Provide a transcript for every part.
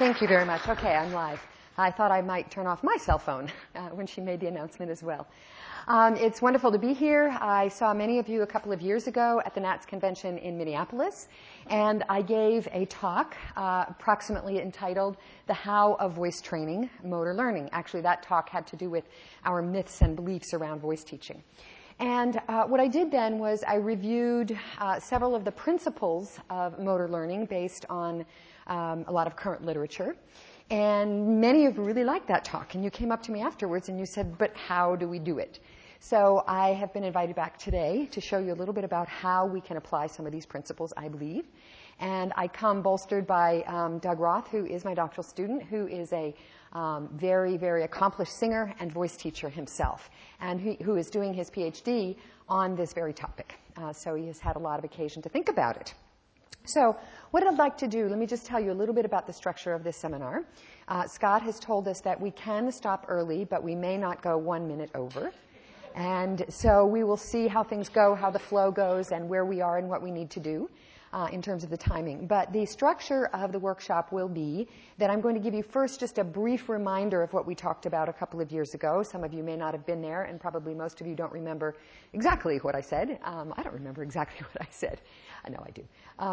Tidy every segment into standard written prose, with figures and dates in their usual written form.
Thank you very much. Okay, I'm live. I thought I might turn off my cell phone when she made the announcement as well. It's wonderful to be here. I saw many of you a couple of years ago at the NATS convention in Minneapolis, and I gave a talk approximately entitled The How of Voice Training, Motor Learning. Actually, that talk had to do with our myths and beliefs around voice teaching. And what I did then was I reviewed several of the principles of motor learning based on a lot of current literature. And many of you really liked that talk. And you came up to me afterwards and you said, but how do we do it? So I have been invited back today to show you a little bit about how we can apply some of these principles, I believe. And I come bolstered by Doug Roth, who is my doctoral student, who is a very, very accomplished singer and voice teacher himself, and who is doing his PhD on this very topic. So he has had a lot of occasion to think about it. So what I'd like to do, let me just tell you a little bit about the structure of this seminar. Scott has told us that we can stop early, but we may not go 1 minute over. And so we will see how things go, how the flow goes, and where we are and what we need to do in terms of the timing. But the structure of the workshop will be that I'm going to give you first just a brief reminder of what we talked about a couple of years ago. Some of you may not have been there, and probably most of you don't remember exactly what I said. I don't remember exactly what I said. I know I do.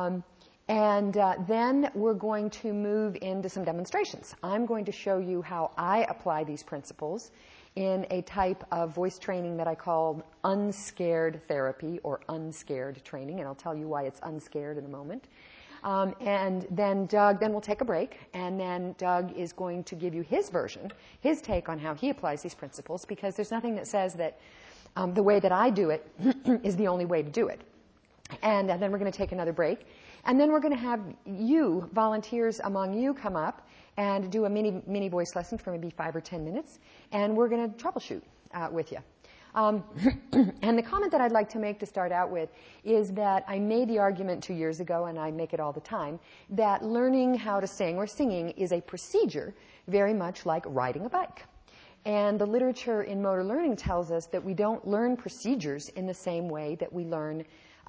Then we're going to move into some demonstrations. I'm going to show you how I apply these principles in a type of voice training that I call unscared therapy or unscared training, and I'll tell you why it's unscared in a moment. And then we'll take a break, and then Doug is going to give you his version, his take on how he applies these principles, because there's nothing that says that the way that I do it is the only way to do it. And then we're going to take another break. And then we're going to have you, volunteers among you, come up and do a mini voice lesson for maybe 5 or 10 minutes. And we're going to troubleshoot with you. And the comment that I'd like to make to start out with is that I made the argument 2 years ago, and I make it all the time, that learning how to sing or singing is a procedure very much like riding a bike. And the literature in motor learning tells us that we don't learn procedures in the same way that we learn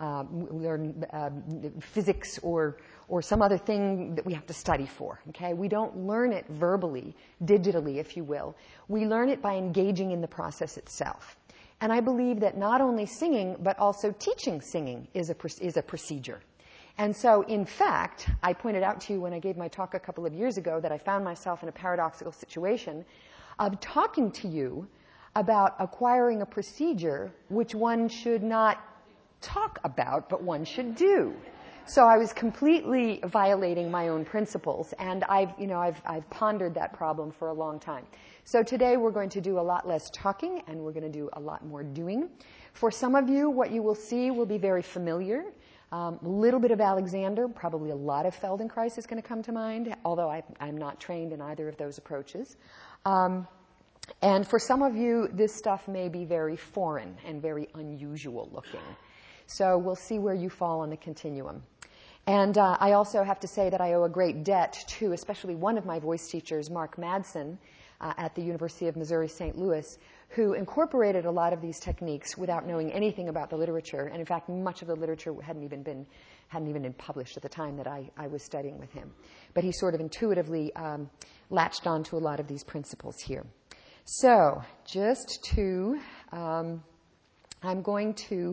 physics or some other thing that we have to study for. Okay? We don't learn it verbally, digitally, if you will. We learn it by engaging in the process itself. And I believe that not only singing, but also teaching singing is a procedure. And so, in fact, I pointed out to you when I gave my talk a couple of years ago that I found myself in a paradoxical situation of talking to you about acquiring a procedure which one should not talk about, but one should do. So I was completely violating my own principles, and I've pondered that problem for a long time. So today we're going to do a lot less talking, and we're going to do a lot more doing. For some of you, what you will see will be very familiar. A little bit of Alexander, probably a lot of Feldenkrais is going to come to mind, although I'm not trained in either of those approaches. And for some of you, this stuff may be very foreign and very unusual looking. So we'll see where you fall on the continuum. And I also have to say that I owe a great debt to especially one of my voice teachers, Mark Madsen, at the University of Missouri St. Louis, who incorporated a lot of these techniques without knowing anything about the literature. And in fact, much of the literature hadn't even been published at the time that I was studying with him. But he sort of intuitively latched onto a lot of these principles here. So just to, I'm going to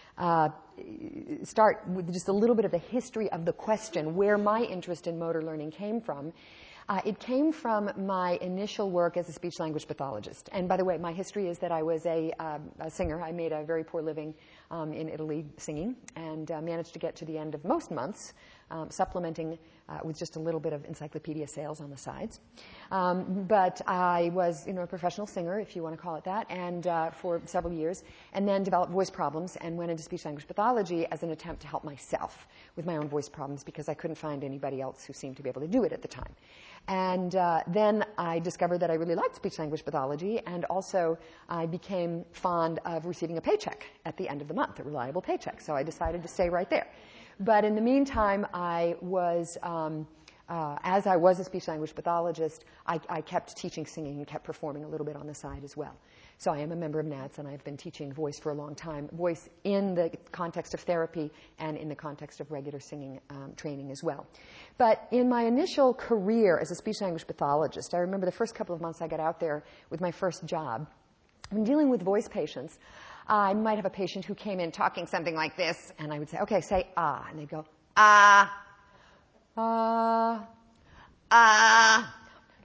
start with just a little bit of the history of the question, where my interest in motor learning came from. It came from my initial work as a speech-language pathologist. And by the way, my history is that I was a singer. I made a very poor living in Italy singing, and managed to get to the end of most months, supplementing with just a little bit of encyclopedia sales on the sides. But I was, a professional singer, if you want to call it that, and for several years, and then developed voice problems and went into speech-language pathology as an attempt to help myself with my own voice problems because I couldn't find anybody else who seemed to be able to do it at the time. And then I discovered that I really liked speech-language pathology, and also I became fond of receiving a paycheck at the end of the month, a reliable paycheck. So I decided to stay right there. But in the meantime, I was, as I was a speech-language pathologist, I kept teaching singing and kept performing a little bit on the side as well. So I am a member of NATS, and I've been teaching voice for a long time, voice in the context of therapy and in the context of regular singing training as well. But in my initial career as a speech-language pathologist, I remember the first couple of months I got out there with my first job. When dealing with voice patients, I might have a patient who came in talking something like this, and I would say, okay, say ah, and they'd go, ah, ah, ah,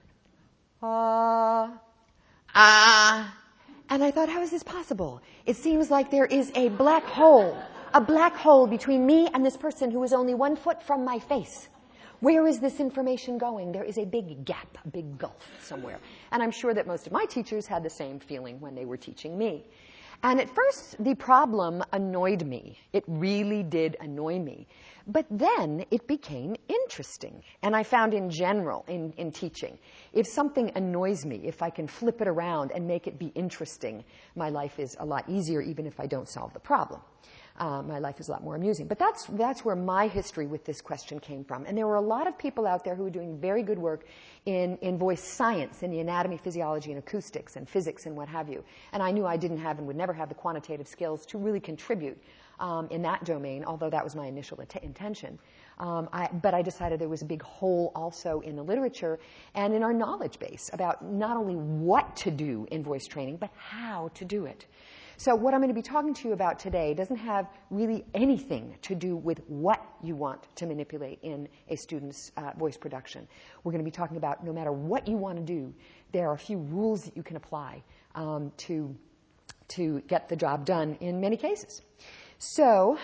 ah. And I thought, how is this possible? It seems like there is a black hole between me and this person who is only 1 foot from my face. Where is this information going? There is a big gap, a big gulf somewhere. And I'm sure that most of my teachers had the same feeling when they were teaching me. And at first, the problem annoyed me. It really did annoy me. But then it became interesting. And I found in general, in teaching, if something annoys me, if I can flip it around and make it be interesting, my life is a lot easier, even if I don't solve the problem. My life is a lot more amusing. But that's where my history with this question came from. And there were a lot of people out there who were doing very good work in voice science, in the anatomy, physiology, and acoustics, and physics, and what have you. And I knew I didn't have and would never have the quantitative skills to really contribute in that domain, although that was my initial intention. But I decided there was a big hole also in the literature and in our knowledge base about not only what to do in voice training, but how to do it. So what I'm going to be talking to you about today doesn't have really anything to do with what you want to manipulate in a student's voice production. We're going to be talking about no matter what you want to do, there are a few rules that you can apply to get the job done in many cases. So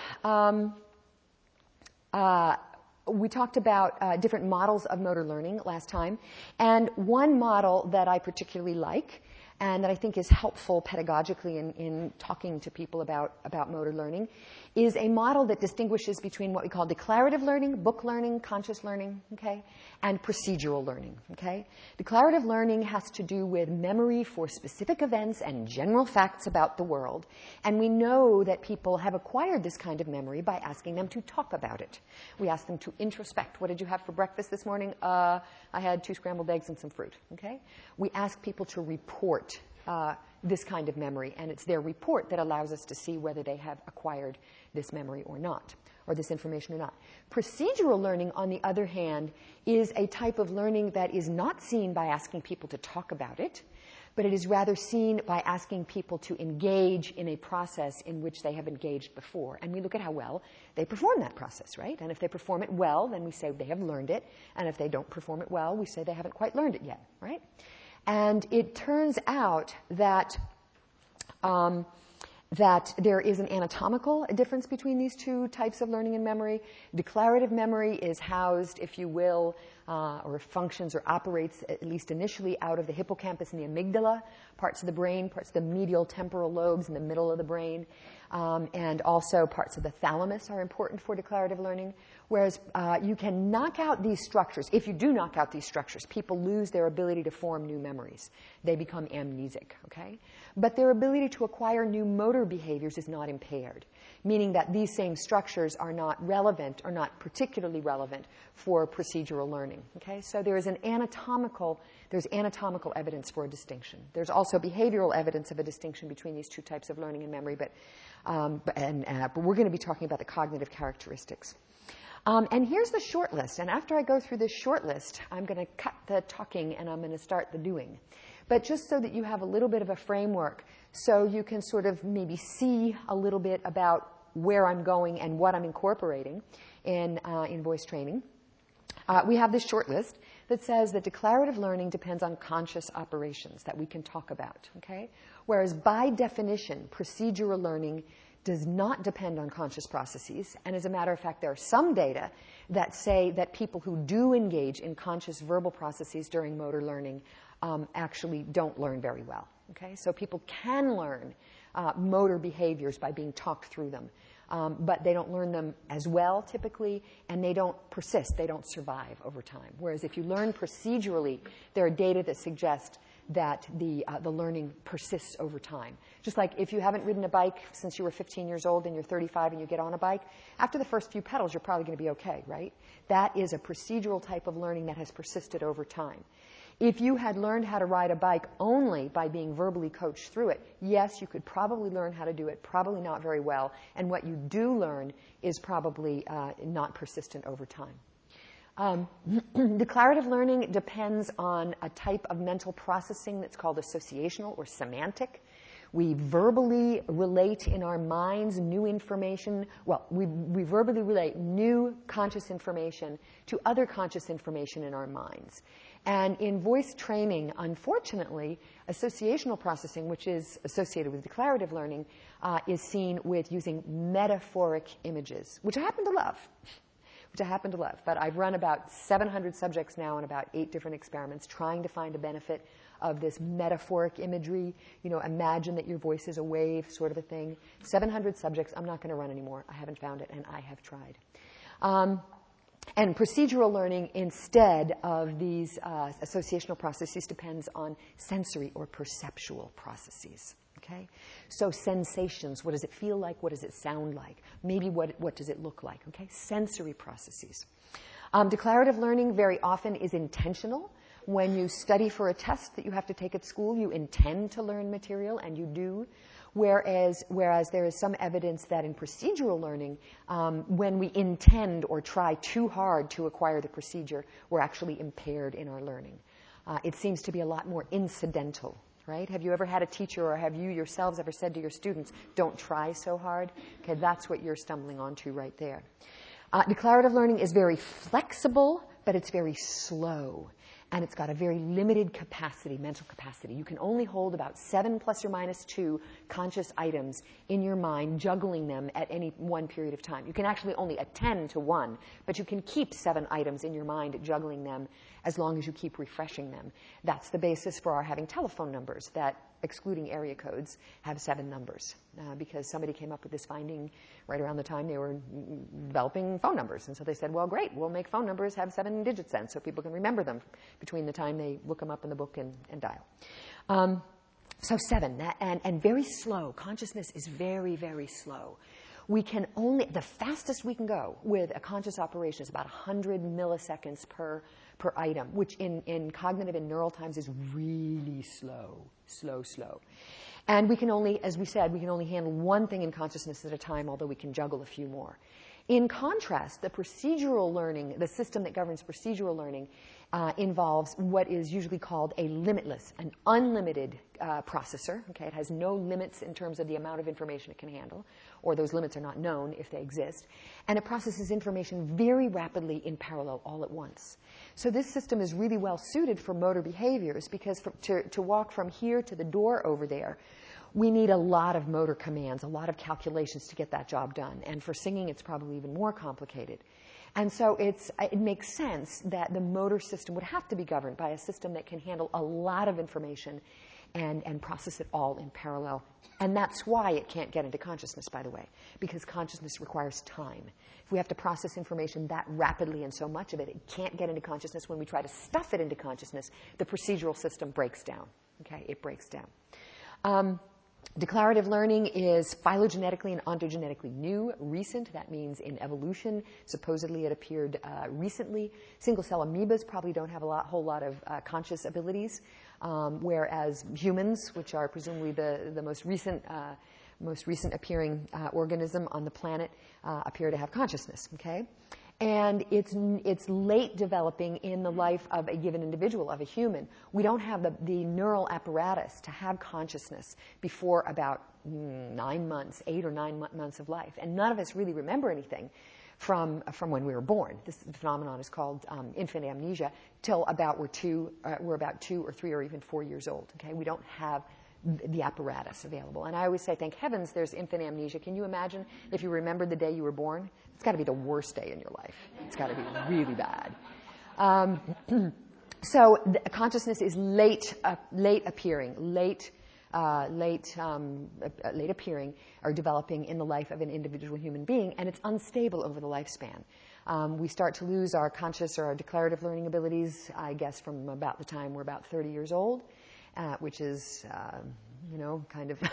we talked about different models of motor learning last time. And one model that I particularly like and that I think is helpful pedagogically in talking to people about motor learning is a model that distinguishes between what we call declarative learning, book learning, conscious learning, okay, and procedural learning, okay? Declarative learning has to do with memory for specific events and general facts about the world. And we know that people have acquired this kind of memory by asking them to talk about it. We ask them to introspect. What did you have for breakfast this morning? I had 2 scrambled eggs and some fruit, okay? We ask people to report this kind of memory, and it's their report that allows us to see whether they have acquired this memory or not, or this information or not. Procedural learning, on the other hand, is a type of learning that is not seen by asking people to talk about it, but it is rather seen by asking people to engage in a process in which they have engaged before. And we look at how well they perform that process, right? And if they perform it well, then we say they have learned it. And if they don't perform it well, we say they haven't quite learned it yet, right? And it turns out that that there is an anatomical difference between these two types of learning and memory. Declarative memory is housed, if you will, or functions or operates, at least initially, out of the hippocampus and the amygdala, parts of the brain, parts of the medial temporal lobes in the middle of the brain, and also parts of the thalamus are important for declarative learning. Whereas you can knock out these structures. If you do knock out these structures, people lose their ability to form new memories. They become amnesic, okay? But their ability to acquire new motor behaviors is not impaired, meaning that these same structures are not relevant or not particularly relevant for procedural learning, okay? So there is anatomical evidence for a distinction. There's also behavioral evidence of a distinction between these two types of learning and memory, but we're going to be talking about the cognitive characteristics. And here's the short list. And after I go through this short list, I'm going to cut the talking and I'm going to start the doing. But just so that you have a little bit of a framework, so you can sort of maybe see a little bit about where I'm going and what I'm incorporating in voice training. We have this short list that says that declarative learning depends on conscious operations that we can talk about, okay? Whereas by definition, procedural learning does not depend on conscious processes. And as a matter of fact, there are some data that say that people who do engage in conscious verbal processes during motor learning actually don't learn very well, okay? So people can learn motor behaviors by being talked through them. But they don't learn them as well, typically, and they don't persist. They don't survive over time. Whereas if you learn procedurally, there are data that suggest that the learning persists over time. Just like if you haven't ridden a bike since you were 15 years old and you're 35 and you get on a bike, after the first few pedals, you're probably going to be okay, right? That is a procedural type of learning that has persisted over time. If you had learned how to ride a bike only by being verbally coached through it, yes, you could probably learn how to do it, probably not very well, and what you do learn is probably not persistent over time. Declarative learning depends on a type of mental processing that's called associational or semantic. We verbally relate in our minds new information. Well, we verbally relate new conscious information to other conscious information in our minds. And in voice training, unfortunately, associational processing, which is associated with declarative learning, is seen with using metaphoric images, which I happen to love. But I've run about 700 subjects now in about 8 different experiments trying to find a benefit of this metaphoric imagery. You know, imagine that your voice is a wave, sort of a thing. 700 subjects. I'm not going to run anymore. I haven't found it, and I have tried. And procedural learning, instead of these associational processes, depends on sensory or perceptual processes. Okay? So sensations, what does it feel like? What does it sound like? Maybe what does it look like? Okay? Sensory processes. Declarative learning very often is intentional. When you study for a test that you have to take at school, you intend to learn material, and you do. Whereas there is some evidence that in procedural learning, when we intend or try too hard to acquire the procedure, we're actually impaired in our learning. It seems to be a lot more incidental, right? Have you ever had a teacher, or have you yourselves ever said to your students, don't try so hard? Okay, that's what you're stumbling onto right there. Declarative learning is very flexible, but it's very slow. And it's got a very limited capacity, mental capacity. You can only hold about 7 plus or minus 2 conscious items in your mind, juggling them at any one period of time. You can actually only attend to 1, but you can keep 7 items in your mind, juggling them as long as you keep refreshing them. That's the basis for our having telephone numbers that, excluding area codes, have 7 numbers. Because somebody came up with this finding right around the time they were developing phone numbers. And so they said, well, great, we'll make phone numbers have 7 digits then so people can remember them between the time they look them up in the book and dial. So 7, and very slow. Consciousness is very, very slow. We can only, the fastest we can go with a conscious operation is about 100 milliseconds per item, which in cognitive and neural times is really slow. And we can only, as we said, we can only handle one thing in consciousness at a time, although we can juggle a few more. In contrast, the procedural learning, the system that governs procedural learning, involves what is usually called a limitless, an unlimited processor. Okay, it has no limits in terms of the amount of information it can handle, or those limits are not known if they exist. And it processes information very rapidly in parallel all at once. So this system is really well suited for motor behaviors because to walk from here to the door over there, we need a lot of motor commands, a lot of calculations to get that job done. And for singing, it's probably even more complicated. And so it makes sense that the motor system would have to be governed by a system that can handle a lot of information and process it all in parallel. And that's why it can't get into consciousness, by the way, because consciousness requires time. If we have to process information that rapidly and so much of it, it can't get into consciousness. When we try to stuff it into consciousness, the procedural system breaks down. Okay, it breaks down. Declarative learning is phylogenetically and ontogenetically new, recent. That means in evolution. Supposedly it appeared recently. Single-cell amoebas probably don't have a whole lot of conscious abilities, whereas humans, which are presumably the most recent appearing organism on the planet, appear to have consciousness. Okay. And it's late developing in the life of a given individual, of a human. We don't have the neural apparatus to have consciousness before about 9 months, 8 or 9 months of life. And none of us really remember anything from when we were born. This phenomenon is called infant amnesia, till about we're about 2 or 3 or even 4 years old. Okay, we don't have the apparatus available. And I always say, thank heavens there's infant amnesia. Can you imagine if you remembered the day you were born? It's got to be the worst day in your life. It's got to be really bad. So consciousness is late appearing or developing in the life of an individual human being, and it's unstable over the lifespan. We start to lose our conscious or our declarative learning abilities, I guess, from about the time we're about 30 years old. Which is, kind of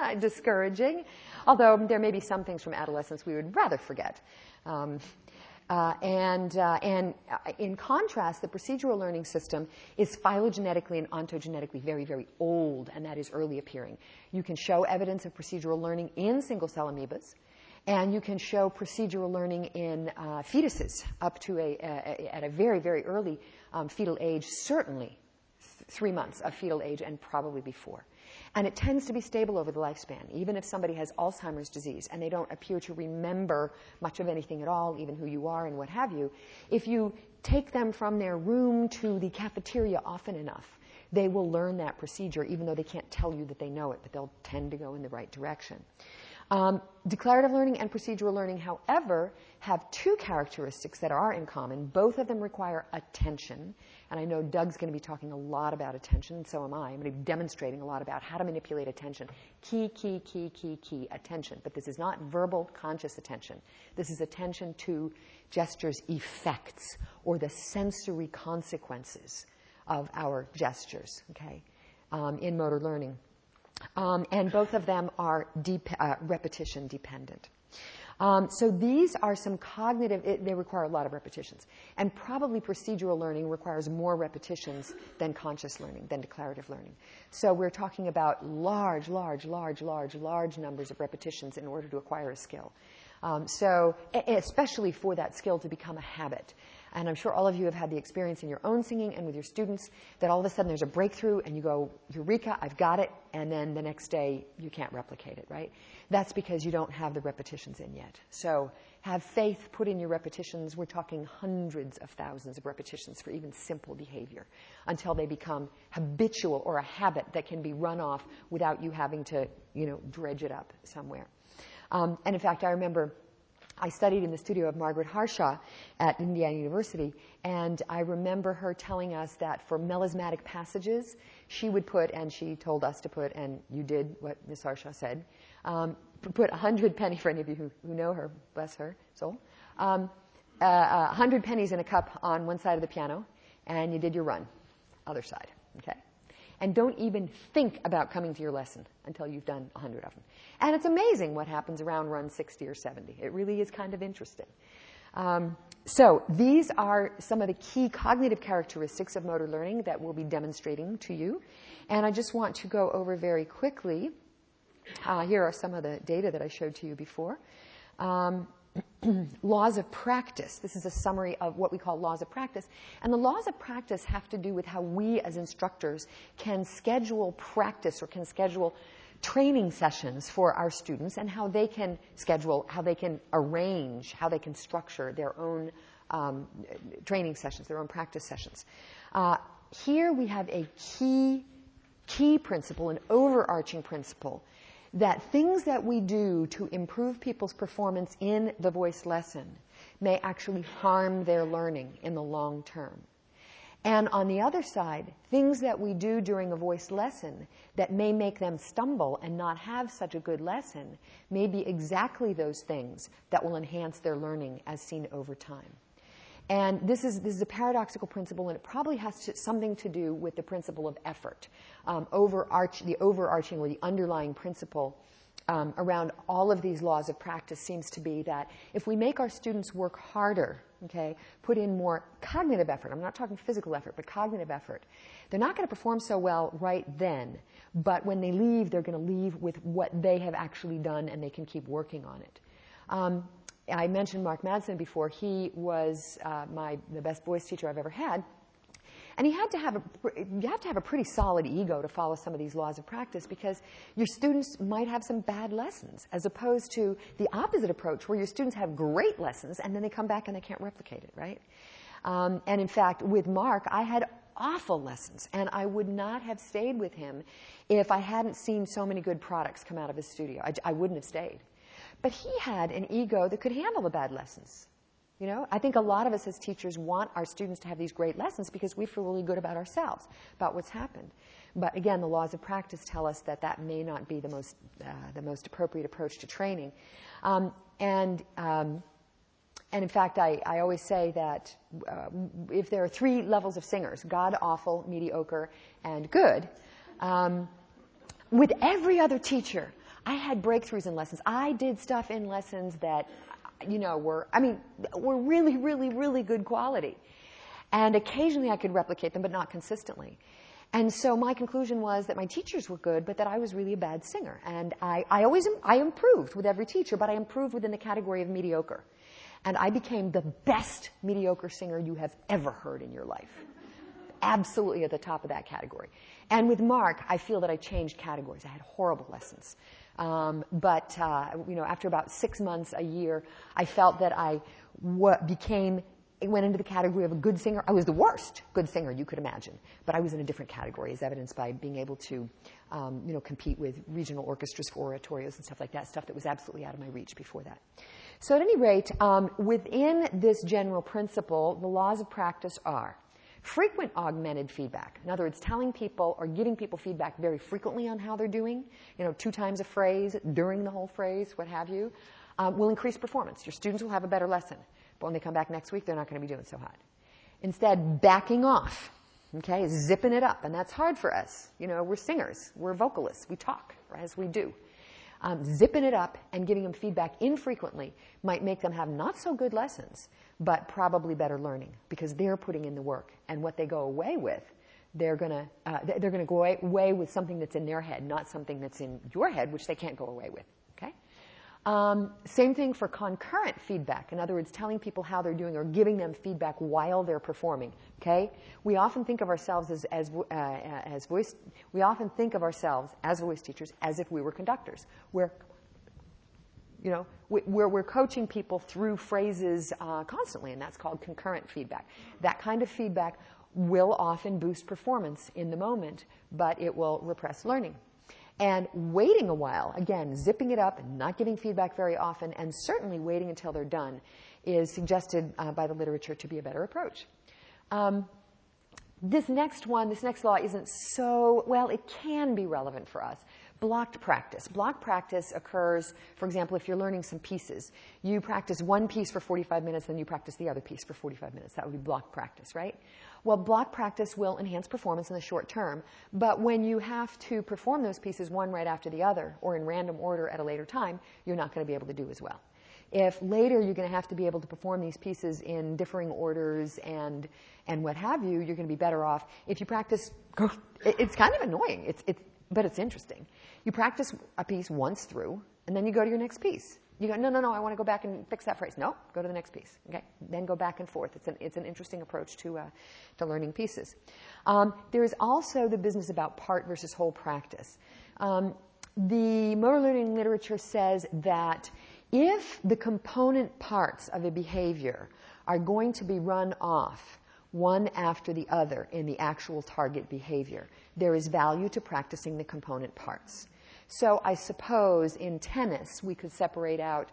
discouraging. Although there may be some things from adolescence we would rather forget. In contrast, the procedural learning system is phylogenetically and ontogenetically very, very old, and that is early appearing. You can show evidence of procedural learning in single-cell amoebas, and you can show procedural learning in fetuses up to at a very, very early fetal age, certainly 3 months of fetal age and probably before. And it tends to be stable over the lifespan, even if somebody has Alzheimer's disease and they don't appear to remember much of anything at all, even who you are and what have you. If you take them from their room to the cafeteria often enough, they will learn that procedure, even though they can't tell you that they know it, but they'll tend to go in the right direction. Declarative learning and procedural learning, however, have two characteristics that are in common. Both of them require attention. And I know Doug's going to be talking a lot about attention, and so am I. I'm going to be demonstrating a lot about how to manipulate attention. Key, attention. But this is not verbal, conscious attention. This is attention to gestures' effects or the sensory consequences of our gestures, okay, in motor learning. And both of them are repetition dependent. So these are some cognitive, they require a lot of repetitions. And probably procedural learning requires more repetitions than conscious learning, than declarative learning. So we're talking about large numbers of repetitions in order to acquire a skill. So especially for that skill to become a habit. And I'm sure all of you have had the experience in your own singing and with your students that all of a sudden there's a breakthrough and you go, Eureka, I've got it, and then the next day you can't replicate it, right? That's because you don't have the repetitions in yet. So have faith, put in your repetitions. We're talking hundreds of thousands of repetitions for even simple behavior until they become habitual or a habit that can be run off without you having to, dredge it up somewhere. And in fact, I remember I studied in the studio of Margaret Harshaw at Indiana University, and I remember her telling us that for melismatic passages, she would put, and she told us to put, and you did what Ms. Harshaw said, put 100 pennies, for any of you who know her, bless her soul, 100 pennies in a cup on one side of the piano, and you did your run, other side, okay? And don't even think about coming to your lesson until you've done 100 of them. And it's amazing what happens around run 60 or 70. It really is kind of interesting. So these are some of the key cognitive characteristics of motor learning that we'll be demonstrating to you. And I just want to go over very quickly. Here are some of the data that I showed to you before. Laws of practice. This is a summary of what we call laws of practice. And the laws of practice have to do with how we as instructors can schedule practice or can schedule training sessions for our students and how they can schedule, how they can arrange, how they can structure their own training sessions, their own practice sessions. Here we have a key principle, an overarching principle, that things that we do to improve people's performance in the voice lesson may actually harm their learning in the long term. And on the other side, things that we do during a voice lesson that may make them stumble and not have such a good lesson may be exactly those things that will enhance their learning as seen over time. And this is a paradoxical principle, and it probably has something to do with the principle of effort. The overarching or the underlying principle around all of these laws of practice seems to be that if we make our students work harder, okay, put in more cognitive effort, I'm not talking physical effort, but cognitive effort, they're not going to perform so well right then, but when they leave, they're going to leave with what they have actually done, and they can keep working on it. I mentioned Mark Madsen before. He was the best voice teacher I've ever had. And you have to have a pretty solid ego to follow some of these laws of practice, because your students might have some bad lessons, as opposed to the opposite approach where your students have great lessons and then they come back and they can't replicate it, right? And in fact, with Mark, I had awful lessons, and I would not have stayed with him if I hadn't seen so many good products come out of his studio. I wouldn't have stayed. But he had an ego that could handle the bad lessons. I think a lot of us as teachers want our students to have these great lessons because we feel really good about ourselves, about what's happened. But again, the laws of practice tell us that that may not be the most appropriate approach to training. And in fact, I always say that if there are 3 levels of singers, God, awful, mediocre, and good, with every other teacher, I had breakthroughs in lessons. I did stuff in lessons that were really, really, really good quality. And occasionally I could replicate them, but not consistently. And so my conclusion was that my teachers were good, but that I was really a bad singer. And I improved with every teacher, but I improved within the category of mediocre. And I became the best mediocre singer you have ever heard in your life. Absolutely at the top of that category. And with Mark, I feel that I changed categories. I had horrible lessons. But after about 6 months, a year, I felt that I went into the category of a good singer. I was the worst good singer you could imagine, but I was in a different category, as evidenced by being able to, compete with regional orchestras for oratorios and stuff like that, stuff that was absolutely out of my reach before that. So at any rate, within this general principle, the laws of practice are frequent augmented feedback. In other words, telling people or giving people feedback very frequently on how they're doing, 2 times a phrase, during the whole phrase, what have you, will increase performance. Your students will have a better lesson. But when they come back next week, they're not going to be doing so hot. Instead, backing off, okay, zipping it up. And that's hard for us. We're singers. We're vocalists. We talk as we do. Zipping it up and giving them feedback infrequently might make them have not so good lessons, but probably better learning because they're putting in the work. And what they go away with, they're going to go away with something that's in their head, not something that's in your head, which they can't go away with. Okay? Same thing for concurrent feedback. In other words, telling people how they're doing or giving them feedback while they're performing. Okay? We often think of ourselves as voice. We often think of ourselves as voice teachers as if we were conductors. We're coaching people through phrases constantly, and that's called concurrent feedback. That kind of feedback will often boost performance in the moment, but it will repress learning. And waiting a while, again, zipping it up and not giving feedback very often, and certainly waiting until they're done, is suggested by the literature to be a better approach. This next law isn't so, well, it can be relevant for us. Blocked practice. Blocked practice occurs, for example, if you're learning some pieces. You practice one piece for 45 minutes, then you practice the other piece for 45 minutes. That would be blocked practice, right? Well, block practice will enhance performance in the short term, but when you have to perform those pieces one right after the other, or in random order at a later time, you're not going to be able to do as well. If later you're going to have to be able to perform these pieces in differing orders and what have you, you're going to be better off if you practice. It's kind of annoying, but it's interesting. You practice a piece once through, and then you go to your next piece. You go, no, I want to go back and fix that phrase. No, go to the next piece. Okay, then go back and forth. It's an interesting approach to learning pieces. There is also the business about part versus whole practice. The motor learning literature says that if the component parts of a behavior are going to be run off one after the other in the actual target behavior, there is value to practicing the component parts. So I suppose in tennis we could separate out,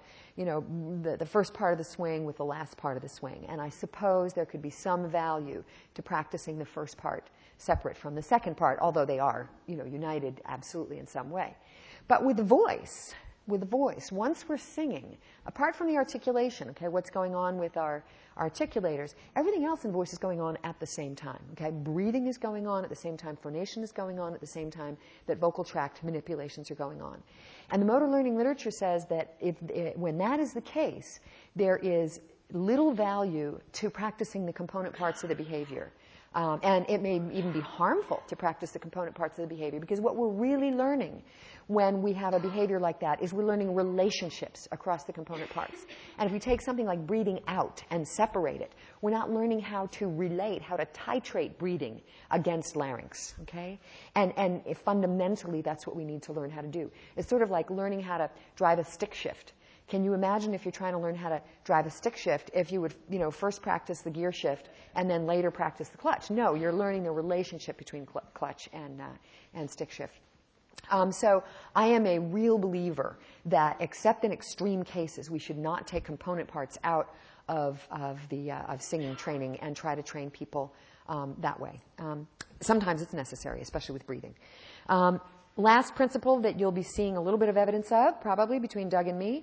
the first part of the swing with the last part of the swing. And I suppose there could be some value to practicing the first part separate from the second part, although they are, united absolutely in some way. But with the voice, once we're singing, apart from the articulation, okay, what's going on with our articulators, everything else in voice is going on at the same time, okay? Breathing is going on at the same time, phonation is going on at the same time that vocal tract manipulations are going on. And the motor learning literature says that when that is the case, there is little value to practicing the component parts of the behavior. And it may even be harmful to practice the component parts of the behavior, because what we're really learning when we have a behavior like that is we're learning relationships across the component parts. And if we take something like breathing out and separate it, we're not learning how to relate, how to titrate breathing against larynx, okay? And fundamentally, that's what we need to learn how to do. It's sort of like learning how to drive a stick shift. Can you imagine if you're trying to learn how to drive a stick shift, if you would, first practice the gear shift and then later practice the clutch? No, you're learning the relationship between clutch and stick shift. So I am a real believer that, except in extreme cases, we should not take component parts out of singing training and try to train people that way. Sometimes it's necessary, especially with breathing. Last principle that you'll be seeing a little bit of evidence of, probably between Doug and me,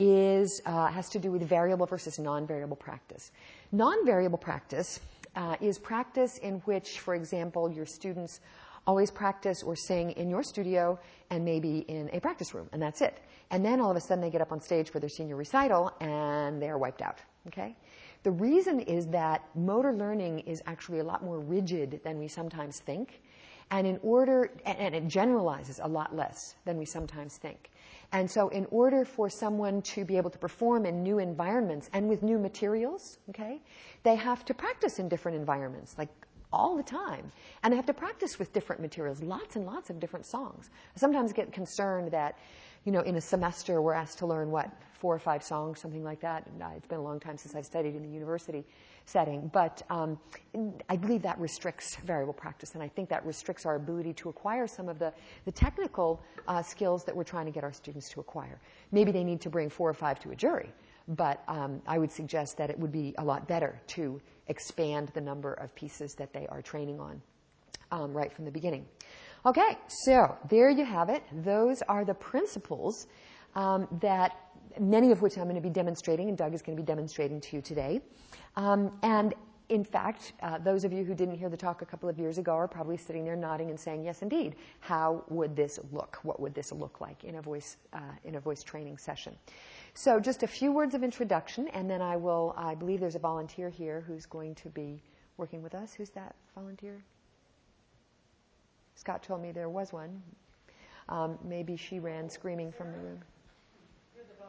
has to do with variable versus non-variable practice. Non-variable practice is practice in which, for example, your students always practice or sing in your studio and maybe in a practice room, and that's it. And then all of a sudden they get up on stage for their senior recital and and they are wiped out, okay? The reason is that motor learning is actually a lot more rigid than we sometimes think, and it generalizes a lot less than we sometimes think. And so in order for someone to be able to perform in new environments and with new materials, okay, they have to practice in different environments, like all the time. And they have to practice with different materials, lots and lots of different songs. I sometimes get concerned that, in a semester we're asked to learn, 4 or 5 songs, something like that. And it's been a long time since I've studied in the university setting. But I believe that restricts variable practice, and I think that restricts our ability to acquire some of the technical skills that we're trying to get our students to acquire. Maybe they need to bring 4 or 5 to a jury, but I would suggest that it would be a lot better to expand the number of pieces that they are training on right from the beginning. Okay, so there you have it. Those are the principles that many of which I'm going to be demonstrating, and Doug is going to be demonstrating to you today. And in fact, those of you who didn't hear the talk a couple of years ago are probably sitting there nodding and saying, yes, indeed. How would this look? What would this look like in a voice training session? So just a few words of introduction, and then I believe there's a volunteer here who's going to be working with us. Who's that volunteer? Scott told me there was one. Maybe she ran screaming from the room. You're the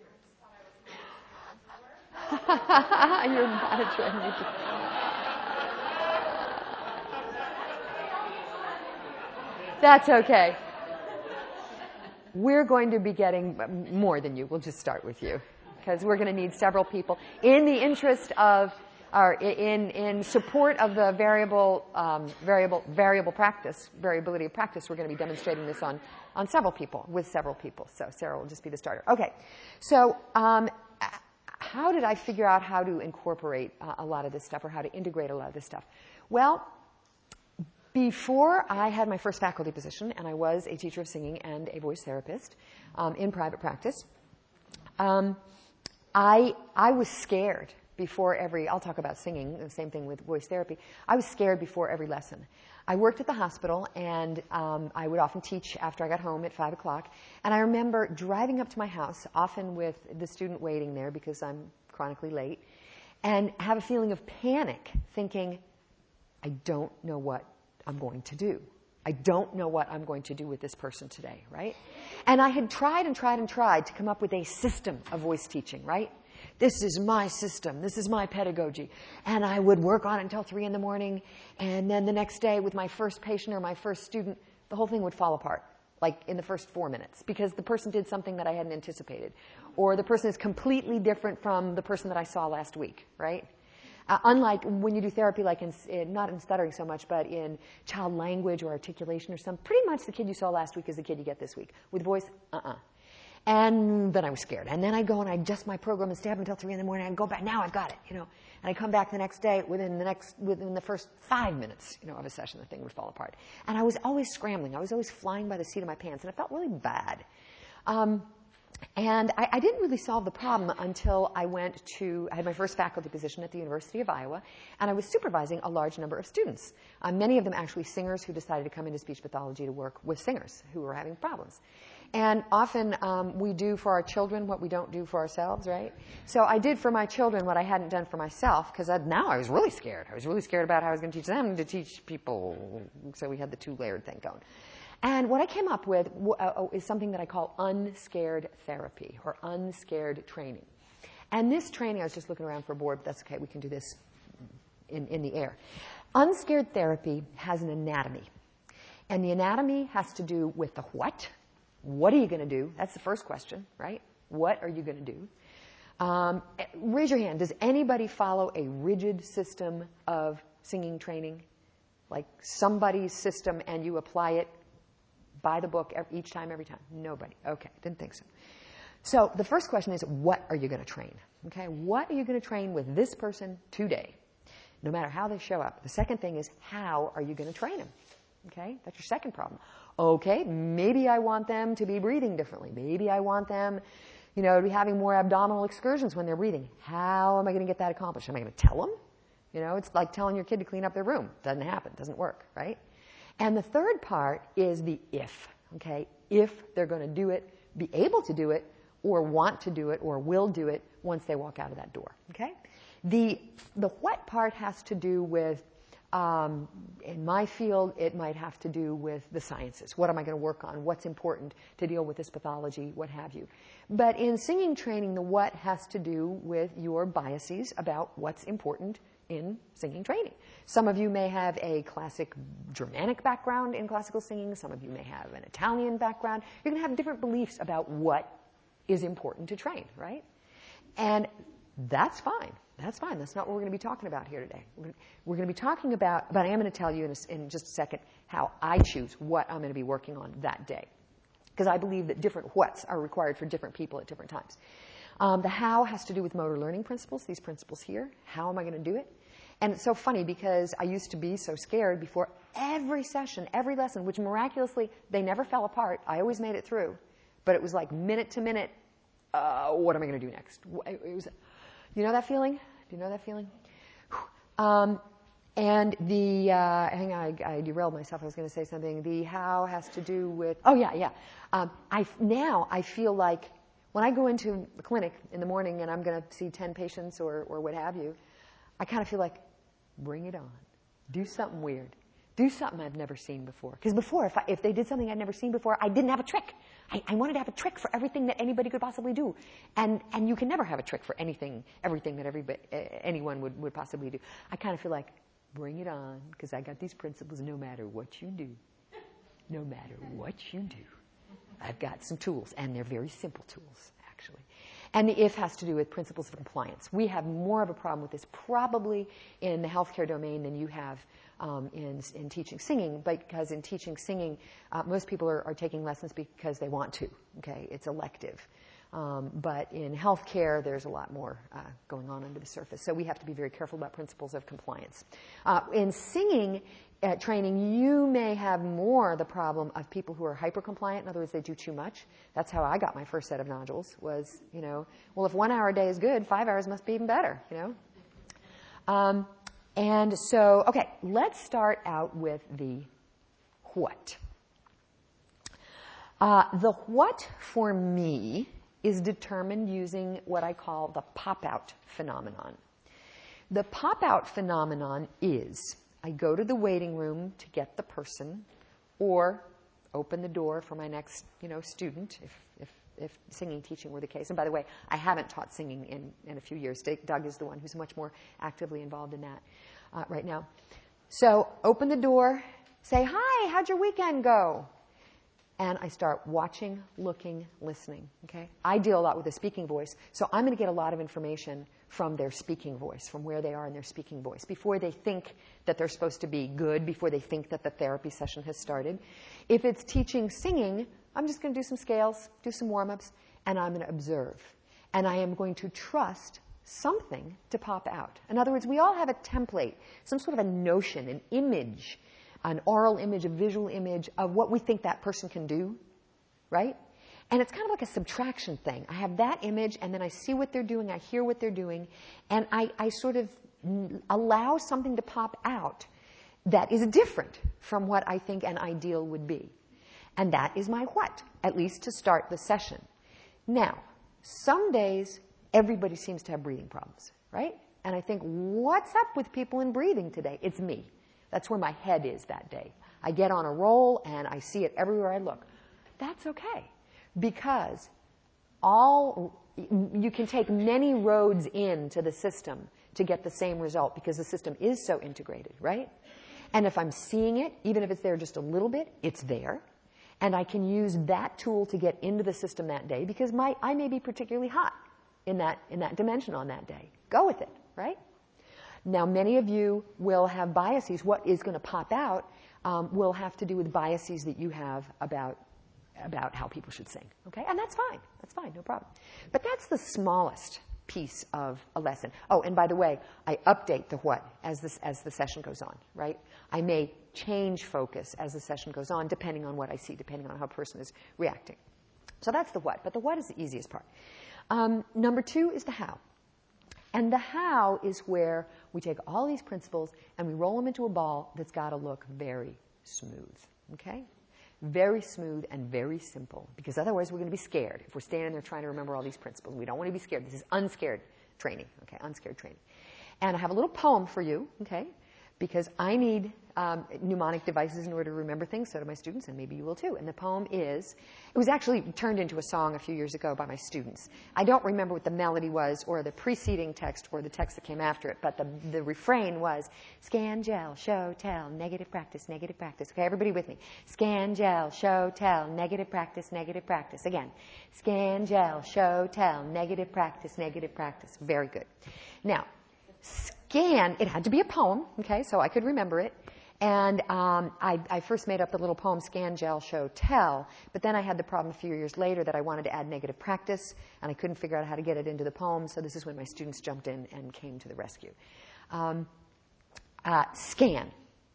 volunteer. You're monitoring me. That's okay. We're going to be getting more than you. We'll just start with you, because we're going to need several people. In the interest of, or in support of the variable practice, variability of practice, we're going to be demonstrating this on several people, with several people. So Sarah will just be the starter. Okay. So how did I figure out how to incorporate a lot of this stuff, or how to integrate a lot of this stuff? Well, before I had my first faculty position, and I was a teacher of singing and a voice therapist in private practice, I was scared before I'll talk about singing, the same thing with voice therapy. I was scared before every lesson. I worked at the hospital, and I would often teach after I got home at 5 o'clock. And I remember driving up to my house, often with the student waiting there because I'm chronically late, and have a feeling of panic, thinking, I don't know what I'm going to do. I don't know what I'm going to do with this person today, right? And I had tried and tried and tried to come up with a system of voice teaching, right? This is my system. This is my pedagogy. And I would work on it until 3 in the morning. And then the next day with my first patient or my first student, the whole thing would fall apart, like in the first 4 minutes, because the person did something that I hadn't anticipated. Or the person is completely different from the person that I saw last week, right? Unlike when you do therapy, like not in stuttering so much, but in child language or articulation or something, pretty much the kid you saw last week is the kid you get this week. With voice, And then I was scared. And then I'd go and I'd adjust my program and stay up until 3 in the morning. I'd go back, now I've got it, And I'd come back the next day, within the first 5 minutes, of a session, the thing would fall apart. And I was always scrambling. I was always flying by the seat of my pants, and it felt really bad. And I didn't really solve the problem until I had my first faculty position at the University of Iowa, and I was supervising a large number of students, many of them actually singers who decided to come into speech pathology to work with singers who were having problems. And often we do for our children what we don't do for ourselves, right? So I did for my children what I hadn't done for myself, because now I was really scared. I was really scared about how I was going to teach them to teach people. So we had the 2-layered thing going. And what I came up with is something that I call unscared therapy, or unscared training. And this training, I was just looking around for a board, but that's okay, we can do this in the air. Unscared therapy has an anatomy. And the anatomy has to do with the what. What are you going to do? That's the first question, right? What are you going to do? Raise your hand. Does anybody follow a rigid system of singing training? Like somebody's system and you apply it by the book each time, every time? Nobody. Okay, didn't think so. So the first question is, what are you going to train? Okay, what are you going to train with this person today, no matter how they show up? The second thing is, how are you going to train them? Okay, that's your second problem. Okay, maybe I want them to be breathing differently. Maybe I want them, to be having more abdominal excursions when they're breathing. How am I going to get that accomplished? Am I going to tell them? It's like telling your kid to clean up their room. Doesn't happen. Doesn't work, right? And the third part is the if, okay? If they're going to do it, be able to do it, or want to do it or will do it once they walk out of that door. Okay? The what part has to do with, in my field, it might have to do with the sciences. What am I going to work on? What's important to deal with this pathology? What have you. But in singing training, the what has to do with your biases about what's important in singing training. Some of you may have a classic Germanic background in classical singing. Some of you may have an Italian background. You're going to have different beliefs about what is important to train, right? And that's fine. That's fine. That's not what we're going to be talking about here today. We're going to be talking about, but I am going to tell you in just a second how I choose what I'm going to be working on that day. Because I believe that different whats are required for different people at different times. The how has to do with motor learning principles, these principles here. How am I going to do it? And it's so funny because I used to be so scared before every session, every lesson, which miraculously, they never fell apart. I always made it through. But it was like minute to minute, what am I going to do next? It was, you know that feeling? Do you know that feeling? And the, hang on, I derailed myself. I was going to say something. The how has to do with, oh yeah. Now I feel like when I go into the clinic in the morning and I'm going to see 10 patients or what have you, I kind of feel like, bring it on. Do something weird. Do something I've never seen before. Because before, if they did something I'd never seen before, I didn't have a trick. I wanted to have a trick for everything that anybody could possibly do. And you can never have a trick for everything that anyone would possibly do. I kind of feel like, bring it on, because I got these principles no matter what you do. No matter what you do. I've got some tools, and they're very simple tools, actually. And the if has to do with principles of compliance. We have more of a problem with this probably in the healthcare domain than you have in teaching singing, because in teaching singing, most people are taking lessons because they want to. Okay, it's elective. But in healthcare, there's a lot more going on under the surface. So we have to be very careful about principles of compliance. In singing training, you may have more the problem of people who are hyper-compliant. In other words, they do too much. That's how I got my first set of nodules was, well, if 1 hour a day is good, 5 hours must be even better, And so, okay, let's start out with the what. The what for me is determined using what I call the pop-out phenomenon. The pop-out phenomenon is I go to the waiting room to get the person or open the door for my next, student if singing teaching were the case. And by the way, I haven't taught singing in a few years. Doug is the one who's much more actively involved in that right now. So open the door, say, hi, how'd your weekend go? And I start watching, looking, listening, okay? I deal a lot with the speaking voice, so I'm going to get a lot of information from their speaking voice, from where they are in their speaking voice, before they think that they're supposed to be good, before they think that the therapy session has started. If it's teaching singing, I'm just going to do some scales, do some warm-ups, and I'm going to observe. And I am going to trust something to pop out. In other words, we all have a template, some sort of a notion, an image, an oral image, a visual image of what we think that person can do, right? And it's kind of like a subtraction thing. I have that image, and then I see what they're doing, I hear what they're doing, and I sort of allow something to pop out that is different from what I think an ideal would be. And that is my what, at least to start the session. Now, some days, everybody seems to have breathing problems, right? And I think, what's up with people in breathing today? It's me. That's where my head is that day. I get on a roll, and I see it everywhere I look. That's okay, because you can take many roads into the system to get the same result, because the system is so integrated, right? And if I'm seeing it, even if it's there just a little bit, it's there. And I can use that tool to get into the system that day, because I may be particularly hot in that dimension on that day. Go with it, right? Now, many of you will have biases. What is going to pop out will have to do with biases that you have about how people should sing. Okay? And that's fine. That's fine. No problem. But that's the smallest piece of a lesson. Oh, and by the way, I update the what as the session goes on, right? I may change focus as the session goes on, depending on what I see, depending on how a person is reacting. So that's the what. But the what is the easiest part. Number 2 is the how. And the how is where we take all these principles and we roll them into a ball that's got to look very smooth, okay? Very smooth and very simple, because otherwise we're going to be scared if we're standing there trying to remember all these principles. We don't want to be scared. This is unscared training, okay, unscared training. And I have a little poem for you, okay, because I need mnemonic devices in order to remember things, so do my students, and maybe you will too. And the poem is, it was actually turned into a song a few years ago by my students. I don't remember what the melody was or the preceding text or the text that came after it, but the refrain was, scan, gel, show, tell, negative practice, negative practice. Okay, everybody with me. Scan, gel, show, tell, negative practice, negative practice. Again, scan, gel, show, tell, negative practice, negative practice. Very good. Now, scan, it had to be a poem, okay, so I could remember it. And I first made up the little poem, scan, gel, show, tell, but then I had the problem a few years later that I wanted to add negative practice, and I couldn't figure out how to get it into the poem, so this is when my students jumped in and came to the rescue. Scan.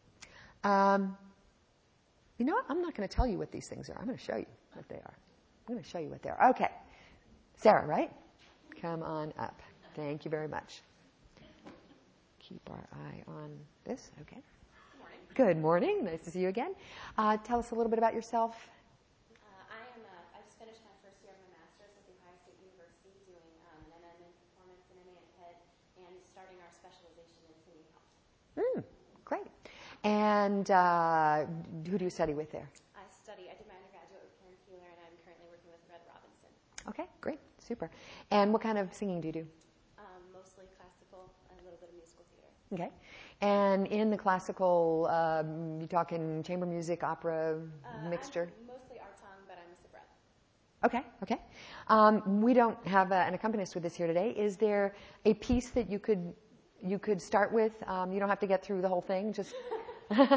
You know what? I'm not going to tell you what these things are. I'm going to show you what they are. I'm going to show you what they are. Okay. Sarah, right? Come on up. Thank you very much. Keep our eye on this. Okay. Good morning. Nice to see you again. Tell us a little bit about yourself. I just finished my first year of my master's at The Ohio State University doing an MM in performance and MA in head and starting our specialization in singing health. Great. And who do you study with there? I did my undergraduate with Karen Keeler, and I'm currently working with Red Robinson. Okay, great. Super. And what kind of singing do you do? Mostly classical and a little bit of musical theater. Okay. And in the classical, you talking chamber music, opera, mixture? I'm mostly artong, but I'm a soubrette. Okay, okay. We don't have an accompanist with us here today. Is there a piece that you could start with? You don't have to get through the whole thing. Just. I guess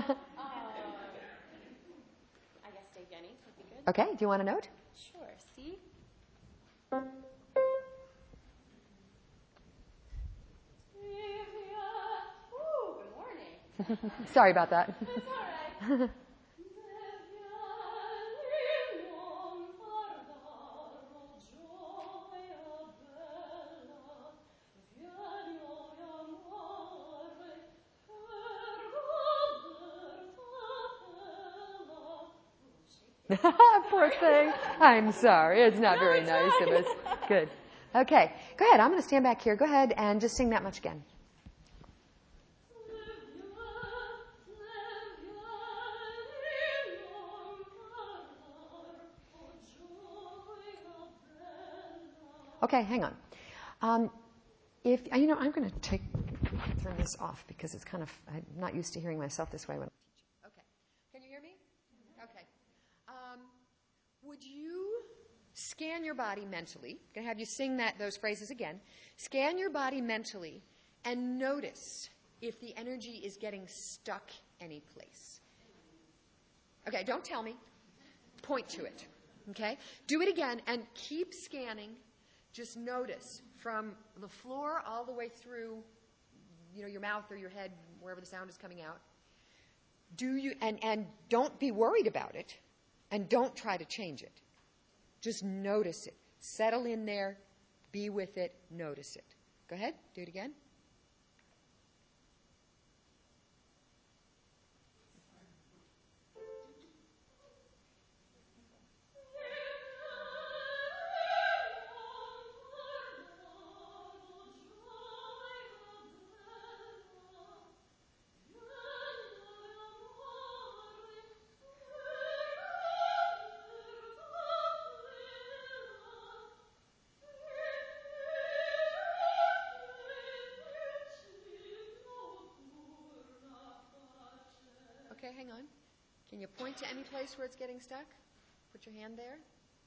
Day Jenny would be good. Okay. Do you want a note? Sure. C. Sorry about that. It's all right. Poor thing. I'm sorry. It's not very nice of us. Good. Okay. Go ahead. I'm going to stand back here. Go ahead and just sing that much again. Okay, hang on. I'm going to turn this off because it's I'm not used to hearing myself this way when I'm teaching. Okay. Can you hear me? Okay. Would you scan your body mentally? I'm going to have you sing those phrases again. Scan your body mentally and notice if the energy is getting stuck any place. Okay, don't tell me. Point to it. Okay? Do it again and keep scanning. Just notice from the floor all the way through, your mouth or your head, wherever the sound is coming out. And don't be worried about it, and don't try to change it. Just notice it. Settle in there, be with it, notice it. Go ahead, do it again. Okay, hang on. Can you point to any place where it's getting stuck? Put your hand there.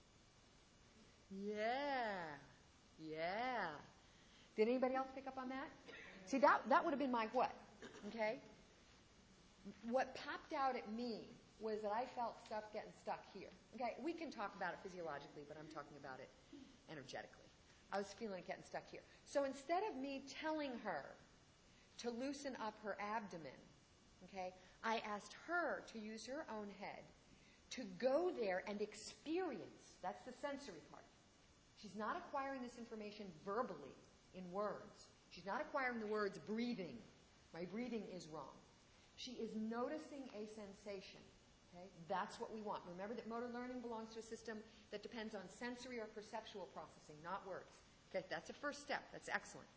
Yeah. Did anybody else pick up on that? See, that would have been my what, okay? What popped out at me was that I felt stuff getting stuck here. Okay, we can talk about it physiologically, but I'm talking about it energetically. I was feeling it getting stuck here. So instead of me telling her to loosen up her abdomen, okay, I asked her to use her own head to go there and experience. That's the sensory part. She's not acquiring this information verbally in words. She's not acquiring the words breathing. My breathing is wrong. She is noticing a sensation, Okay? That's what we want. Remember that motor learning belongs to a system that depends on sensory or perceptual processing, not words. Okay? That's a first step. That's excellent.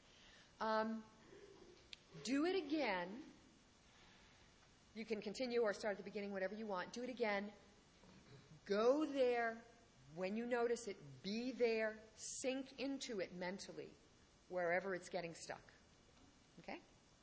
Do it again. You can continue or start at the beginning, whatever you want. Do it again. Go there when you notice it. Be there. Sink into it mentally, wherever it's getting stuck. Okay?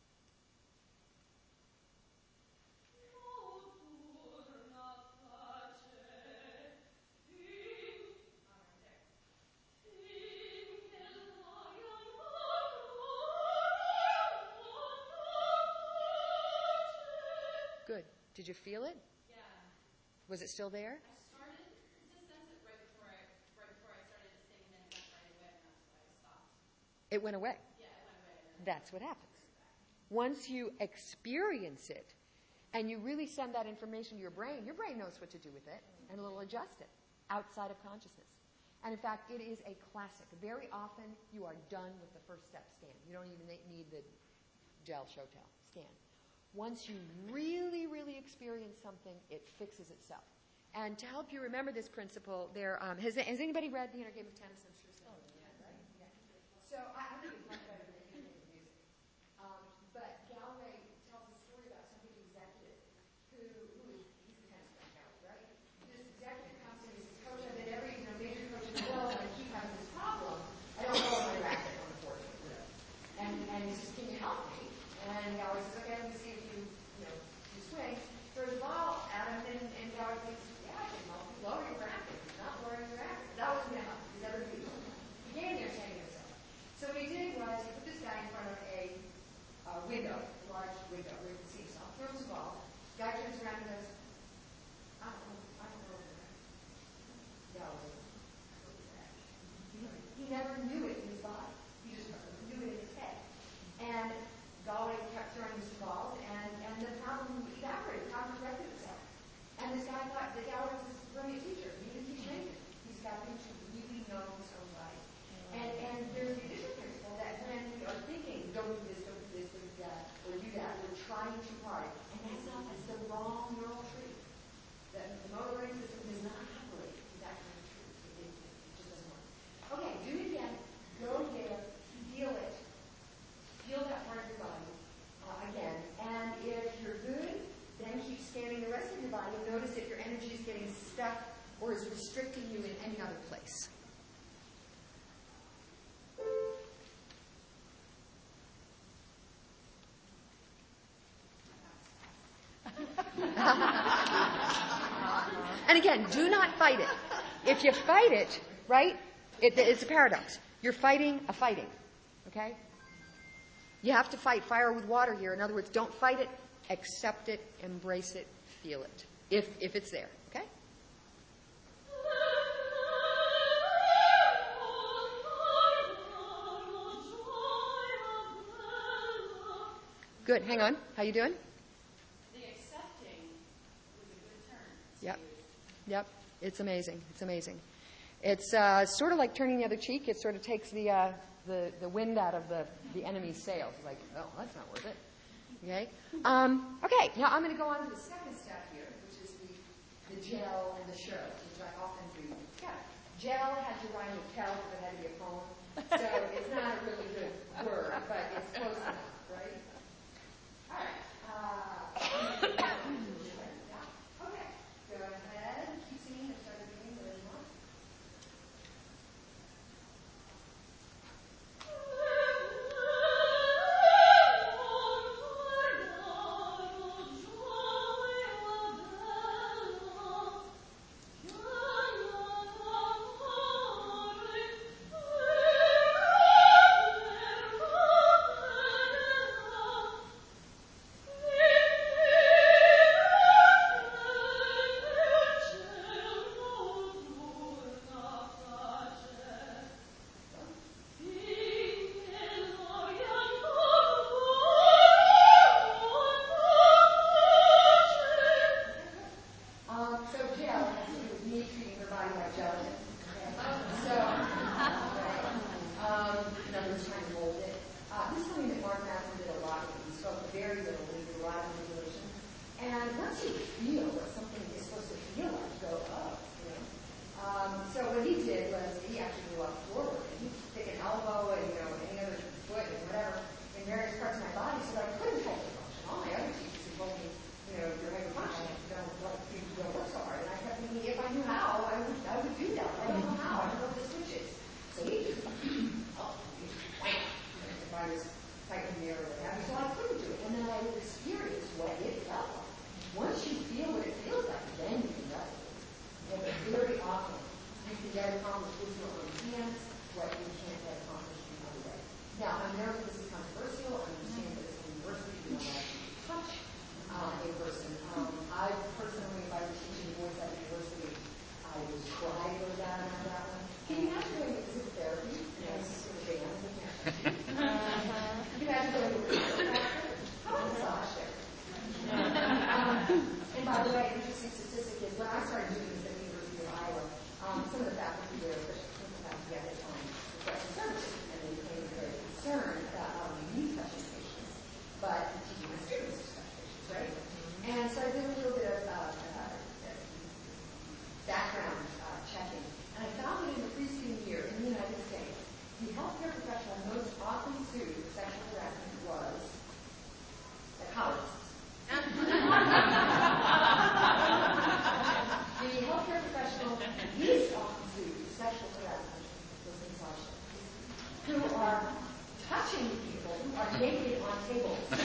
Good. Did you feel it? Yeah. Was it still there? I started to sense it right before I started to sing, and then it went right away, and that's why I stopped. It went away. Yeah, it went away. And then That's what happens. Once you experience it and you really send that information to your brain knows what to do with it, and it'll adjust it outside of consciousness. And in fact, it is a classic. Very often you are done with the first step scan. You don't even need the gel show tell scan. Once you really, really experience something, it fixes itself. And to help you remember this principle, has anybody read The Inner Game of Tennis? I'm sure so. Yeah, right? Yeah. So I think it's much better than anything in music. But Galloway tells a story about some big executive he's a tennis player, Galloway, right? This executive comes in and says, Coach, I've been every major coach in the world, and I keep having this problem. I don't know my racket on the court. And he says, can you help me? And Galloway says, okay, let me see if you swing. Throws the ball at him, and Galloway thinks, yeah, I can help you lower your racket. He's not lowering your racket. That wasn't going to help. He's never going to do it. He gave me a understanding of himself. So what he did was he put this guy in front of a window, a large window where you can see himself, throws the ball. Guy turns around and goes, I don't know the racket. Galloway he never knew it in his body. He just knew it in his head. And Galloway kept throwing his balls, and the problem evaporated. The problem corrected itself. And this guy thought that Galloway was a brilliant teacher. He didn't teach anything. He's got him to really know his own body. And there's the additional principle that when we are thinking, don't do this, don't do that, or do that, we're trying too hard. And that's the wrong neural tree. The motor learning system does not operate with that kind of tree. It just doesn't work. Okay, do it again. Go there. Feel it. Feel that part of your body again. And if you're good, then keep scanning the rest of your body and notice if your energy is getting stuck or is restricting you in any other place. And again, do not fight it. If you fight it, right, it's a paradox. You're fighting a fighting. Okay? You have to fight fire with water here. In other words, don't fight it, accept it, embrace it, feel it, if it's there. Okay? Good. Hang on. How you doing? the accepting was a good turn. Yep. Yep. It's amazing. It's amazing. It's sort of like turning the other cheek. It sort of takes the wind out of the enemy's sails. It's like, oh, that's not worth it. Okay? Okay, now I'm going to go on to the second step here, which is the gel and the show, which I often do. Yeah. Gel had to rhyme with tell because it had to be a poem. So it's not a really good word, but it's close enough, right? All right. Okay. Go ahead. Keep singing and start doing whatever you want. This is something that Mark Manson did a lot with. He spoke very little, he did a lot of manipulation. And once you feel what something is supposed to feel like, you go, oh, you know. So what he did was he actually walked forward and he took an elbow and, you know, any other foot and whatever in various parts of my body so that I couldn't hyperfunction. All my other teachers had told me, you know, you're hyperfunctioning, don't work so hard. And I kept thinking, if I knew how, I would do that. I don't know how. I don't know what the switch is. So he just, wham, if I was tightening the air or what have you. So I couldn't do it. And then I would experience what it felt like. Once you feel what it feels like, then you can replicate. And very often, you can get accomplished with your own hands what you can't get accomplished in other ways. Now, I know that this is controversial. I understand that it's a university. You don't like to touch a person. I personally, if I were teaching voice at a university, I would try to go down on that one. Can you imagine doing physical therapy? Yes. With a band, we can't touch you. Can you imagine going to a physical therapy? How about massage therapy? And by the way, an interesting statistic is when I started doing this at the University of Iowa, some of the faculty there, especially the faculty at the time, professional services, and they became very concerned about me touching patients, but teaching the students to touch patients, right? And so I did a little bit of background checking, and I found that in the preceding year in the United States, the healthcare professional most often sued for sexual harassment was psychologists. The healthcare professional least often sued for sexual harassment was misogynists, who are touching people who are naked on tables. And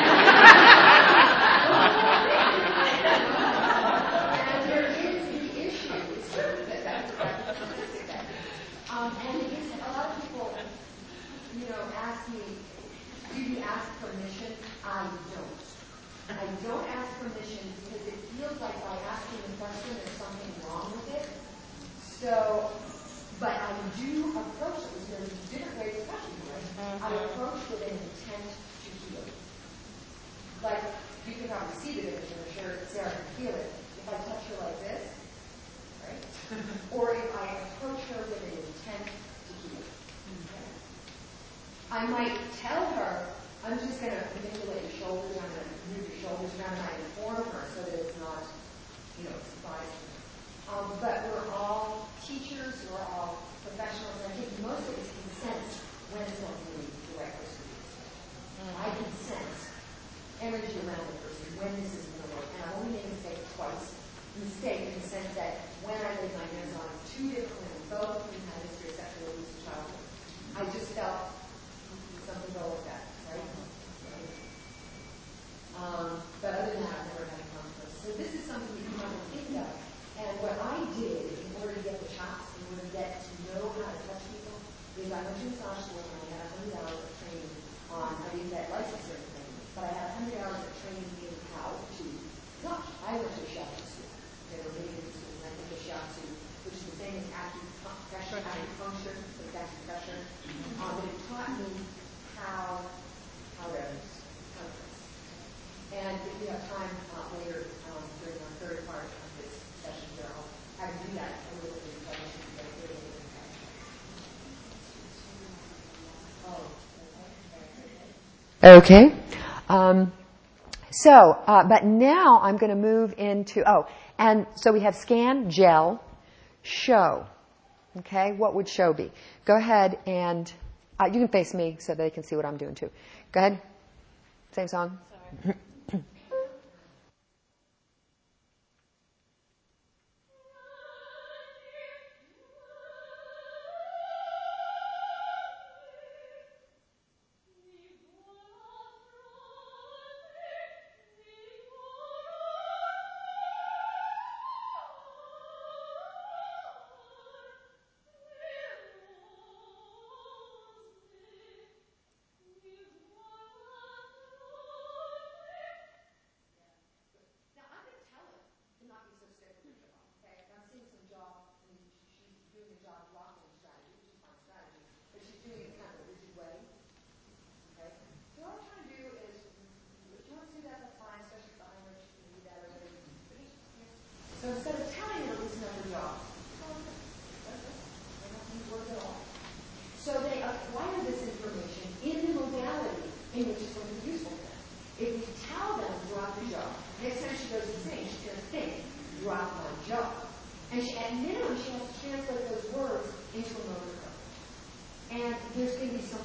there is the issue. It's true that that's a statistic that. And it is, a lot of people, you know, ask me, do you ask permission? I don't. I don't ask permission because it feels like by asking the question there's something wrong with it. So, but I do approach it. There's different ways of touching you, right? I approach with an intent to heal. Like, you can probably see the image, and I'm sure Sarah can feel it. If I touch her like this, right? Or if I approach her with an intent to heal. Okay? I might tell her, I'm just going to manipulate your shoulders, I'm going to move your shoulders around, and I inform her so that it's not, you know, surprising. But we're all teachers, we're all professionals, and I think most of us can sense when it's not really the right person to do this. I can sense energy around the person when this is going to work, and I've only made a mistake twice. Mistake in the sense that when I laid my hands on two different women, both of whom had a history of sexual abuse in childhood, I just felt something go with that, right? But other than that, I've never had a conflict. So this is something that you might want to think about. And what I did in order to get the chops, in order to get to know how to touch people, is I went to massage school and I had 100 hours of training on, I didn't get licensed or anything, but I had 100 hours of training in how to touch. I went to a shiatsu school. There were many different schools, and I went to shiatsu, which is the same as acupuncture, but it's acupressure. But it taught me how to touch. And if you have time later during our third part of this session here, I'll have you do that a little bit of Okay. But now I'm going to move into, and so we have scan, gel, show. Okay, what would show be? Go ahead and, you can face me so they can see what I'm doing too. Go ahead. Same song. Sorry. So instead of telling her to loosen up her jaw, they don't use words at all. So they acquire this information in the modality in which it's going to be useful to them. If we tell them to drop the jaw, next time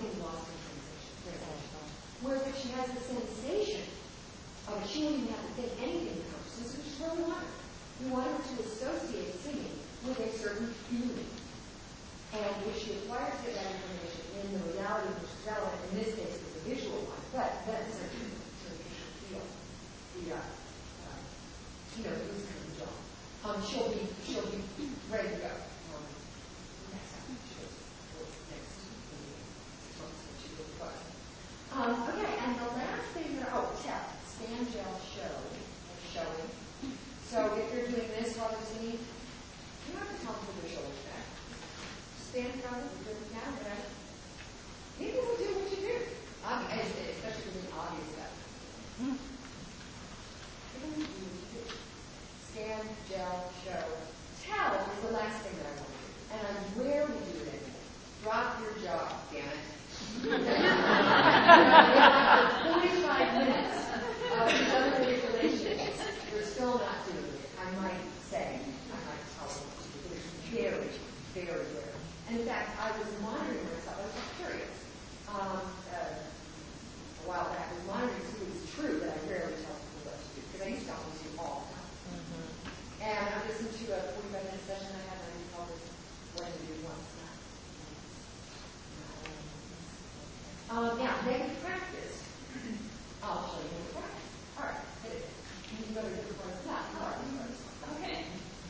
totally lost in translation. Whereas if she has the sensation of she won't even have to think anything in consciousness, which is what we want her. We want her to associate singing with a certain feeling. And if she acquires that information in the reality which is relevant, in this case it's a visual one, but that's a feel. The who's kind of job. She'll be ready to go. Next time next 6 months when she really was. Okay, and the last thing tell, stand, gel, show, or showing. So if you're doing this while you're singing, you don't have to tell them to put their shoulders back. Stand from it, do it now, whatever. People will do what you do. Especially with obvious stuff. People will do what you do. Stand, gel, show. Tell is the last thing that I want to do. And I rarely do it anymore. Drop your jaw, damn it. 45 minutes of these other relationships, you're still not doing it. I might say, I might tell them, but it's very, very rare. And in fact, I was monitoring myself. I was curious. A while back, I was monitoring to see if it was true that I rarely tell people what to do, because I used to always do all the time. And I listened to a 45-minute session I had, and I told this what to do once. Now, negative practice. I'll show you negative practice. All right, hit it. You can go to a different part of the class. Okay.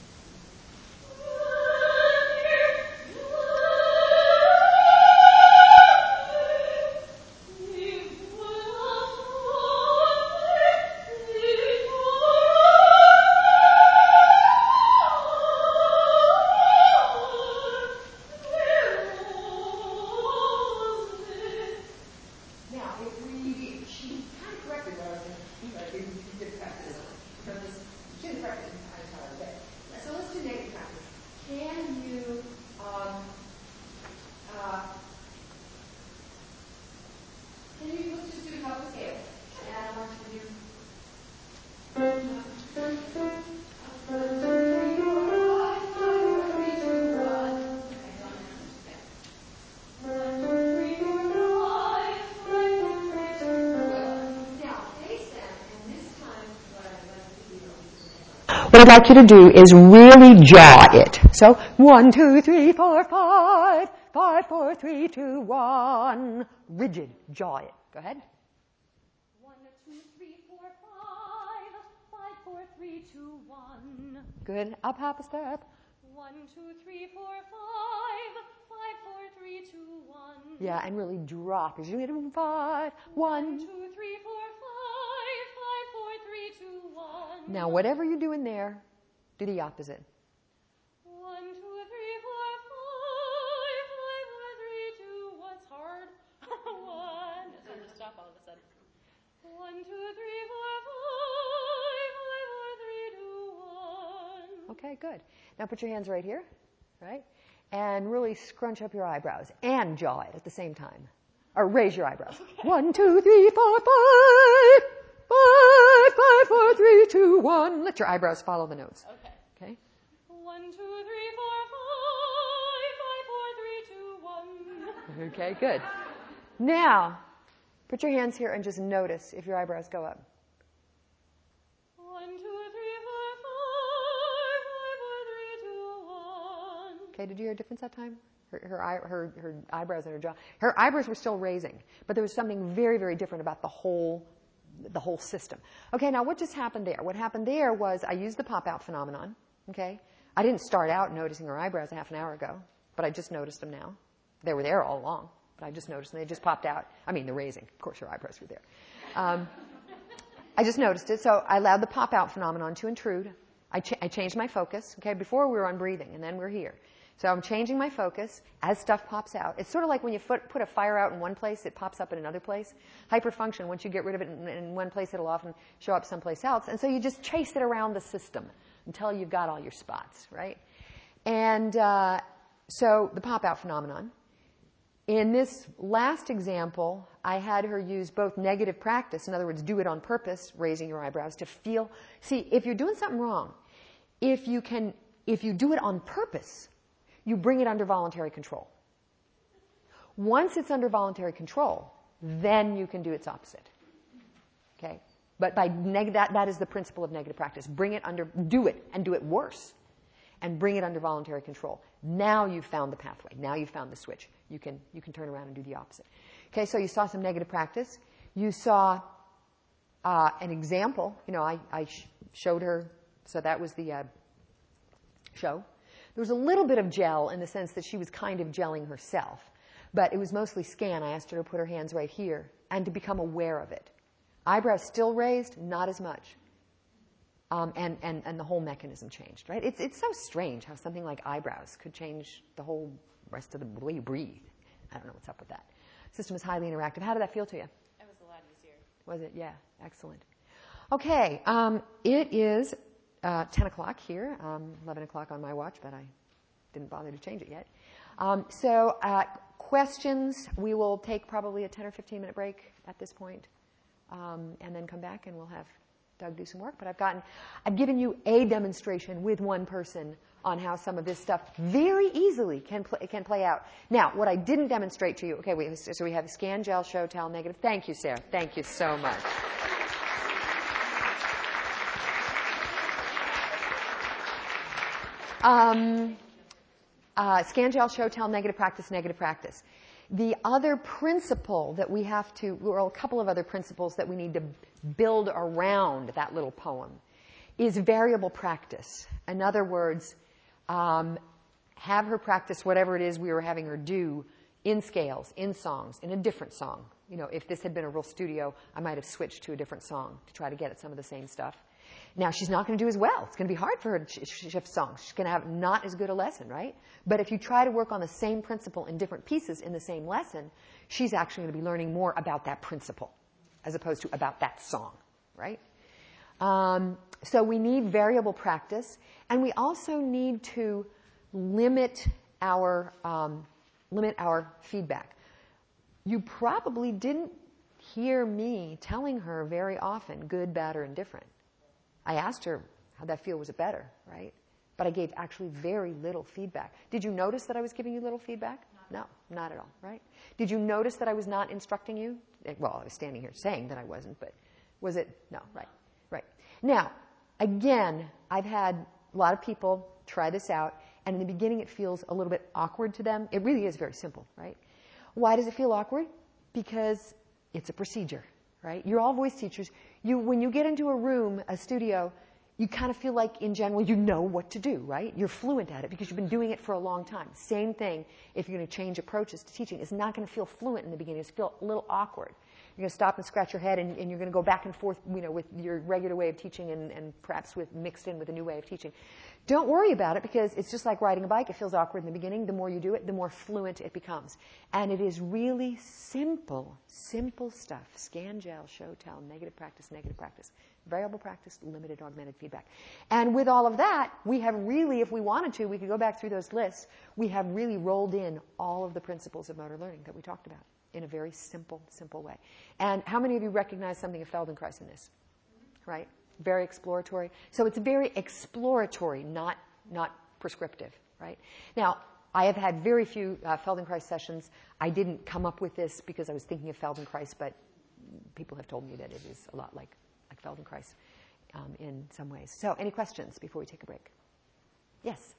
What I'd like you to do is really jaw it. So, 1, 2, 3, 4, 5, 5, 4, 3, 2, 1. Rigid, jaw it. Go ahead. 1, 2, 3, 4, 5, 5, 4, 3, 2, 1. Good. Up half a step. 1, 2, 3, 4, 5, 5, 4, 3, 2, 1. Yeah, and really drop as you hit 5, 1. 1, 2, 3, 4, 5, 5, 4, 3, 2, 1. Now, whatever you're doing there, do the opposite. 1, 2, 3, 4, 5, 5, 4, 3, 2, 1. It's hard. 1. It's hard to stop all of a sudden. 1, 2, 3, 4, 5, 5, 4, 3, 2, 1. Okay, good. Now put your hands right here, right? And really scrunch up your eyebrows and jaw it at the same time. Or raise your eyebrows. Okay. 1, 2, 3, 4, 5. 5, 5, 4, 3, 2, 1. Let your eyebrows follow the notes. Okay. Okay? 1, 2, 3, 4, 5, 5, 4, 3, 2, 1. Okay, good. Now, put your hands here and just notice if your eyebrows go up. 1, 2, 3, 4, 5, 5, 4, 3, 2, 1. Okay, did you hear a difference that time? Her eyebrows and her jaw. Her eyebrows were still raising, but there was something very, very different about the whole system. Okay, now what just happened there? What happened there was I used the pop-out phenomenon, okay? I didn't start out noticing her eyebrows a half an hour ago, but I just noticed them now. They were there all along, but I just noticed them. They just popped out. I mean, the raising. Of course, her eyebrows were there. I just noticed it, so I allowed the pop-out phenomenon to intrude. I changed my focus, okay? Before we were on breathing, and then we're here. So I'm changing my focus as stuff pops out. It's sort of like when you put a fire out in one place, it pops up in another place. Hyperfunction, once you get rid of it in one place, it'll often show up someplace else. And so you just chase it around the system until you've got all your spots, right? And so the pop-out phenomenon. In this last example, I had her use both negative practice, in other words, do it on purpose, raising your eyebrows, to feel. See, if you're doing something wrong, if you do it on purpose, you bring it under voluntary control. Once it's under voluntary control, then you can do its opposite. Okay? But that is the principle of negative practice. Do it, and do it worse. And bring it under voluntary control. Now you've found the pathway. Now you've found the switch. You can turn around and do the opposite. Okay, so you saw some negative practice. You saw an example. I showed her, so that was the show. There was a little bit of gel in the sense that she was kind of gelling herself. But it was mostly scan. I asked her to put her hands right here and to become aware of it. Eyebrows still raised, not as much. And the whole mechanism changed, right? It's so strange how something like eyebrows could change the whole rest of the way you breathe. I don't know what's up with that. System is highly interactive. How did that feel to you? It was a lot easier. Was it? Yeah. Excellent. Okay. It is 10 o'clock here, 11 o'clock on my watch, but I didn't bother to change it yet. So questions, we will take probably a 10 or 15-minute break at this point, and then come back and we'll have Doug do some work. But I've given you a demonstration with one person on how some of this stuff very easily can play out. Now, what I didn't demonstrate to you, okay, so we have scan, gel, show, tell, negative. Thank you, Sarah. Thank you so much. Scan, gel, show, tell, negative practice, negative practice. The other principle that we have to, or a couple of other principles that we need to build around that little poem is variable practice. In other words, have her practice whatever it is we were having her do in scales, in songs, in a different song. If this had been a real studio, I might have switched to a different song to try to get at some of the same stuff. Now, she's not going to do as well. It's going to be hard for her to shift songs. She's going to have not as good a lesson, right? But if you try to work on the same principle in different pieces in the same lesson, she's actually going to be learning more about that principle as opposed to about that song, right? So we need variable practice, and we also need to limit our feedback. You probably didn't hear me telling her very often good, bad, or indifferent. I asked her, how'd that feel? Was it better, right? But I gave actually very little feedback. Did you notice that I was giving you little feedback? No, not at all, right? Did you notice that I was not instructing you? Well, I was standing here saying that I wasn't, but was it? No, right. Now, again, I've had a lot of people try this out, and in the beginning it feels a little bit awkward to them. It really is very simple, right? Why does it feel awkward? Because it's a procedure, right? You're all voice teachers. When you get into a room, a studio, you kind of feel like, in general, you know what to do, right? You're fluent at it because you've been doing it for a long time. Same thing if you're going to change approaches to teaching. It's not going to feel fluent in the beginning. It's going to feel a little awkward. You're going to stop and scratch your head, and you're going to go back and forth, with your regular way of teaching and perhaps mixed in with a new way of teaching. Don't worry about it because it's just like riding a bike. It feels awkward in the beginning. The more you do it, the more fluent it becomes. And it is really simple stuff. Scan, gel, show, tell, negative practice, variable practice, limited augmented feedback. And with all of that, we have really, if we wanted to, we could go back through those lists. We have really rolled in all of the principles of motor learning that we talked about in a very simple way. And how many of you recognize something of Feldenkrais in this? Right? Very exploratory. So it's very exploratory, not prescriptive, right? Now, I have had very few Feldenkrais sessions. I didn't come up with this because I was thinking of Feldenkrais, but people have told me that it is a lot like Feldenkrais in some ways. So any questions before we take a break? Yes?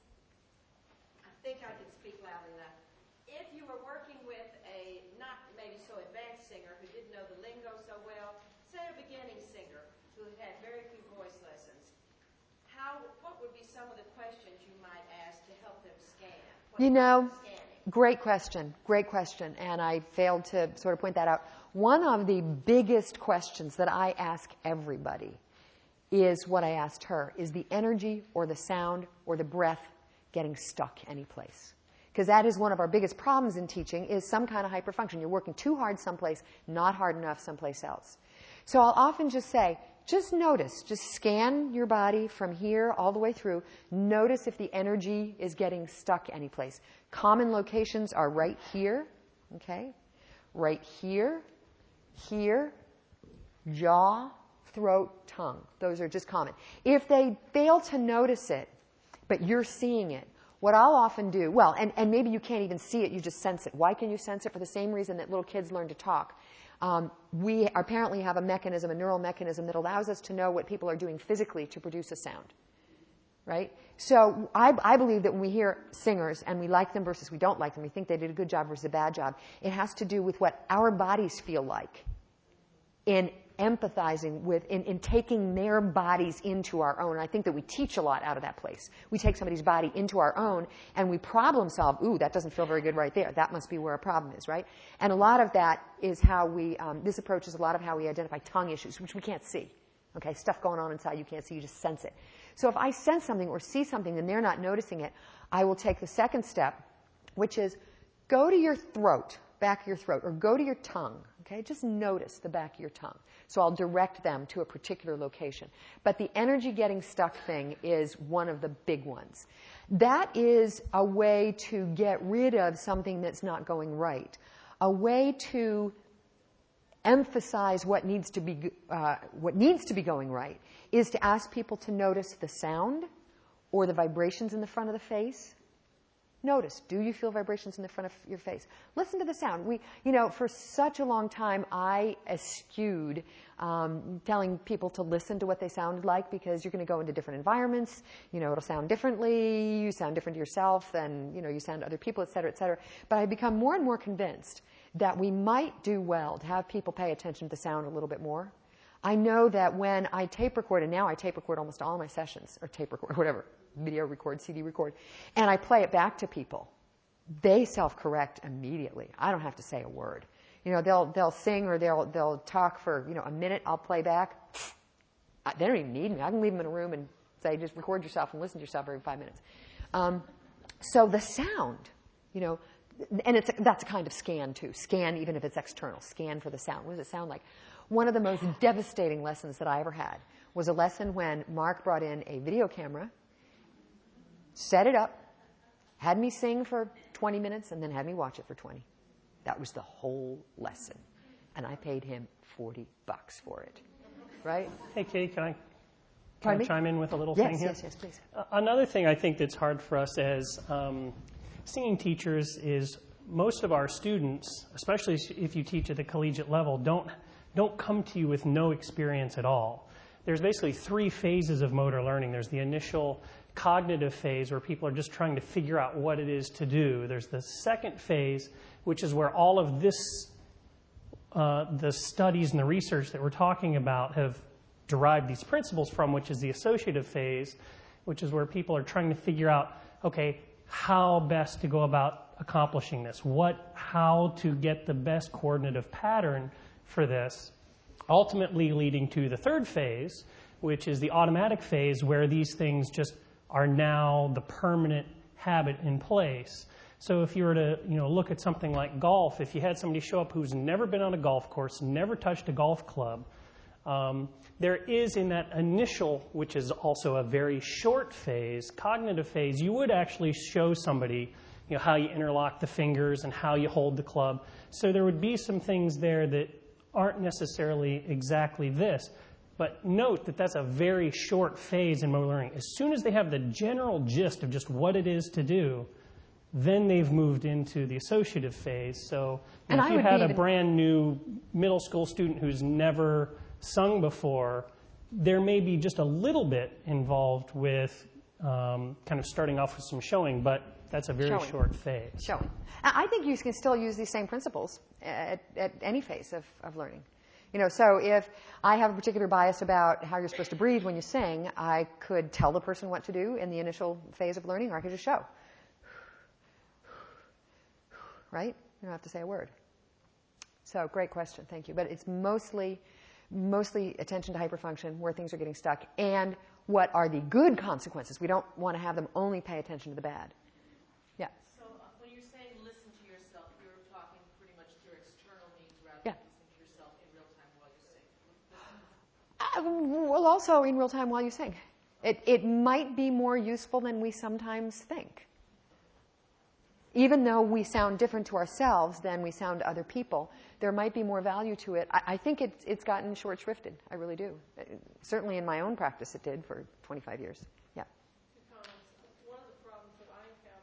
I think I can speak loud enough. If you were working with a not maybe so advanced singer who didn't know the lingo so well, say a beginning singer who had very few voice lessons, what would be some of the questions you might ask to help them scan? Great question, and I failed to sort of point that out. One of the biggest questions that I ask everybody is what I asked her. Is the energy or the sound or the breath getting stuck any place? Because that is one of our biggest problems in teaching is some kind of hyperfunction. You're working too hard someplace, not hard enough someplace else. So I'll often just say, just notice, just scan your body from here all the way through. Notice if the energy is getting stuck any place. Common locations are right here, okay? Right here, jaw, throat, tongue. Those are just common. If they fail to notice it, but you're seeing it, what I'll often do, well, and maybe you can't even see it, you just sense it. Why can you sense it? For the same reason that little kids learn to talk. We apparently have a mechanism, a neural mechanism, that allows us to know what people are doing physically to produce a sound. Right? So I believe that when we hear singers and we like them versus we don't like them, we think they did a good job versus a bad job, it has to do with what our bodies feel like in empathizing with, in taking their bodies into our own. And I think that we teach a lot out of that place. We take somebody's body into our own and we problem solve. Ooh, that doesn't feel very good right there. That must be where a problem is, right? And a lot of that is how we, this approach is a lot of how we identify tongue issues, which we can't see. Okay, stuff going on inside you can't see, you just sense it. So if I sense something or see something and they're not noticing it, I will take the second step, which is go to your throat, back of your throat, or go to your tongue. Okay, just notice the back of your tongue. So I'll direct them to a particular location. But the energy getting stuck thing is one of the big ones. That is a way to get rid of something that's not going right. A way to emphasize what needs to be going right is to ask people to notice the sound or the vibrations in the front of the face. Notice, do you feel vibrations in the front of your face? Listen to the sound. For such a long time, I eschewed telling people to listen to what they sounded like because you're going to go into different environments. It'll sound differently. You sound different to yourself than, you sound to other people, et cetera, et cetera. But I've become more and more convinced that we might do well to have people pay attention to the sound a little bit more. I know that when I tape record, and now I tape record almost all my sessions, or tape record, whatever, video record, CD record, and I play it back to people, they self-correct immediately. I don't have to say a word. They'll sing or they'll talk for, a minute, I'll play back. They don't even need me. I can leave them in a room and say, just record yourself and listen to yourself every 5 minutes. So the sound, and that's a kind of scan, too. Scan, even if it's external. Scan for the sound. What does it sound like? One of the most devastating lessons that I ever had was a lesson when Mark brought in a video camera, set it up, had me sing for 20 minutes, and then had me watch it for 20. That was the whole lesson. And I paid him $40 for it. Right? Hey, Katie, can I chime in with a little thing here? Yes, please. Another thing I think that's hard for us as singing teachers is most of our students, especially if you teach at the collegiate level, don't come to you with no experience at all. There's basically 3 phases of motor learning. There's the initial cognitive phase where people are just trying to figure out what it is to do. There's the second phase, which is where all of this, the studies and the research that we're talking about have derived these principles from, which is the associative phase, which is where people are trying to figure out, okay, how best to go about accomplishing this, how to get the best coordinative pattern for this, ultimately leading to the third phase, which is the automatic phase, where these things just are now the permanent habit in place. So if you were to look at something like golf, if you had somebody show up who's never been on a golf course, never touched a golf club, there is in that initial, which is also a very short phase, cognitive phase, you would actually show somebody how you interlock the fingers and how you hold the club. So there would be some things there that aren't necessarily exactly this. But note that that's a very short phase in motor learning. As soon as they have the general gist of just what it is to do, then they've moved into the associative phase. So if you had a brand new middle school student who's never sung before, there may be just a little bit involved with kind of starting off with some showing, but that's a very short phase. Showing. I think you can still use these same principles at any phase of learning. So if I have a particular bias about how you're supposed to breathe when you sing, I could tell the person what to do in the initial phase of learning, or I could just show. Right? You don't have to say a word. So great question. Thank you. But it's mostly attention to hyperfunction, where things are getting stuck, and what are the good consequences. We don't want to have them only pay attention to the bad. Yeah. So when you're saying listen to yourself, you're talking pretty much to your external needs rather than listening to yourself in real time while you sing. Well, also in real time while you sing. It might be more useful than we sometimes think. Even though we sound different to ourselves than we sound to other people, there might be more value to it. I think it's gotten short-shrifted. I really do. Certainly in my own practice it did for 25 years. Yeah. One of the problems that I encounter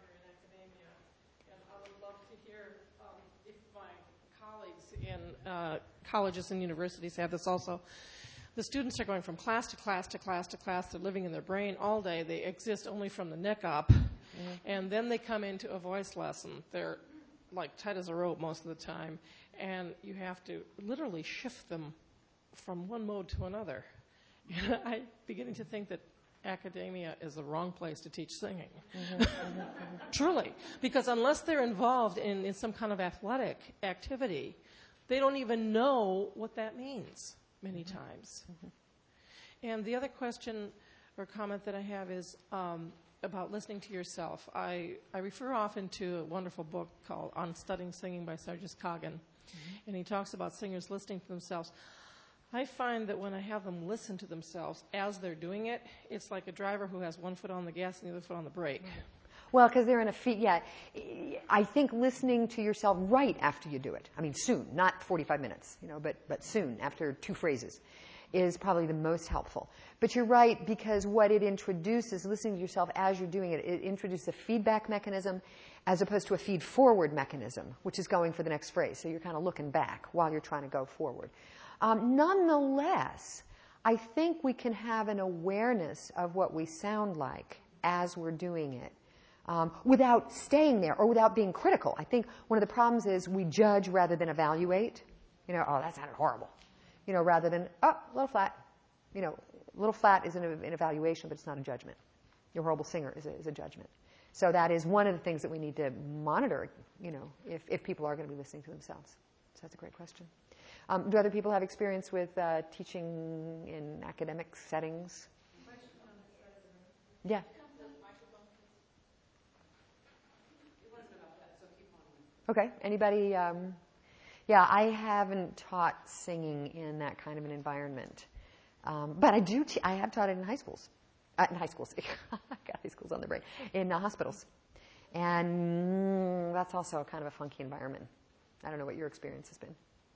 colleges and universities have this also. The students are going from class to class to class to class. They're living in their brain all day. They exist only from the neck up. And then they come into a voice lesson. They're like tight as a rope most of the time. And you have to literally shift them from one mode to another. And I'm beginning to think that academia is the wrong place to teach singing. Truly. Because unless they're involved in some kind of athletic activity, they don't even know what that means many times. And the other question or comment that I have is about listening to yourself. I refer often to a wonderful book called On Studying Singing by Sargis Kagan, and he talks about singers listening to themselves. I find that when I have them listen to themselves as they're doing it, it's like a driver who has one foot on the gas and the other foot on the brake. Well, because they're in a feed, yeah. I think listening to yourself right after you do it, I mean soon, not 45 minutes, but soon, after 2 phrases, is probably the most helpful. But you're right, because what it introduces, listening to yourself as you're doing it, it introduces a feedback mechanism as opposed to a feed-forward mechanism, which is going for the next phrase. So you're kind of looking back while you're trying to go forward. Nonetheless, I think we can have an awareness of what we sound like as we're doing it. Without staying there or without being critical. I think one of the problems is we judge rather than evaluate. Oh, that sounded horrible. Rather than, oh, a little flat. A little flat is an evaluation, but it's not a judgment. You're a horrible singer is a judgment. So that is one of the things that we need to monitor, if people are going to be listening to themselves. So that's a great question. Do other people have experience with teaching in academic settings? Yeah. Okay. Anybody? Yeah, I haven't taught singing in that kind of an environment, but I do. I have taught it in high schools. In high schools, I got high schools on the brain. In hospitals, and that's also kind of a funky environment. I don't know what your experience has been.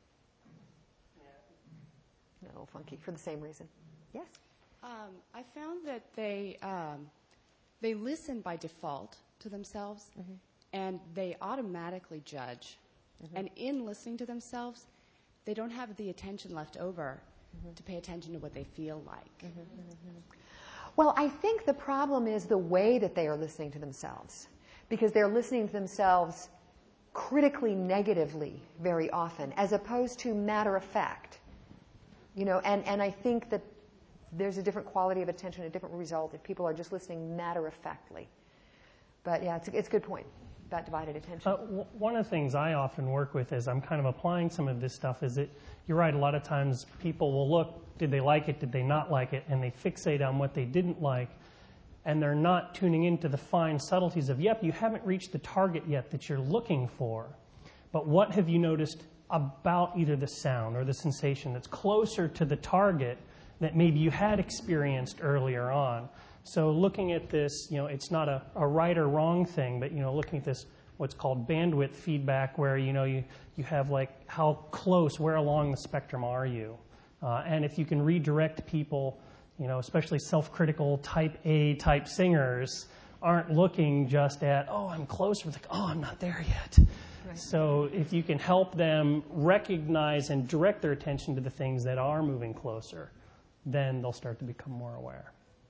A little funky for the same reason. Yes. I found that they listen by default to themselves. And they automatically judge. And in listening to themselves, they don't have the attention left over to pay attention to what they feel like. Well, I think the problem is the way that they are listening to themselves. Because they're listening to themselves critically negatively very often, as opposed to matter of fact. And I think that there's a different quality of attention, a different result if people are just listening matter of factly. But yeah, it's a good point. About divided attention. One of the things I often work with as I'm kind of applying some of this stuff is that you're right, a lot of times people will look, did they like it, did they not like it, and they fixate on what they didn't like, and they're not tuning into the fine subtleties of, yep, you haven't reached the target yet that you're looking for, but what have you noticed about either the sound or the sensation that's closer to the target that maybe you had experienced earlier on? So looking at this, it's not a right or wrong thing, but, looking at this, what's called bandwidth feedback, where, you have like how close, where along the spectrum are you? And if you can redirect people, especially self-critical type A type singers aren't looking just at, oh, I'm closer, like, oh, I'm not there yet. Right. So if you can help them recognize and direct their attention to the things that are moving closer, then they'll start to become more aware.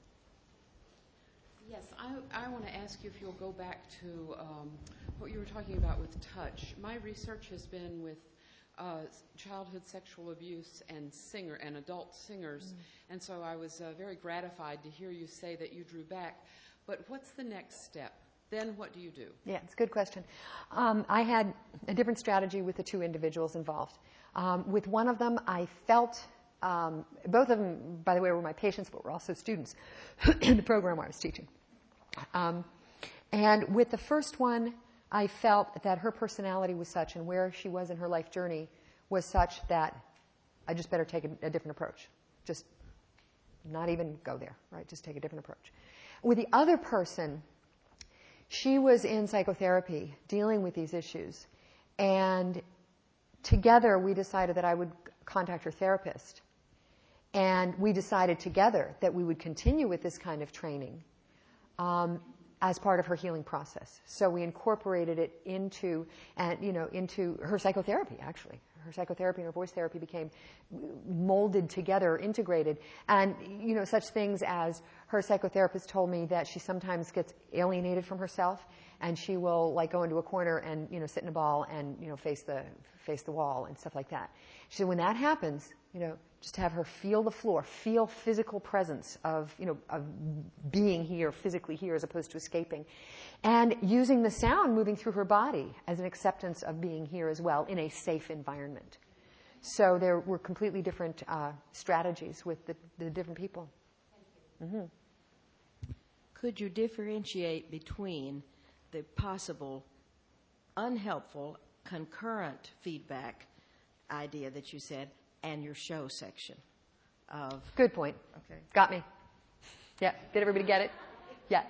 Yes, I want to ask you if you'll go back to what you were talking about with touch. My research has been with childhood sexual abuse and adult singers, and so I was very gratified to hear you say that you drew back. But what's the next step? Then what do you do? Yeah, it's a good question. I had a different strategy with the 2 individuals involved. With one of them, I felt both of them, by the way, were my patients, but were also students in the program I was teaching. And with the first one, I felt that her personality was such and where she was in her life journey was such that I just better take a different approach. Just not even go there, right? Just take a different approach. With the other person, she was in psychotherapy dealing with these issues. And together we decided that I would contact her therapist. And we decided together that we would continue with this kind of training as part of her healing process. So we incorporated it into her psychotherapy, actually, her psychotherapy and her voice therapy became molded together, integrated. And, such things as her psychotherapist told me that she sometimes gets alienated from herself, and she will go into a corner and, sit in a ball and, face the wall and stuff like that. She said when that happens, just have her feel the floor, feel physical presence of being here, physically here, as opposed to escaping. And using the sound moving through her body as an acceptance of being here as well in a safe environment. So there were completely different strategies with the different people. Mm-hmm. Could you differentiate between the possible unhelpful concurrent feedback idea that you said and your show section of... Good point. Okay. Got me. Yeah. Did everybody get it? Yeah.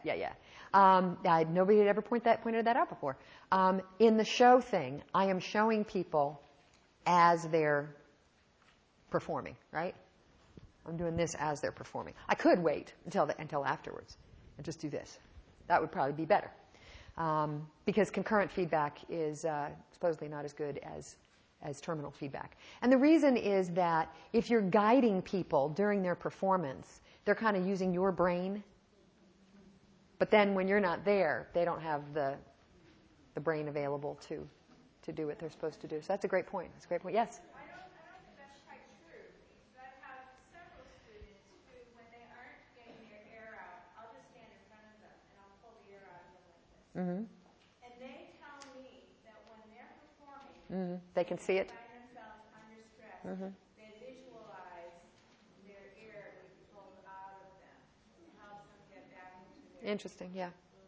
Nobody had ever pointed that out before. In the show thing, I am showing people as they're performing, right? I'm doing this as they're performing. I could wait until afterwards and just do this. That would probably be better. Because concurrent feedback is supposedly not as good as terminal feedback. And the reason is that if you're guiding people during their performance, they're kind of using your brain. But then when you're not there, they don't have the brain available to do what they're supposed to do. So that's a great point. That's a great point. Yes? I don't think that's quite true, because I have several students who, when they aren't getting their air out, I'll just stand in front of them and I'll pull the air out of them like this. Mm-hmm. And they tell me that when they're performing, they can see it. Find themselves under stress. Mm-hmm. They visualize their air being pulled out of them. It helps them get back into their... Interesting, yeah.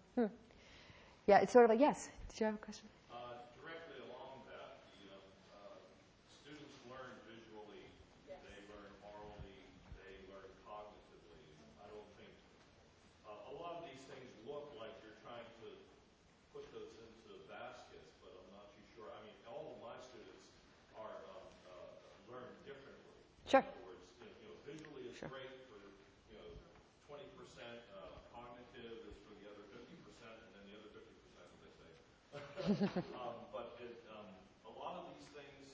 Yeah, it's sort of like, yes. Did you have a question? Directly along that, students learn visually, they learn orally, they learn cognitively. I don't think a lot of these things look like you're trying to put those into baskets, but I'm not too sure. I mean, all of my students are learn differently. Sure. In other words, visually is great for 20%. Cognitive is for the other 50%, and then the other 50%, as they say. But a lot of these things,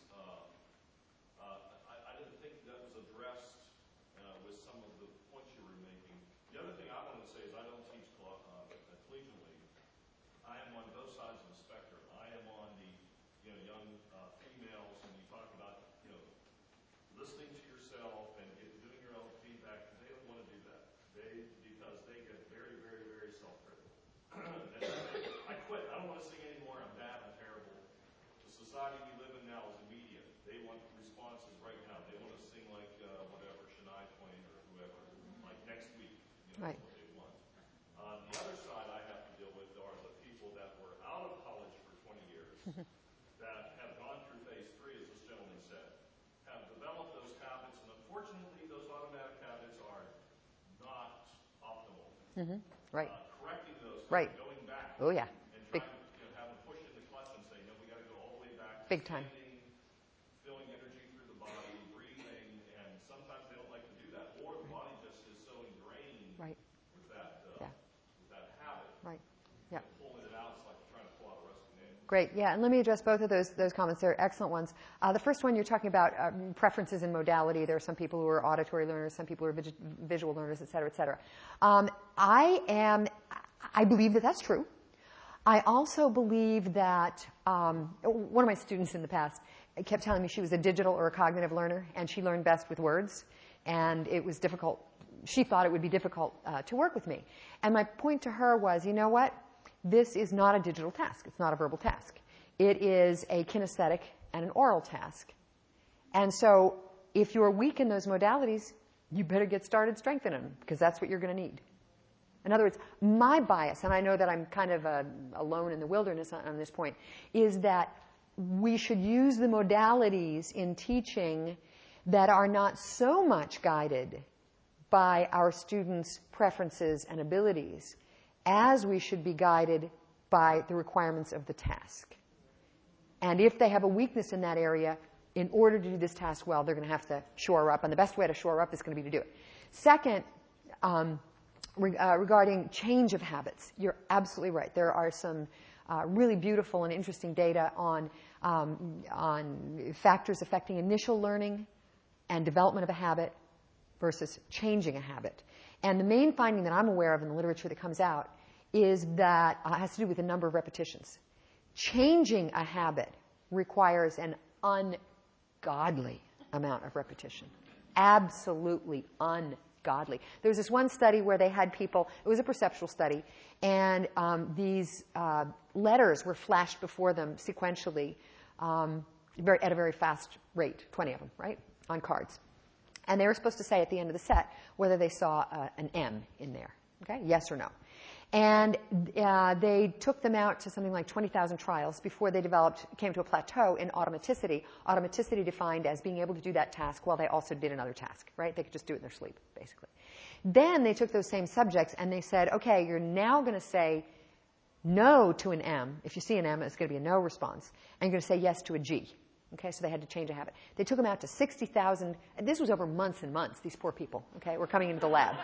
I didn't think that was addressed with some of the points you were making. The other thing I wanted to say is I don't teach collegiately. I am on both sides of the spectrum. I am on the young females, and you talk about listening to yourself and doing your own feedback. They don't want to do that. Because they get very, very, very self-critical. I quit. I don't want to sing anymore. I'm bad. I'm terrible. The society we live in now is immediate. They want responses right now. They want to sing like whatever, Shania Twain or whoever, like next week. Right. What they want. On the other side, I have to deal with are the people that were out of college for 20 years, that have gone through phase 3, as this gentleman said, have developed those habits, and unfortunately, those automatic habits are not optimal. Mm-hmm. Right. Correcting those, right. Going back. Oh, yeah. And trying to have them push in the clutch and say, no, we got to go all the way back. Big time. Feeling energy through the body, breathing, and sometimes they don't like to do that, or the body just is so ingrained with that habit. Right. Yeah. Pulling it out is like trying to pull out a rusty nail. Great. Yeah, and let me address both of those comments. They're excellent ones. The first one, you're talking about preferences in modality. There are some people who are auditory learners, some people who are visual learners, et cetera, et cetera. I believe that that's true. I also believe that one of my students in the past kept telling me she was a digital or a cognitive learner, and she learned best with words, and it was difficult. She thought it would be difficult to work with me. And my point to her was, you know what? This is not a digital task. It's not a verbal task. It is a kinesthetic and an oral task. And so if you're weak in those modalities, you better get started strengthening them, because that's what you're going to need. In other words, my bias, and I know that I'm kind of alone in the wilderness on this point, is that we should use the modalities in teaching that are not so much guided by our students' preferences and abilities as we should be guided by the requirements of the task. And if they have a weakness in that area, in order to do this task well, they're going to have to shore up, and the best way to shore up is going to be to do it. Second, regarding change of habits, you're absolutely right. There are some really beautiful and interesting data on factors affecting initial learning and development of a habit versus changing a habit. And the main finding that I'm aware of in the literature that comes out is that it has to do with the number of repetitions. Changing a habit requires an ungodly amount of repetition. Absolutely ungodly. There was this one study where they had people, it was a perceptual study, and these letters were flashed before them sequentially at a very fast rate, 20 of them, right, on cards. And they were supposed to say at the end of the set whether they saw an M in there, okay, yes or no. And they took them out to something like 20,000 trials before they came to a plateau in automaticity. Automaticity defined as being able to do that task while they also did another task, right? They could just do it in their sleep, basically. Then they took those same subjects and they said, okay, you're now going to say no to an M. If you see an M, it's going to be a no response. And you're going to say yes to a G. Okay, so they had to change a habit. They took them out to 60,000, and this was over months and months, these poor people, okay, were coming into the lab.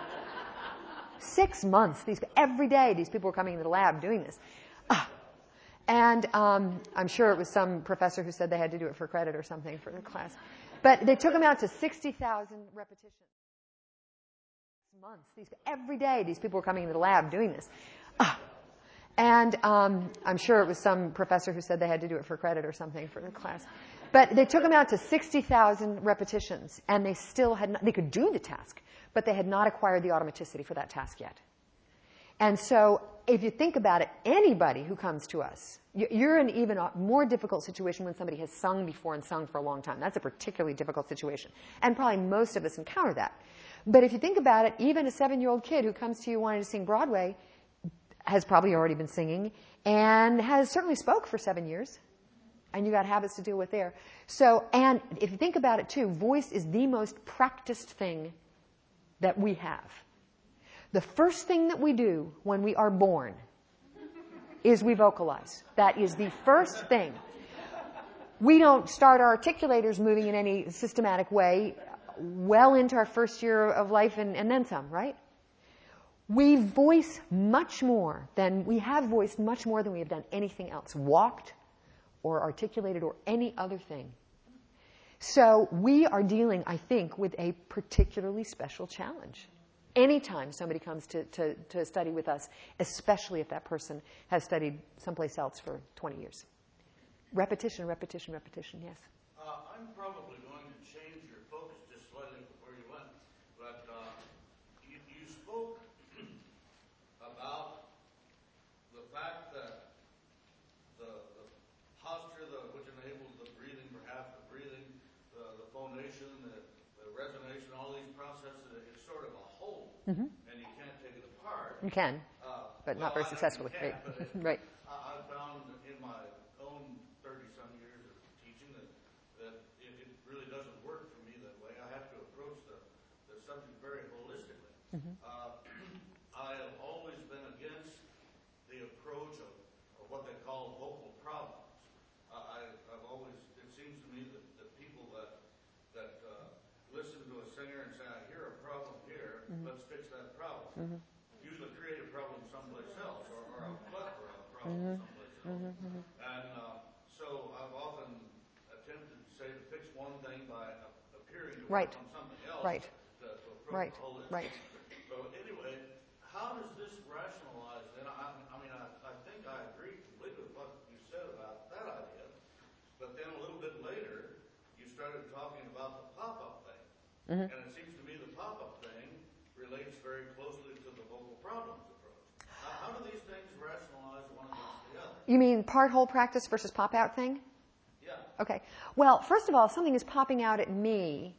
6 months, every day these people were coming into the lab doing this. And I'm sure it was some professor who said they had to do it for credit or something for their class. But they took them out to 60,000 repetitions. Months, every day these people were coming into the lab doing this. And I'm sure it was some professor who said they had to do it for credit or something for their class. But they took them out to 60,000 repetitions, and they still they could do the task, but they had not acquired the automaticity for that task yet. And so if you think about it, anybody who comes to us, you're in even a more difficult situation when somebody has sung before and sung for a long time. That's a particularly difficult situation. And probably most of us encounter that. But if you think about it, even a 7-year-old kid who comes to you wanting to sing Broadway has probably already been singing and has certainly spoke for 7 years. And you got habits to deal with there. So, and if you think about it too, voice is the most practiced thing that we have. The first thing that we do when we are born is we vocalize. That is the first thing. We don't start our articulators moving in any systematic way well into our first year of life and then some, right? We voice much more than, we have voiced much more than we have done anything else. Walked or articulated or any other thing. So we are dealing, I think, with a particularly special challenge. Anytime somebody comes to study with us, especially if that person has studied someplace else for 20 years. Repetition, repetition, repetition, yes. I'm probably going to change your focus just slightly before you went. But you spoke about the fact that the posture which enables the breathing, perhaps the breathing, the phonation, the resonation, all these processes, it's sort of a whole, and you can't take it apart. You can, but not very successfully. Can, right. I found in my own 30-some years of teaching that it really doesn't work for me that way. I have to approach the subject very holistically. I have always been against the approach of what they call vocal problems. I've always, it seems to me that people that listen to a singer and say, I hear a problem here, let's fix that problem. Usually create a problem someplace else, or a flip or a problem someplace else. And so I've often attempted to say to fix one thing by appearing to work on something else to approach the whole issue. So anyway, how does this rationalize then? I think I agree completely with what you said about that idea, but then a little bit later, you started talking about the pop-up thing. And it seems to me the pop-up thing relates very closely to the vocal problems approach. How do these things rationalize one against the other? You mean part-whole practice versus pop-out thing? Yeah. Okay. Well, first of all, something is popping out at me,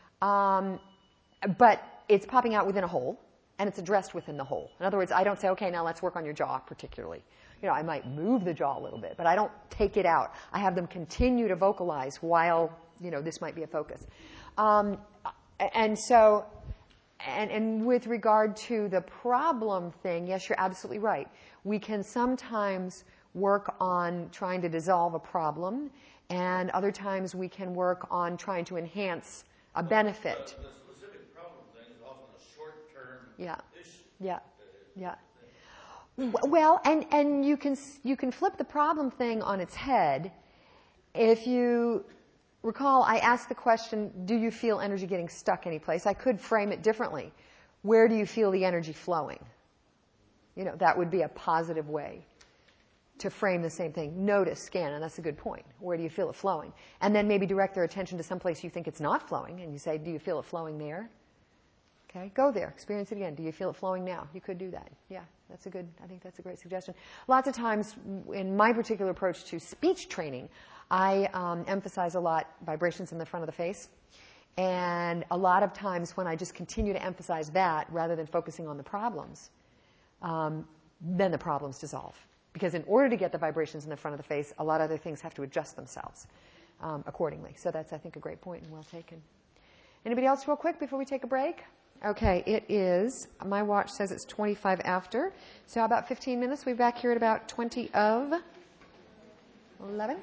but it's popping out within a whole, and it's addressed within the whole. In other words, I don't say, okay, now let's work on your jaw particularly. You know, I might move the jaw a little bit, but I don't take it out. I have them continue to vocalize while, you know, this might be a focus. And so, and with regard to the problem thing, yes, you're absolutely right. We can sometimes work on trying to dissolve a problem, and other times we can work on trying to enhance a benefit. The specific problem thing is often a short-term issue. Yeah. Well, and you can flip the problem thing on its head. If you recall, I asked the question, do you feel energy getting stuck anyplace? I could frame it differently. Where do you feel the energy flowing? You know, that would be a positive way to frame the same thing. Notice, scan, and that's a good point. Where do you feel it flowing? And then maybe direct their attention to someplace you think it's not flowing, and you say, do you feel it flowing there? Okay, go there, experience it again. Do you feel it flowing now? You could do that. Yeah, I think that's a great suggestion. Lots of times, in my particular approach to speech training, I emphasize a lot vibrations in the front of the face. And a lot of times when I just continue to emphasize that rather than focusing on the problems, then the problems dissolve. Because in order to get the vibrations in the front of the face, a lot of other things have to adjust themselves accordingly. So that's, I think, a great point and well taken. Anybody else real quick before we take a break? Okay, it is, my watch says it's 25 after. So how about 15 minutes? We'll be back here at about 20 of 11.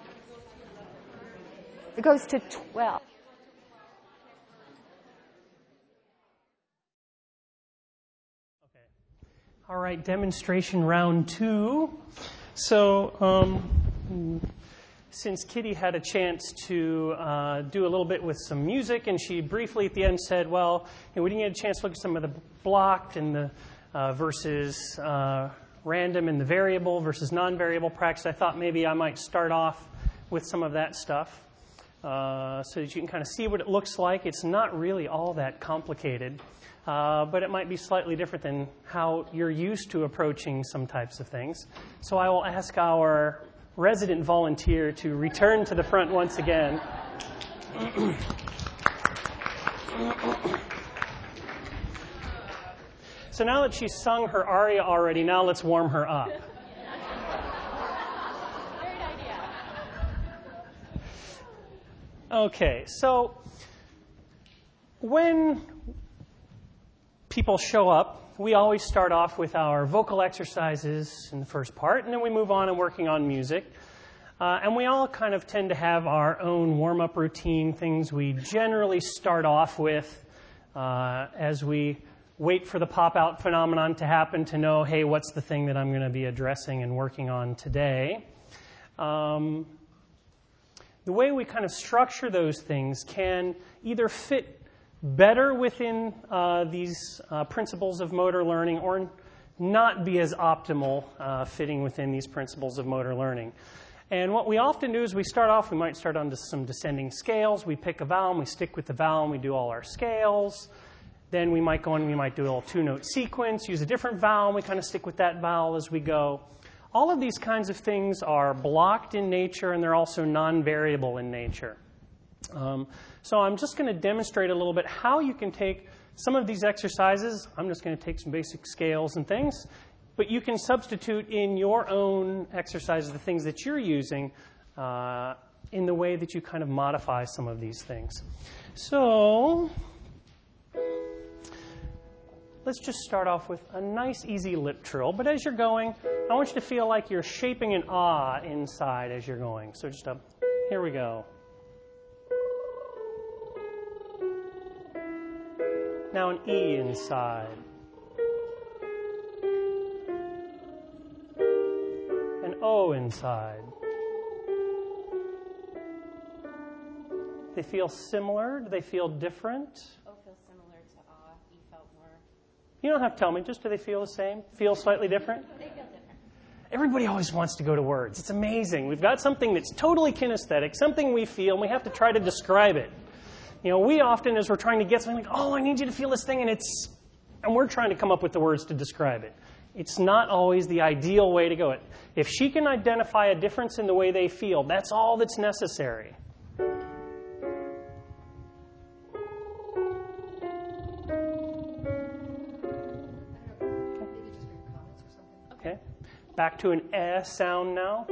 It goes to 12. All right, demonstration round 2. So since Kitty had a chance to do a little bit with some music, and she briefly at the end said, well, we didn't get a chance to look at some of the blocked and the versus random and the variable versus non-variable practice, I thought maybe I might start off with some of that stuff so that you can kind of see what it looks like. It's not really all that complicated. But it might be slightly different than how you're used to approaching some types of things. So I will ask our resident volunteer to return to the front once again. So now that she's sung her aria already, now let's warm her up. Great idea. Okay, so when people show up, we always start off with our vocal exercises in the first part, and then we move on and working on music. And we all kind of tend to have our own warm-up routine, things we generally start off with as we wait for the pop-out phenomenon to happen to know, hey, what's the thing that I'm going to be addressing and working on today? The way we kind of structure those things can either fit better within these principles of motor learning or not be as optimal fitting within these principles of motor learning. And what we often do is we might start on some descending scales. We pick a vowel, and we stick with the vowel, and we do all our scales. Then we might go on and we might do a little 2-note sequence, use a different vowel, and we kind of stick with that vowel as we go. All of these kinds of things are blocked in nature, and they're also non-variable in nature. So I'm just going to demonstrate a little bit how you can take some of these exercises. I'm just going to take some basic scales and things, but you can substitute in your own exercises the things that you're using in the way that you kind of modify some of these things. So let's just start off with a nice, easy lip trill. But as you're going, I want you to feel like you're shaping an ah inside as you're going. So just here we go. Now an E inside. An O inside. They feel similar? Do they feel different? O feels similar to ah. E felt more. You don't have to tell me. Just do they feel the same? Feel slightly different? They feel different. Everybody always wants to go to words. It's amazing. We've got something that's totally kinesthetic, something we feel, and we have to try to describe it. You know, we often, as we're trying to get something like, oh, I need you to feel this thing, and we're trying to come up with the words to describe it. It's not always the ideal way to go. If she can identify a difference in the way they feel, that's all that's necessary. Okay. Back to an eh sound now.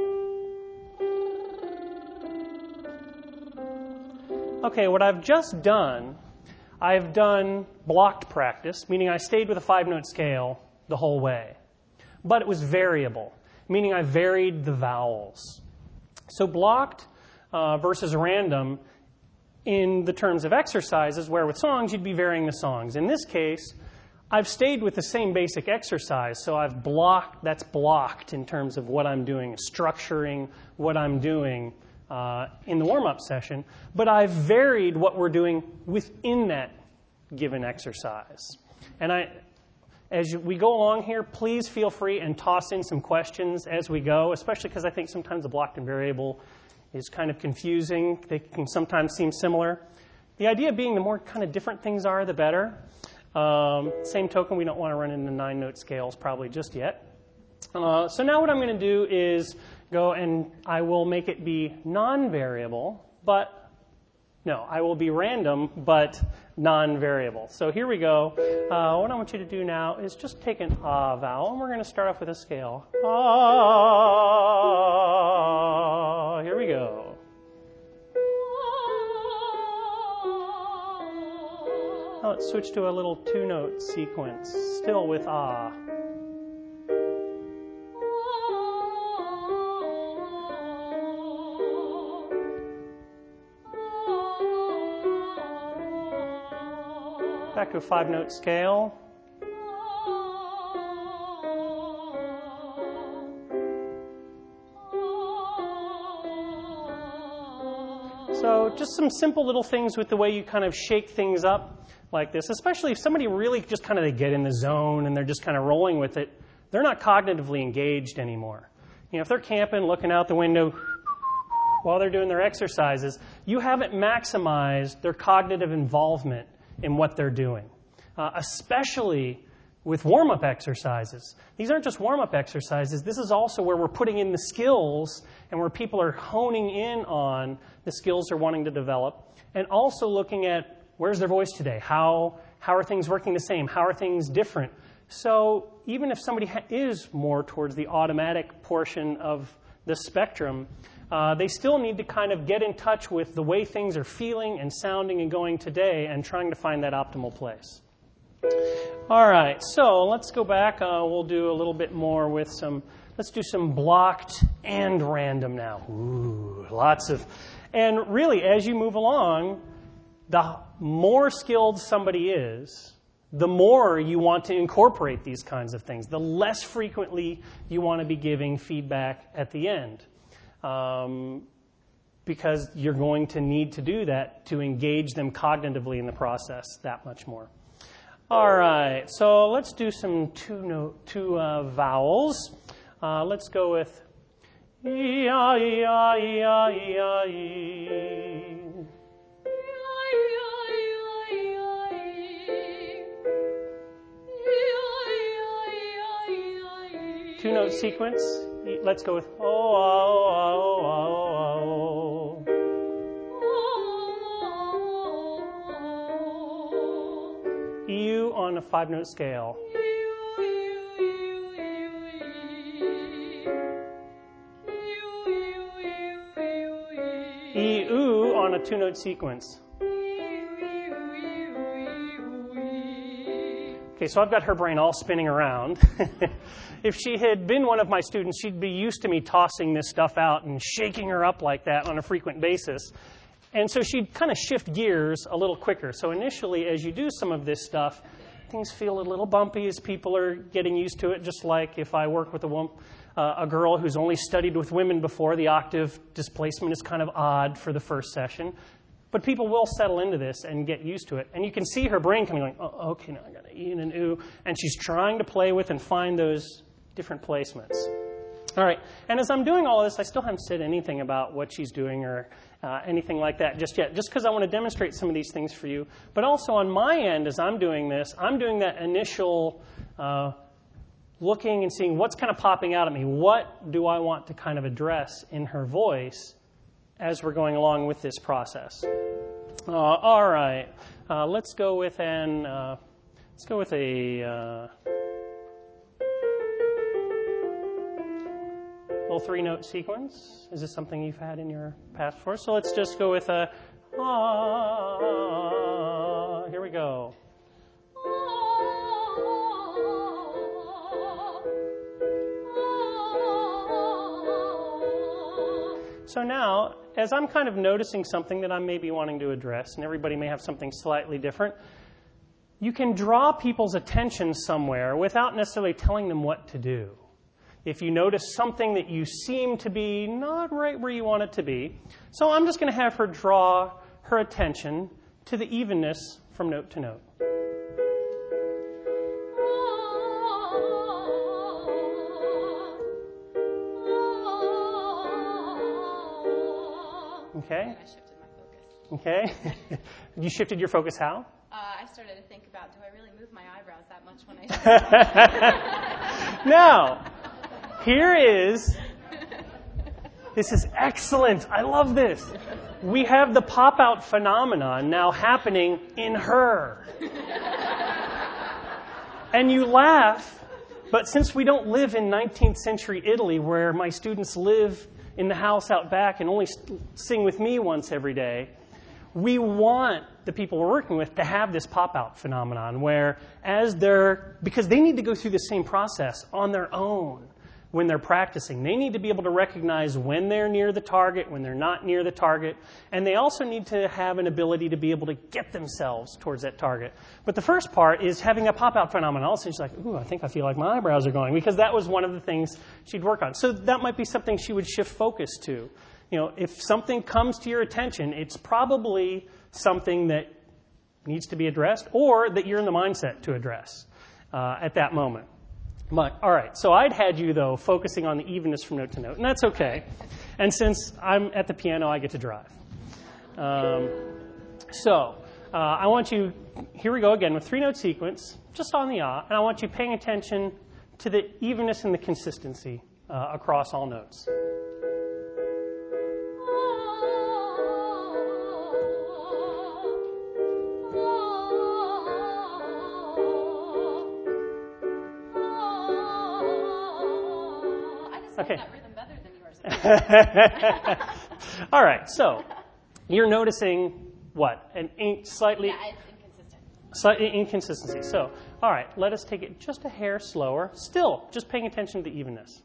Okay, what I've just done, I've done blocked practice, meaning I stayed with a 5-note scale the whole way. But it was variable, meaning I varied the vowels. So blocked versus random in the terms of exercises, where with songs you'd be varying the songs. In this case, I've stayed with the same basic exercise, so that's blocked in terms of what I'm doing, structuring what I'm doing in the warm-up session, but I've varied what we're doing within that given exercise. And as we go along here, please feel free and toss in some questions as we go, especially because I think sometimes the blocked and variable is kind of confusing. They can sometimes seem similar. The idea being the more kind of different things are, the better. Same token, we don't want to run into 9-note scales probably just yet. So now what I'm going to do is go and I will make it be non-variable, but no, I will be random, but non-variable. So here we go. What I want you to do now is just take an ah vowel, and we're going to start off with a scale. Ah. Here we go. Now let's switch to a little 2-note sequence, still with ah. Back to a 5-note scale. So just some simple little things with the way you kind of shake things up like this, especially if somebody really just kind of they get in the zone and they're just kind of rolling with it, they're not cognitively engaged anymore. You know, if they're camping, looking out the window while they're doing their exercises, you haven't maximized their cognitive involvement in what they're doing, especially with warm-up exercises. These aren't just warm-up exercises. This is also where we're putting in the skills and where people are honing in on the skills they're wanting to develop, and also looking at where's their voice today? How are things working the same? How are things different? So even if somebody is more towards the automatic portion of the spectrum, they still need to kind of get in touch with the way things are feeling and sounding and going today and trying to find that optimal place. All right, so let's go back. We'll do a little bit more with let's do some blocked and random now. Ooh, and really, as you move along, the more skilled somebody is, the more you want to incorporate these kinds of things. The less frequently you want to be giving feedback at the end. Because you're going to need to do that to engage them cognitively in the process that much more. All right, so let's do some two vowels. Let's go with E-I-E-I-E-I-E-I-E. 2-note sequence. Let's go with oh. EU on a 5-note scale. EU on a 2-note sequence. Okay, so I've got her brain all spinning around. If she had been one of my students, she'd be used to me tossing this stuff out and shaking her up like that on a frequent basis. And so she'd kind of shift gears a little quicker. So initially, as you do some of this stuff, things feel a little bumpy as people are getting used to it, just like if I work with a girl who's only studied with women before, the octave displacement is kind of odd for the first session. But people will settle into this and get used to it. And you can see her brain kind of going, oh, okay, now I got an E and an U. And she's trying to play with and find those different placements. All right, and as I'm doing all of this, I still haven't said anything about what she's doing or anything like that just yet, just because I want to demonstrate some of these things for you. But also on my end, as I'm doing this, I'm doing that initial looking and seeing what's kind of popping out at me. What do I want to kind of address in her voice as we're going along with this process? All right, let's go with a little 3-note sequence. Is this something you've had in your past before? So let's just go with a ah. Here we go. So now, as I'm kind of noticing something that I may be wanting to address, and everybody may have something slightly different, you can draw people's attention somewhere without necessarily telling them what to do. If you notice something that you seem to be not right where you want it to be, so I'm just going to have her draw her attention to the evenness from note to note. Okay. I shifted my focus. Okay. You shifted your focus how? I started to think about, do I really move my eyebrows that much when I do? Now, this is excellent. I love this. We have the pop-out phenomenon now happening in her. And you laugh, but since we don't live in 19th century Italy where my students live in the house out back and only sing with me once every day, we want the people we're working with to have this pop-out phenomenon where because they need to go through the same process on their own when they're practicing. They need to be able to recognize when they're near the target, when they're not near the target, and they also need to have an ability to be able to get themselves towards that target. But the first part is having a pop-out phenomenon. All of a sudden she's like, ooh, I think I feel like my eyebrows are going, because that was one of the things she'd work on. So that might be something she would shift focus to. You know, if something comes to your attention, it's probably something that needs to be addressed or that you're in the mindset to address at that moment. But, all right, so I'd had you, though, focusing on the evenness from note to note, and that's okay. And since I'm at the piano, I get to drive. I want you, here we go again with 3-note sequence, just on the and I want you paying attention to the evenness and the consistency across all notes. Okay. That rhythm better than yours. All right, so you're noticing what? Slightly it's inconsistent. Slightly inconsistency. So, all right, let us take it just a hair slower. Still, just paying attention to the evenness.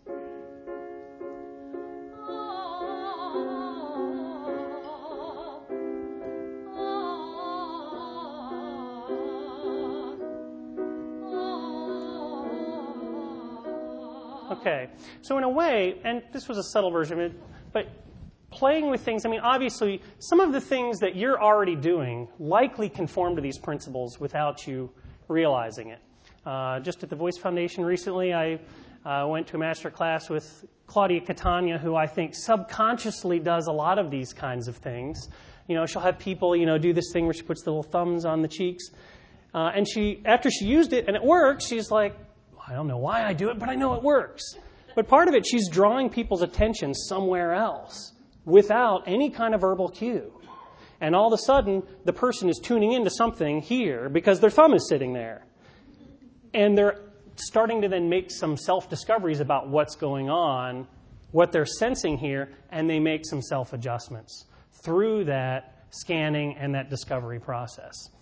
Okay, so in a way, and this was a subtle version of it, but playing with things, I mean, obviously, some of the things that you're already doing likely conform to these principles without you realizing it. Just at the Voice Foundation recently, I went to a master class with Claudia Catania, who I think subconsciously does a lot of these kinds of things. You know, she'll have people, do this thing where she puts the little thumbs on the cheeks. And after she used it and it works, she's like, I don't know why I do it, but I know it works. But part of it, she's drawing people's attention somewhere else without any kind of verbal cue. And all of a sudden, the person is tuning into something here because their thumb is sitting there. And they're starting to then make some self-discoveries about what's going on, what they're sensing here, and they make some self-adjustments through that scanning and that discovery process.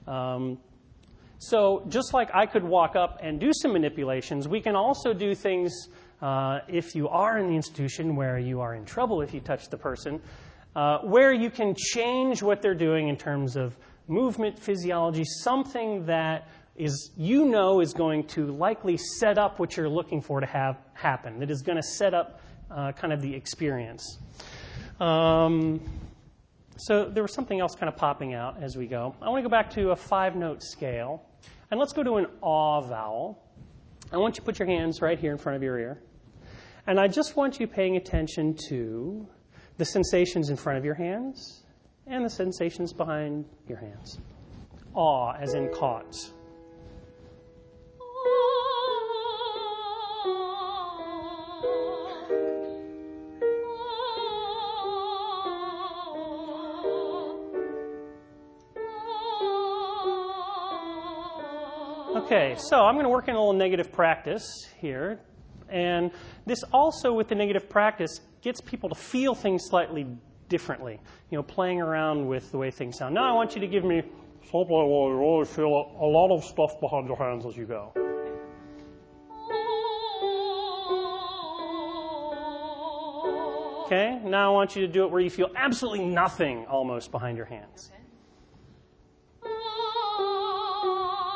So just like I could walk up and do some manipulations, we can also do things if you are in the institution where you are in trouble if you touch the person, where you can change what they're doing in terms of movement, physiology, something that is going to likely set up what you're looking for to have happen. That is going to set up kind of the experience. So there was something else kind of popping out as we go. I want to go back to a 5-note scale. And let's go to an aw vowel. I want you to put your hands right here in front of your ear. And I just want you paying attention to the sensations in front of your hands and the sensations behind your hands. Aw, as in caught. Okay, so I'm going to work in a little negative practice here. And this also, with the negative practice, gets people to feel things slightly differently, playing around with the way things sound. Now I want you to give me something where you really feel a lot of stuff behind your hands as you go. Okay, now I want you to do it where you feel absolutely nothing almost behind your hands. Okay.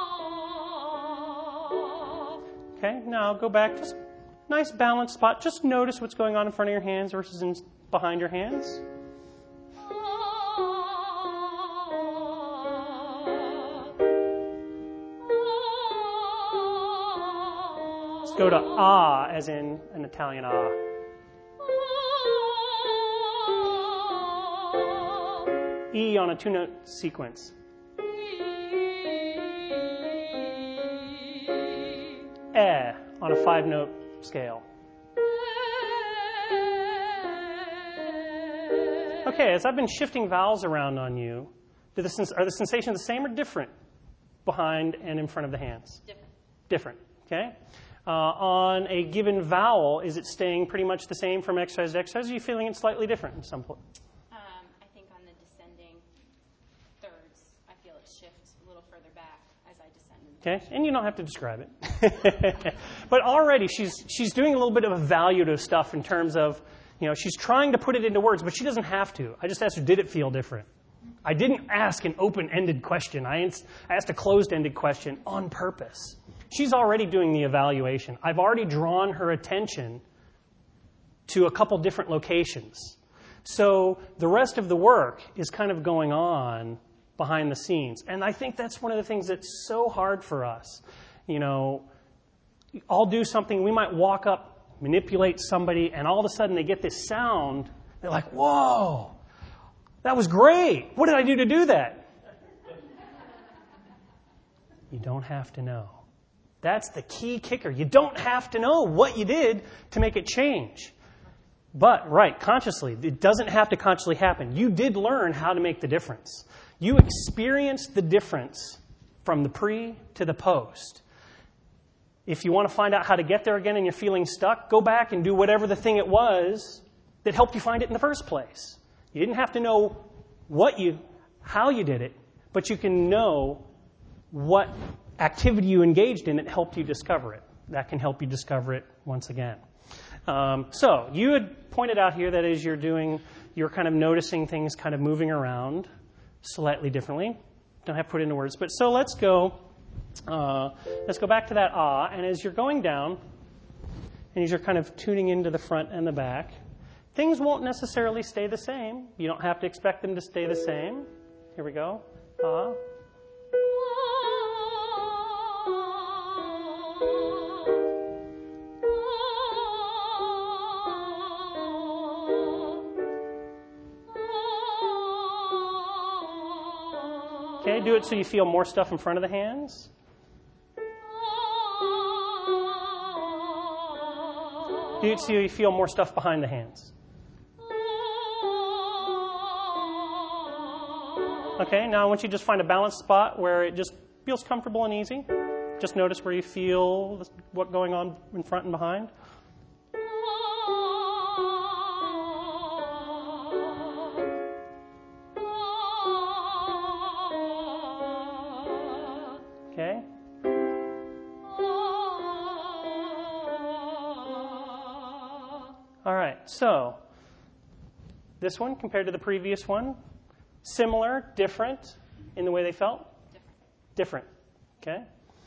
Okay, now go back, just nice balanced spot. Just notice what's going on in front of your hands versus behind your hands. Let's go to ah, as in an Italian ah. E on a 2-note sequence. E on a 5-note scale. Okay, as I've been shifting vowels around on you, are the sensations the same or different behind and in front of the hands? Different, okay? On a given vowel, is it staying pretty much the same from exercise to exercise? Or are you feeling it slightly different in some point? I think on the descending thirds, I feel it shift a little further back as I descend. Okay, and you don't have to describe it. But already she's doing a little bit of evaluative stuff in terms of, she's trying to put it into words, but she doesn't have to. I just asked her, did it feel different? I didn't ask an open-ended question. I asked a closed-ended question on purpose. She's already doing the evaluation. I've already drawn her attention to a couple different locations. So the rest of the work is kind of going on behind the scenes. And I think that's one of the things that's so hard for us. I'll do something, we might walk up, manipulate somebody, and all of a sudden they get this sound. They're like, whoa, that was great. What did I do to do that? You don't have to know. That's the key kicker. You don't have to know what you did to make it change. But, consciously, it doesn't have to consciously happen. You did learn how to make the difference. You experienced the difference from the pre to the post. If you want to find out how to get there again and you're feeling stuck, go back and do whatever the thing it was that helped you find it in the first place. You didn't have to know how you did it, but you can know what activity you engaged in that helped you discover it. That can help you discover it once again. So you had pointed out here that as you're kind of noticing things kind of moving around slightly differently. Don't have to put it into words, but so let's go back to that ah, and as you're going down, and as you're kind of tuning into the front and the back, things won't necessarily stay the same. You don't have to expect them to stay the same. Here we go. Ah. Okay, do it so you feel more stuff in front of the hands. Do it so you feel more stuff behind the hands. Okay, now I want you to just find a balanced spot where it just feels comfortable and easy. Just notice where you feel what's going on in front and behind. Okay. All right, so this one compared to the previous one, similar, different in the way they felt? Different. Okay.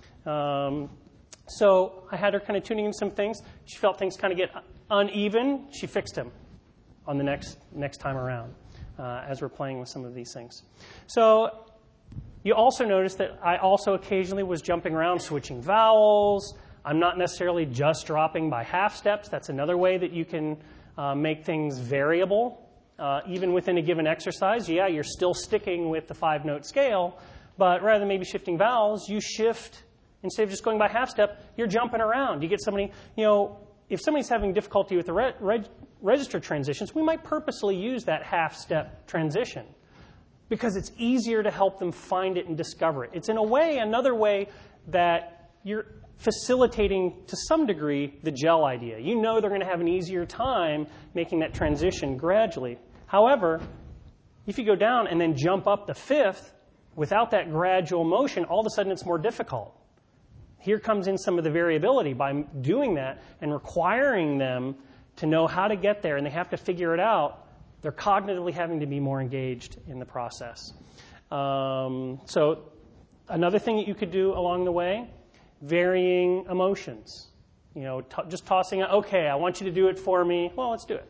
So I had her kind of tuning in some things. She felt things kind of get uneven. She fixed them on the next time around as we're playing with some of these things. So you also notice that I also occasionally was jumping around, switching vowels. I'm not necessarily just dropping by half steps. That's another way that you can make things variable. Even within a given exercise, you're still sticking with the 5-note scale, but rather than maybe shifting vowels, you shift, instead of just going by half step, you're jumping around. You get somebody, if somebody's having difficulty with the register transitions, we might purposely use that half-step transition because it's easier to help them find it and discover it. It's in a way, another way that you're facilitating to some degree the gel idea. You know they're going to have an easier time making that transition gradually. However, if you go down and then jump up the fifth without that gradual motion, all of a sudden it's more difficult. Here comes in some of the variability by doing that and requiring them to know how to get there, and they have to figure it out. They're cognitively having to be more engaged in the process. So another thing that you could do along the way, varying emotions. Just tossing out, okay, I want you to do it for me. Well, let's do it.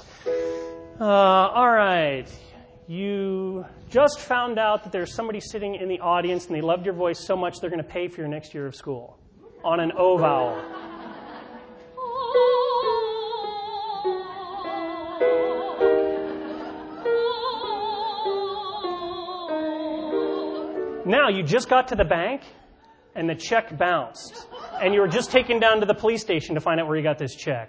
All right. You just found out that there's somebody sitting in the audience and they loved your voice so much they're going to pay for your next year of school on an O vowel. Now, you just got to the bank and the check bounced. And you were just taken down to the police station to find out where you got this check.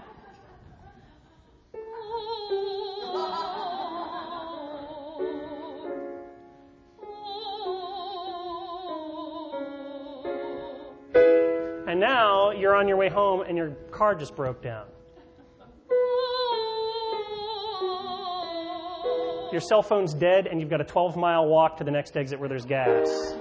And now you're on your way home and your car just broke down. Your cell phone's dead and you've got a 12-mile walk to the next exit where there's gas.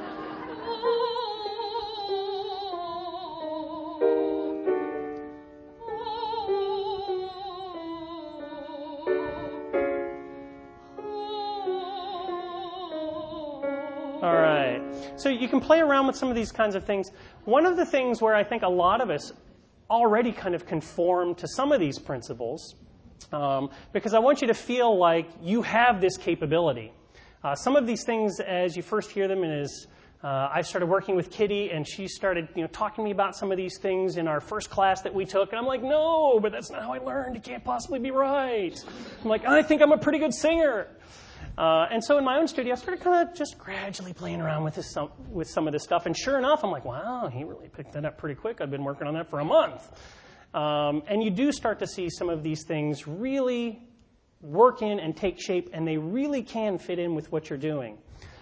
All right. So you can play around with some of these kinds of things. One of the things where I think a lot of us already kind of conform to some of these principles, because I want you to feel like you have this capability. Some of these things, as you first hear them, and as I started working with Kitty, and she started talking to me about some of these things in our first class that we took, and I'm like, no, but that's not how I learned. It can't possibly be right. I'm like, I think I'm a pretty good singer. And so in my own studio, I started kind of just gradually playing around with some of this stuff. And sure enough, I'm like, wow, he really picked that up pretty quick. I've been working on that for a month. And you do start to see some of these things really work in and take shape, and they really can fit in with what you're doing.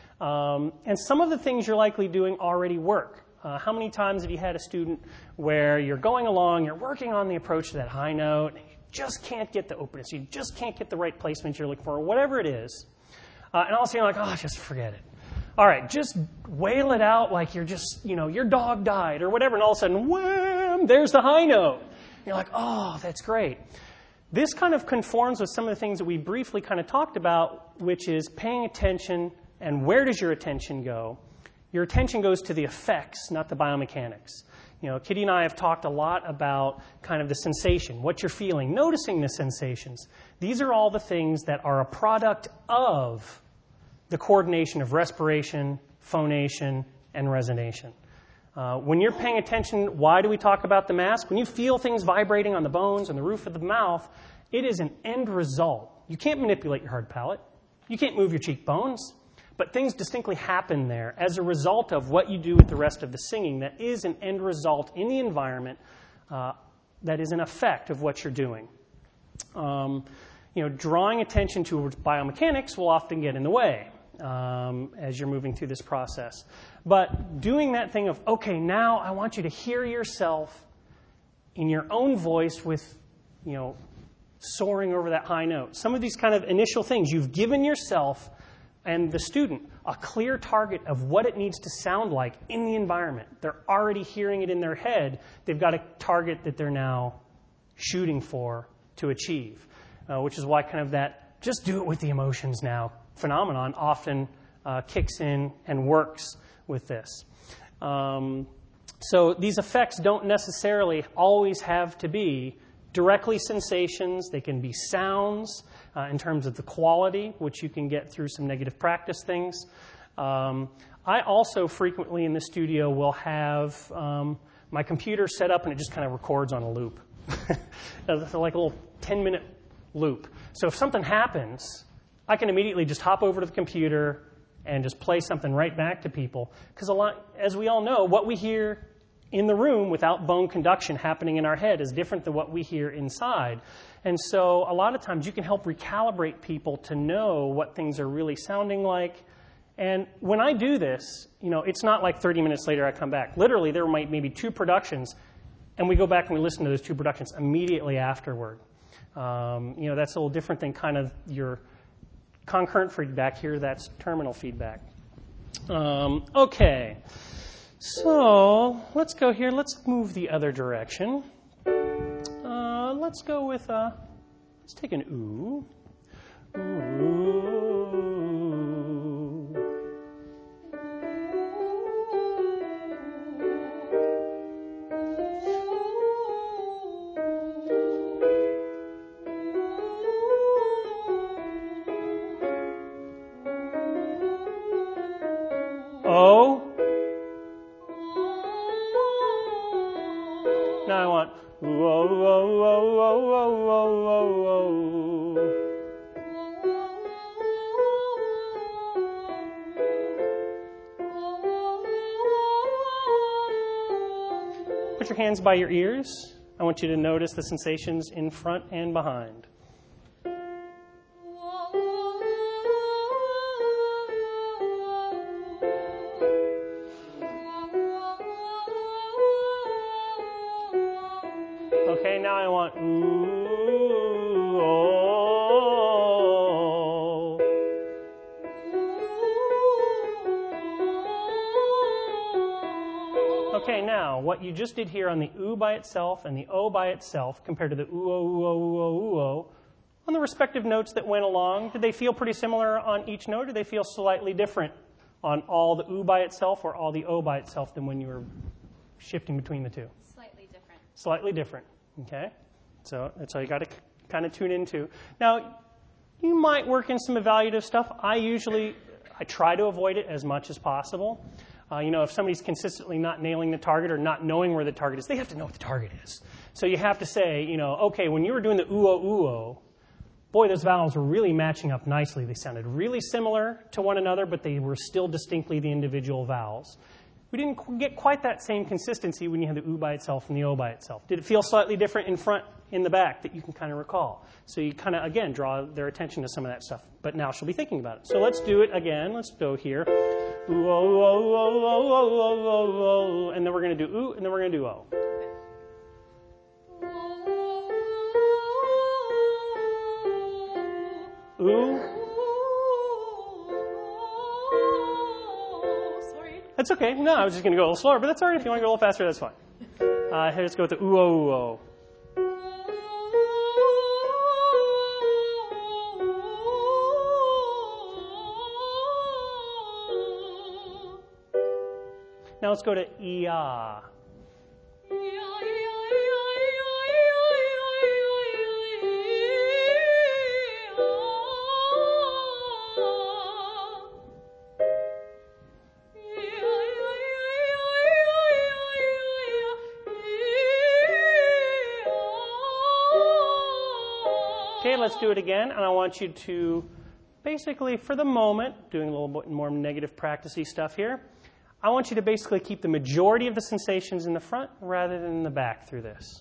And some of the things you're likely doing already work. How many times have you had a student where you're going along, you're working on the approach to that high note, and you just can't get the openness, you just can't get the right placement you're looking for, or whatever it is. And all of a sudden you're like, oh, just forget it. All right, just wail it out like you're just, your dog died or whatever, and all of a sudden, wham, there's the high note. And you're like, oh, that's great. This kind of conforms with some of the things that we briefly kind of talked about, which is paying attention, and where does your attention go? Your attention goes to the effects, not the biomechanics. Kitty and I have talked a lot about kind of the sensation, what you're feeling, noticing the sensations. These are all the things that are a product of the coordination of respiration, phonation, and resonation. When you're paying attention, why do we talk about the mask? When you feel things vibrating on the bones and the roof of the mouth, it is an end result. You can't manipulate your hard palate. You can't move your cheekbones. But things distinctly happen there as a result of what you do with the rest of the singing that is an end result in the environment that is an effect of what you're doing. Drawing attention towards biomechanics will often get in the way as you're moving through this process. But doing that thing of, okay, now I want you to hear yourself in your own voice with, soaring over that high note. Some of these kind of initial things, you've given yourself and the student a clear target of what it needs to sound like in the environment. They're already hearing it in their head. They've got a target that they're now shooting for to achieve, which is why kind of that just do it with the emotions now phenomenon often kicks in and works with this. So these effects don't necessarily always have to be directly sensations. They can be sounds in terms of the quality, which you can get through some negative practice things. I also frequently in the studio will have my computer set up and it just kind of records on a loop. It's like a little 10-minute loop. So if something happens, I can immediately just hop over to the computer and just play something right back to people. Because as we all know, what we hear in the room without bone conduction happening in our head is different than what we hear inside. And so a lot of times you can help recalibrate people to know what things are really sounding like. And when I do this, it's not like 30 minutes later I come back. Literally, there might maybe 2 productions, and we go back and we listen to those 2 productions immediately afterward. That's a little different than kind of your concurrent feedback here. That's terminal feedback. Okay. So let's go here. Let's move the other direction. Let's go with, let's take an ooh. Ooh. O. Now I want ooh, oh, oh, oh, oh, oh, oh, oh, oh. Put your hands by your ears. I want you to notice the sensations in front and behind. Okay, now I want ooh, oh. Okay, now what you just did here on the ooh by itself and the oh by itself compared to the ooh, oh, ooh, oh, ooh, oh, ooh, oh, on the respective notes that went along, did they feel pretty similar on each note, or did they feel slightly different on all the ooh by itself or all the oh by itself than when you were shifting between the two? Slightly different. Slightly different, okay? So that's all you got to kind of tune into. Now, you might work in some evaluative stuff. I try to avoid it as much as possible. If somebody's consistently not nailing the target or not knowing where the target is, they have to know what the target is. So you have to say, okay, when you were doing the ooh-oh, boy, those vowels were really matching up nicely. They sounded really similar to one another, but they were still distinctly the individual vowels. We didn't get quite that same consistency when you had the ooh by itself and the o by itself. Did it feel slightly different in front, in the back that you can kind of recall? So you kind of, again, draw their attention to some of that stuff. But now she'll be thinking about it. So let's do it again. Let's go here. Ooh, oh, oh, oh, oh, oh, oh, oh, oh. And then we're going to do ooh, and then we're going to do oh. Ooh. Sorry. That's okay. No, I was just going to go a little slower, but that's all right. If you want to go a little faster, that's fine. Here, let's go with the ooh, oh, ooh, oh. Now let's go to E-ah. Okay, let's do it again, and I want you to basically, for the moment, doing a little bit more negative practice-y stuff here, I want you to basically keep the majority of the sensations in the front rather than in the back through this.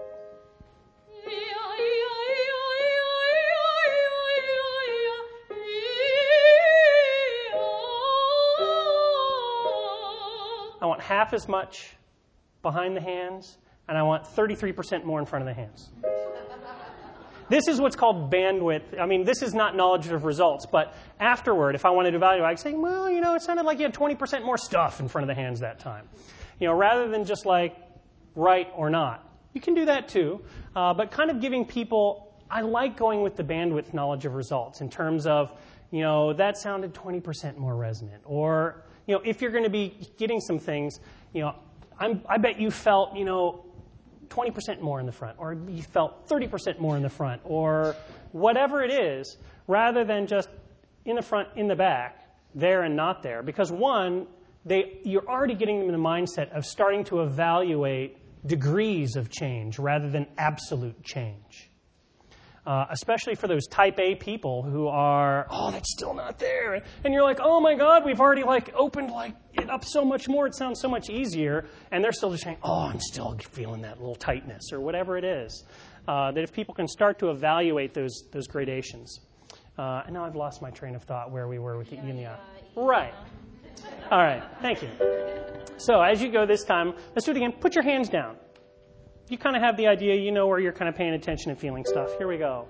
I want half as much behind the hands, and I want 33% more in front of the hands. This is what's called bandwidth. I mean, this is not knowledge of results, but afterward, if I wanted to evaluate, I'd say, well, it sounded like you had 20% more stuff in front of the hands that time. Rather than just like right or not. You can do that too, but kind of giving people, I like going with the bandwidth knowledge of results in terms of, that sounded 20% more resonant. Or, if you're going to be getting some things, I bet you felt, 20% more in the front, or you felt 30% more in the front, or whatever it is, rather than just in the front, in the back, there and not there. Because one, you're already getting them in the mindset of starting to evaluate degrees of change rather than absolute change. Especially for those type A people who are, that's still not there. And you're like, oh my God, we've already opened it up so much more. It sounds so much easier. And they're still just saying, I'm still feeling that little tightness or whatever it is. That if people can start to evaluate those gradations. And now I've lost my train of thought where we were with the E and the I. Right. All right. Thank you. So as you go this time, let's do it again. Put your hands down. You kind of have the idea, you know where you're kind of paying attention and feeling stuff. Here we go.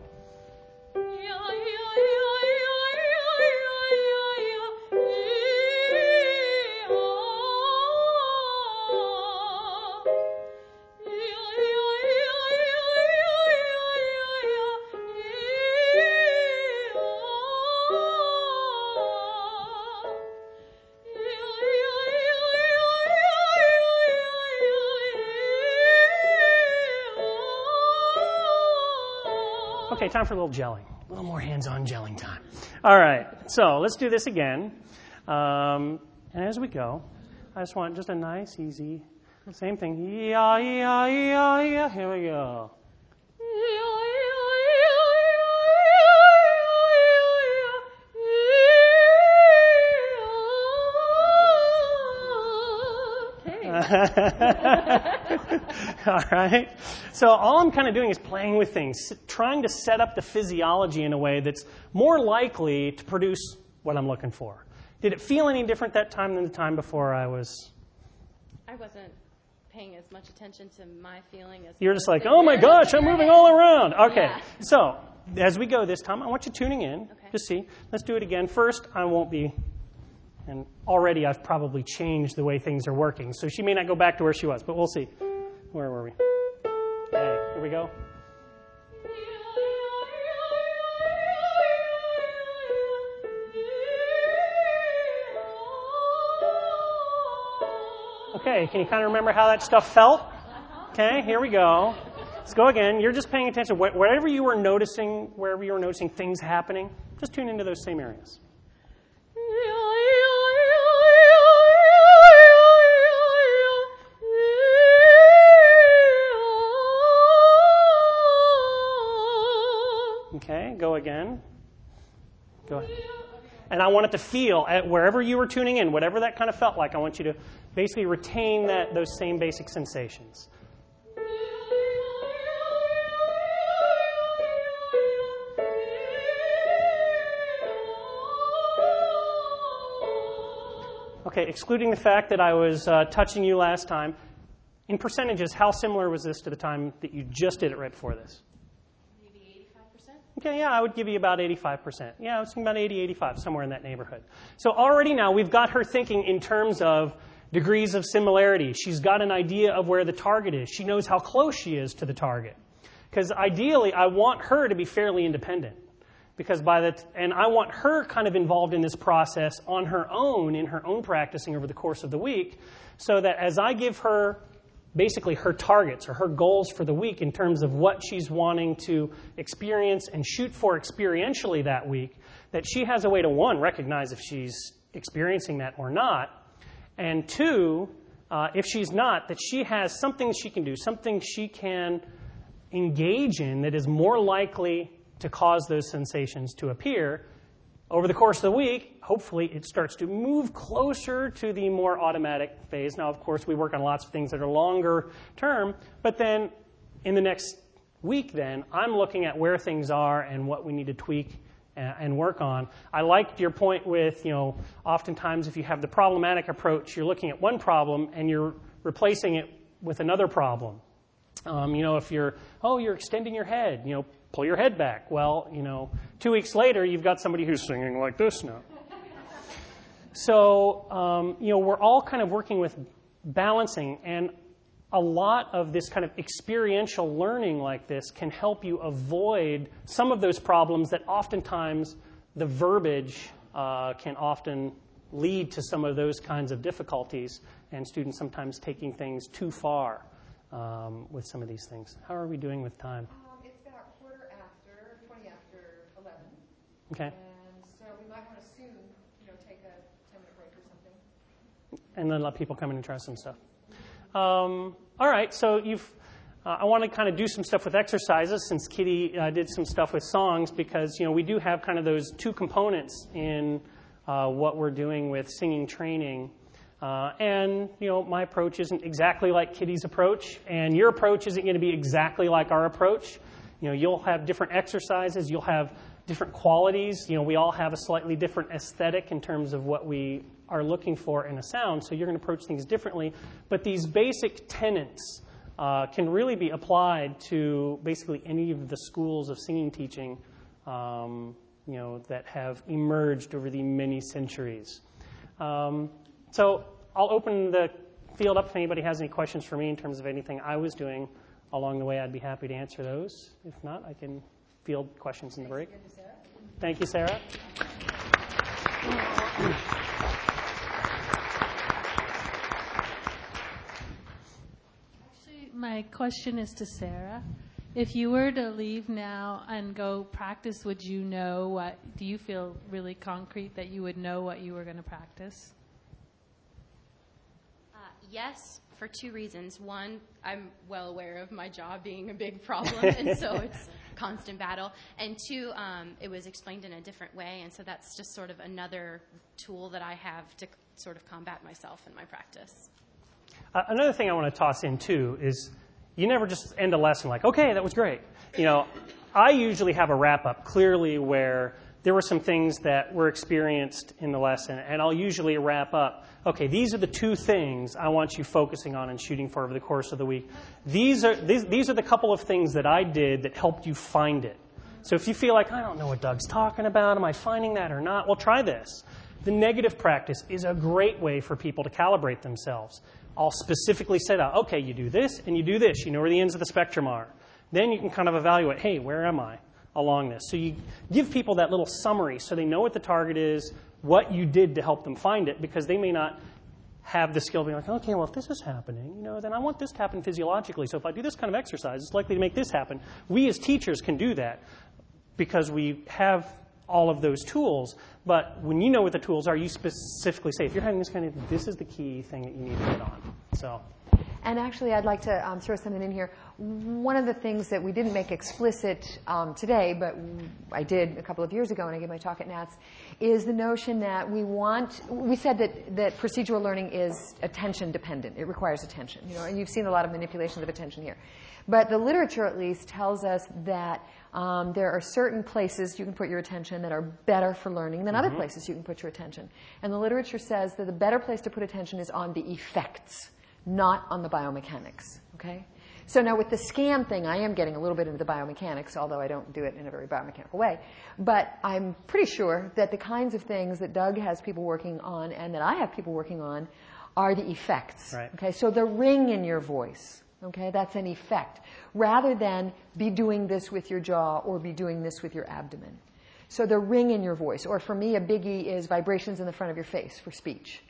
Okay, time for a little gelling. A little more hands-on gelling time. All right, so let's do this again. And as we go, I just want just a nice, easy, same thing. Yeah, yeah, yeah, yeah. Here we go. All right. So all I'm kind of doing is playing with things, trying to set up the physiology in a way that's more likely to produce what I'm looking for. Did it feel any different that time than the time before I wasn't paying as much attention to my feeling as you're just like, oh my gosh, I'm moving all around. Okay. Yeah. So as we go this time, I want you tuning in to see. Let's do it again. First, I won't be, and already I've probably changed the way things are working. So she may not go back to where she was, but we'll see. Where were we? Okay, here we go. Okay, can you kind of remember how that stuff felt? Okay, here we go. Let's go again. You're just paying attention. Wherever you were noticing things happening, just tune into those same areas. Okay, go again. Go ahead. And I want it to feel, at wherever you were tuning in, whatever that kind of felt like, I want you to basically retain those same basic sensations. Okay, excluding the fact that I was touching you last time, in percentages, how similar was this to the time that you just did it right before this? Maybe 85%? Okay, yeah, I would give you about 85%. Yeah, I was thinking about 80, 85, somewhere in that neighborhood. So already now we've got her thinking in terms of degrees of similarity. She's got an idea of where the target is. She knows how close she is to the target. Because ideally, I want her to be fairly independent. Because and I want her kind of involved in this process on her own, in her own practicing over the course of the week, so that as I give her basically her targets or her goals for the week in terms of what she's wanting to experience and shoot for experientially that week, that she has a way to, one, recognize if she's experiencing that or not, and two, if she's not, that she has something she can do, something she can engage in that is more likely to cause those sensations to appear. Over the course of the week, hopefully it starts to move closer to the more automatic phase. Now, of course, we work on lots of things that are longer term, but then in the next week then, I'm looking at where things are and what we need to tweak and work on. I liked your point with, oftentimes if you have the problematic approach, you're looking at one problem and you're replacing it with another problem. If you're extending your head, pull your head back. Well, 2 weeks later, you've got somebody who's singing like this now. So, we're all kind of working with balancing, and a lot of this kind of experiential learning like this can help you avoid some of those problems that oftentimes the verbiage can often lead to some of those kinds of difficulties, and students sometimes taking things too far with some of these things. How are we doing with time? It's about 20 after 11. Okay. And so we might want to soon, take a 10-minute break or something. And then let people come in and try some stuff. All right, so I want to kind of do some stuff with exercises since Kitty did some stuff with songs because, we do have kind of those two components in what we're doing with singing training. And my approach isn't exactly like Kitty's approach, and your approach isn't going to be exactly like our approach. You'll have different exercises, you'll have different qualities. We all have a slightly different aesthetic in terms of what we are looking for in a sound, so you're going to approach things differently. But these basic tenets can really be applied to basically any of the schools of singing teaching, that have emerged over the many centuries. So I'll open the field up if anybody has any questions for me in terms of anything I was doing along the way. I'd be happy to answer those. If not, I can field questions in the break. Thank you, Sarah. Actually, my question is to Sarah. If you were to leave now and go practice, do you feel really concrete that you would know what you were going to practice? Yes, for two reasons. One, I'm well aware of my jaw being a big problem, and so it's constant battle. And two, it was explained in a different way, and so that's just sort of another tool that I have to sort of combat myself in my practice. Another thing I want to toss in, too, is you never just end a lesson like, okay, that was great. I usually have a wrap-up clearly where there were some things that were experienced in the lesson, and I'll usually wrap up, okay, these are the two things I want you focusing on and shooting for over the course of the week. These are the couple of things that I did that helped you find it. So if you feel like, I don't know what Doug's talking about, am I finding that or not? Well, try this. The negative practice is a great way for people to calibrate themselves. I'll specifically set out, okay, you do this and you do this. You know where the ends of the spectrum are. Then you can kind of evaluate, hey, where am I along this? So you give people that little summary so they know what the target is, what you did to help them find it, because they may not have the skill to be like, okay, well, if this is happening, then I want this to happen physiologically. So if I do this kind of exercise, it's likely to make this happen. We as teachers can do that because we have all of those tools. But when you know what the tools are, you specifically say, if you're having this kind of, this is the key thing that you need to hit on. So. And actually, I'd like to throw something in here. One of the things that we didn't make explicit today, but I did a couple of years ago when I gave my talk at NATS, is the notion that we said that procedural learning is attention dependent. It requires attention, and you've seen a lot of manipulations of attention here. But the literature, at least, tells us that there are certain places you can put your attention that are better for learning than other places you can put your attention. And the literature says that the better place to put attention is on the effects, not on the biomechanics, okay? So now with the SCAM thing, I am getting a little bit into the biomechanics, although I don't do it in a very biomechanical way. But I'm pretty sure that the kinds of things that Doug has people working on and that I have people working on are the effects, right. Okay? So the ring in your voice, okay, that's an effect, rather than be doing this with your jaw or be doing this with your abdomen. So the ring in your voice, or for me, a biggie is vibrations in the front of your face for speech.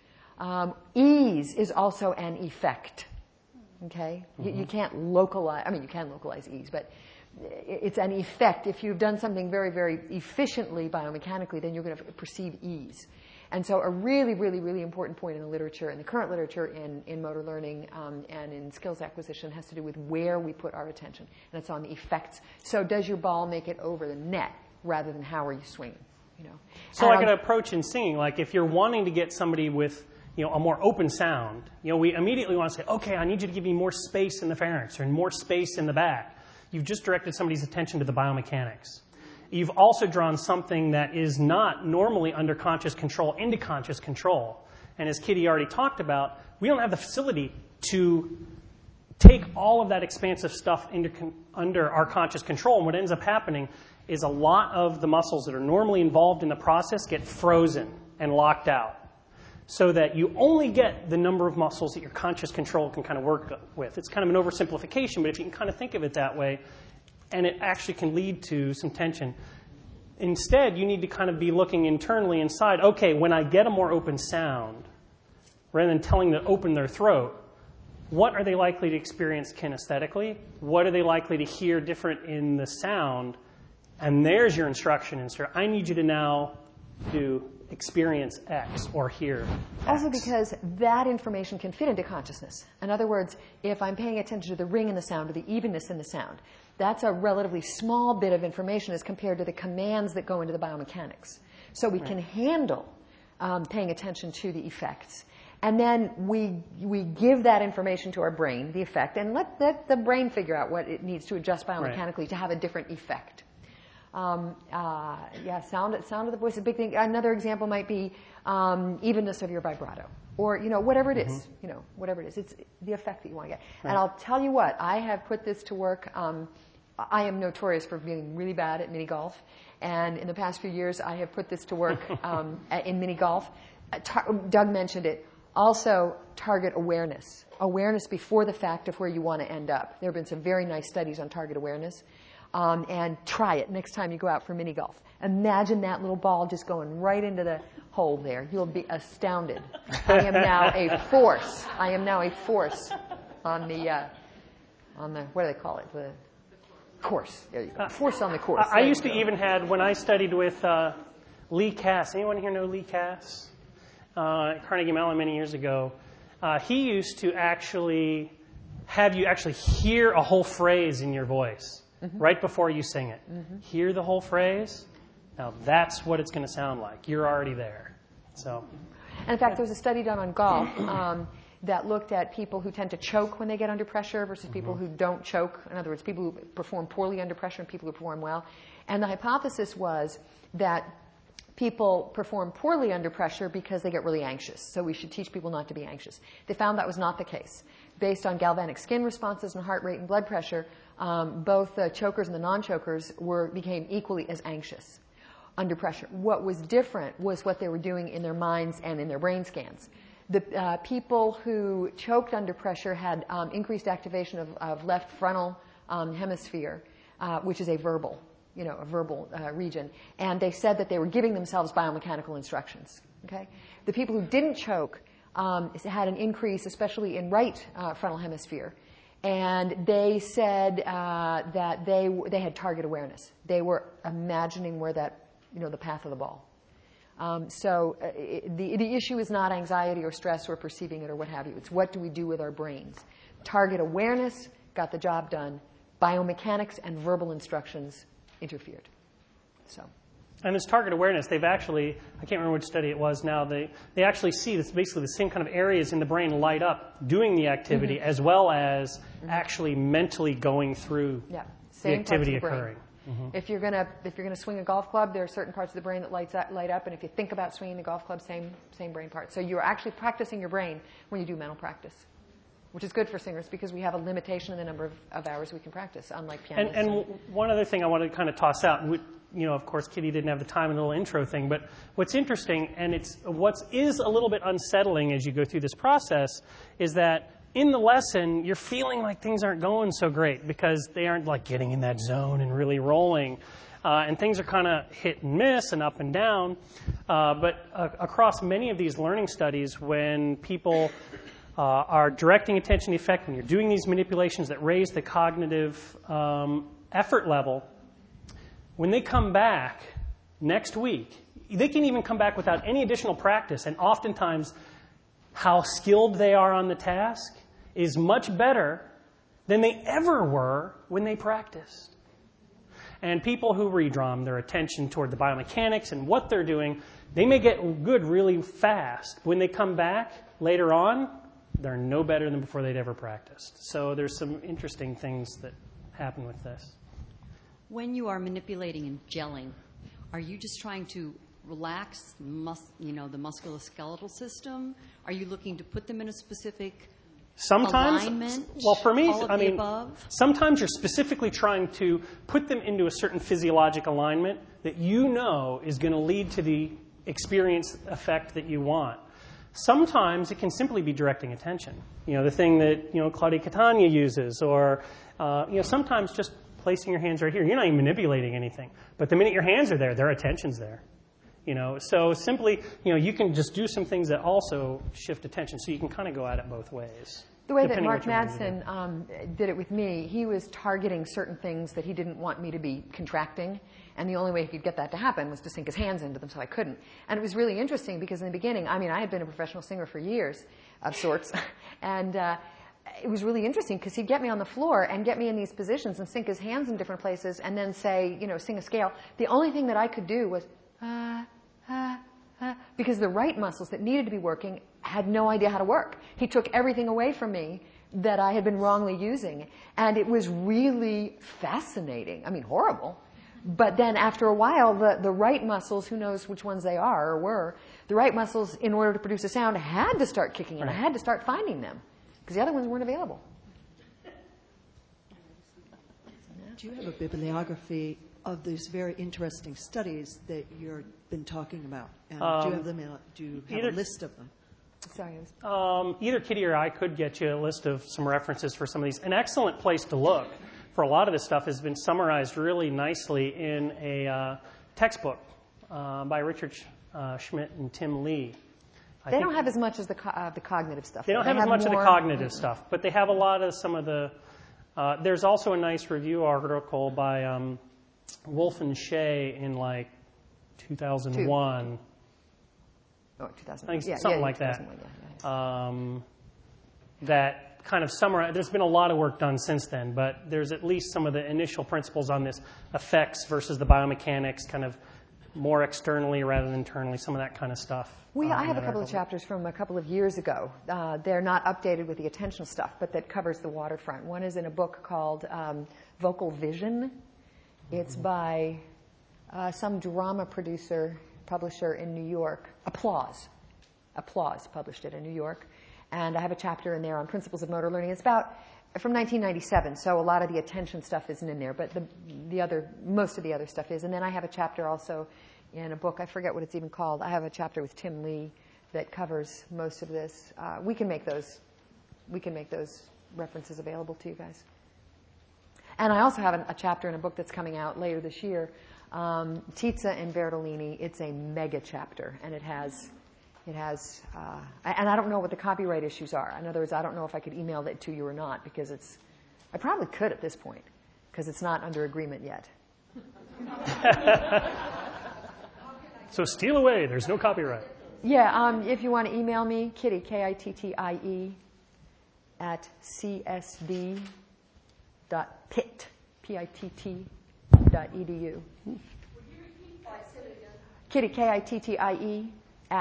Ease is also an effect, okay? You can't localize, you can localize ease, but it's an effect. If you've done something very, very efficiently biomechanically, then you're going to perceive ease. And so a really, really, really important point in the literature, in the current literature in motor learning and in skills acquisition, has to do with where we put our attention, and it's on the effects. So does your ball make it over the net rather than how are you swinging? So like an approach in singing, like if you're wanting to get somebody with a more open sound, we immediately want to say, okay, I need you to give me more space in the pharynx or more space in the back. You've just directed somebody's attention to the biomechanics. You've also drawn something that is not normally under conscious control into conscious control. And as Kitty already talked about, we don't have the facility to take all of that expansive stuff under our conscious control. And what ends up happening is a lot of the muscles that are normally involved in the process get frozen and locked out, so that you only get the number of muscles that your conscious control can kind of work with. It's kind of an oversimplification, but if you can kind of think of it that way, and it actually can lead to some tension. Instead, you need to kind of be looking internally inside, okay, when I get a more open sound, rather than telling them to open their throat, what are they likely to experience kinesthetically? What are they likely to hear different in the sound? And there's your instruction insert. I need you to now do experience X or hear X. Also because that information can fit into consciousness. In other words, if I'm paying attention to the ring in the sound or the evenness in the sound, that's a relatively small bit of information as compared to the commands that go into the biomechanics. So we can handle paying attention to the effects. And then we give that information to our brain, the effect, and let the brain figure out what it needs to adjust biomechanically to have a different effect. Sound of the voice is a big thing. Another example might be evenness of your vibrato, or whatever it is. Whatever it is, it's the effect that you want to get. Right. And I'll tell you what, I have put this to work. I am notorious for being really bad at mini golf, and in the past few years, I have put this to work in mini golf. Doug mentioned it. Also, target awareness. Awareness before the fact of where you want to end up. There have been some very nice studies on target awareness. And try it next time you go out for mini golf. Imagine that little ball just going right into the hole there. You'll be astounded. I am now a force. On the what do they call it? The course. There you go. Force on the course. I used to even had, when I studied with Lee Cass. Anyone here know Lee Cass? At Carnegie Mellon many years ago. he used to actually have you actually hear a whole phrase in your voice right before you sing it. Hear the whole phrase. Now that's what it's going to sound like. You're already there. So, and in fact, there was a study done on golf that looked at people who tend to choke when they get under pressure versus people who don't choke. In other words, people who perform poorly under pressure and people who perform well. And the hypothesis was that people perform poorly under pressure because they get really anxious. So we should teach people not to be anxious. They found that was not the case. Based on galvanic skin responses and heart rate and blood pressure, both the chokers and the non-chokers became equally as anxious under pressure. What was different was what they were doing in their minds and in their brain scans. The people who choked under pressure had increased activation of left frontal hemisphere, which is a verbal region. And they said that they were giving themselves biomechanical instructions. Okay? The people who didn't choke had an increase, especially in right frontal hemisphere. And they said that they had target awareness. They were imagining where the path of the ball. So the issue is not anxiety or stress or perceiving it or what have you. It's what do we do with our brains. Target awareness got the job done. Biomechanics and verbal instructions interfered. So. And this target awareness, they've actually, I can't remember which study it was now, they actually see this basically the same kind of areas in the brain light up doing the activity as well as actually mentally going through the activity occurring. If you're gonna swing a golf club, there are certain parts of the brain that light up, and if you think about swinging the golf club, same brain part. So you're actually practicing your brain when you do mental practice, which is good for singers because we have a limitation in the number of hours we can practice, unlike pianists. And one other thing I wanted to kind of toss out, of course, Kitty didn't have the time in the little intro thing, but what's interesting, and what is a little bit unsettling as you go through this process, is that in the lesson, you're feeling like things aren't going so great because they aren't like getting in that zone and really rolling. And things are kind of hit and miss and up and down. But across many of these learning studies, when people are directing attention to effect, when you're doing these manipulations that raise the cognitive effort level, when they come back next week, they can even come back without any additional practice. And oftentimes, how skilled they are on the task is much better than they ever were when they practiced. And people who redrum their attention toward the biomechanics and what they're doing, they may get good really fast. When they come back later on, they're no better than before they'd ever practiced. So there's some interesting things that happen with this. When you are manipulating and gelling, are you just trying to relax the musculoskeletal system? Are you looking to put them in a specific alignment? Well, for me, above? Sometimes you're specifically trying to put them into a certain physiologic alignment that you know is going to lead to the experience effect that you want. Sometimes it can simply be directing attention. The thing that Claudia Catania uses, or sometimes just placing your hands right here. You're not even manipulating anything, but the minute your hands are there, their attention's there. So simply, you can just do some things that also shift attention. So you can kind of go at it both ways. The way that Mark Madsen did it with me, he was targeting certain things that he didn't want me to be contracting. And the only way he could get that to happen was to sink his hands into them, so I couldn't. And it was really interesting because in the beginning, I had been a professional singer for years of sorts. And it was really interesting because he'd get me on the floor and get me in these positions and sink his hands in different places and then say, sing a scale. The only thing that I could do was, because the right muscles that needed to be working had no idea how to work. He took everything away from me that I had been wrongly using. And it was really fascinating. Horrible. But then after a while, the right muscles, who knows which ones they are or were, the right muscles, in order to produce a sound, had to start kicking in. I had to start finding them because the other ones weren't available. Do you have a bibliography of these very interesting studies that you've been talking about? And do you have a list of them? Sorry. Either Kitty or I could get you a list of some references for some of these. An excellent place to look for a lot of this stuff has been summarized really nicely in a textbook by Richard Schmidt and Tim Lee. They don't have as much as the cognitive stuff. They don't have as much of the cognitive stuff, but they have a lot of some of the... there's also a nice review article by Wolf and Shea in 2001. Oh, 2001. I think something like that. that kind of summarize. There's been a lot of work done since then, but there's at least some of the initial principles on this effects versus the biomechanics, kind of more externally rather than internally, some of that kind of stuff. I have a couple of chapters from a couple of years ago. They're not updated with the attentional stuff, but that covers the waterfront. One is in a book called Vocal Vision. It's by some drama publisher in New York. Applause published it in New York. And I have a chapter in there on principles of motor learning. It's from 1997, so a lot of the attention stuff isn't in there, but most of the other stuff is. And then I have a chapter also in a book, I forget what it's even called. I have a chapter with Tim Lee that covers most of this. We can make those references available to you guys. And I also have a chapter in a book that's coming out later this year, Tizza and Bertolini. It's a mega chapter, and it has, and I don't know what the copyright issues are. In other words, I don't know if I could email that to you or not, because I probably could at this point, because it's not under agreement yet. So steal away. There's no copyright. Yeah, if you want to email me, Kittie, Kittie, @csd.pitt, pitt.edu. Kittie, Kittie,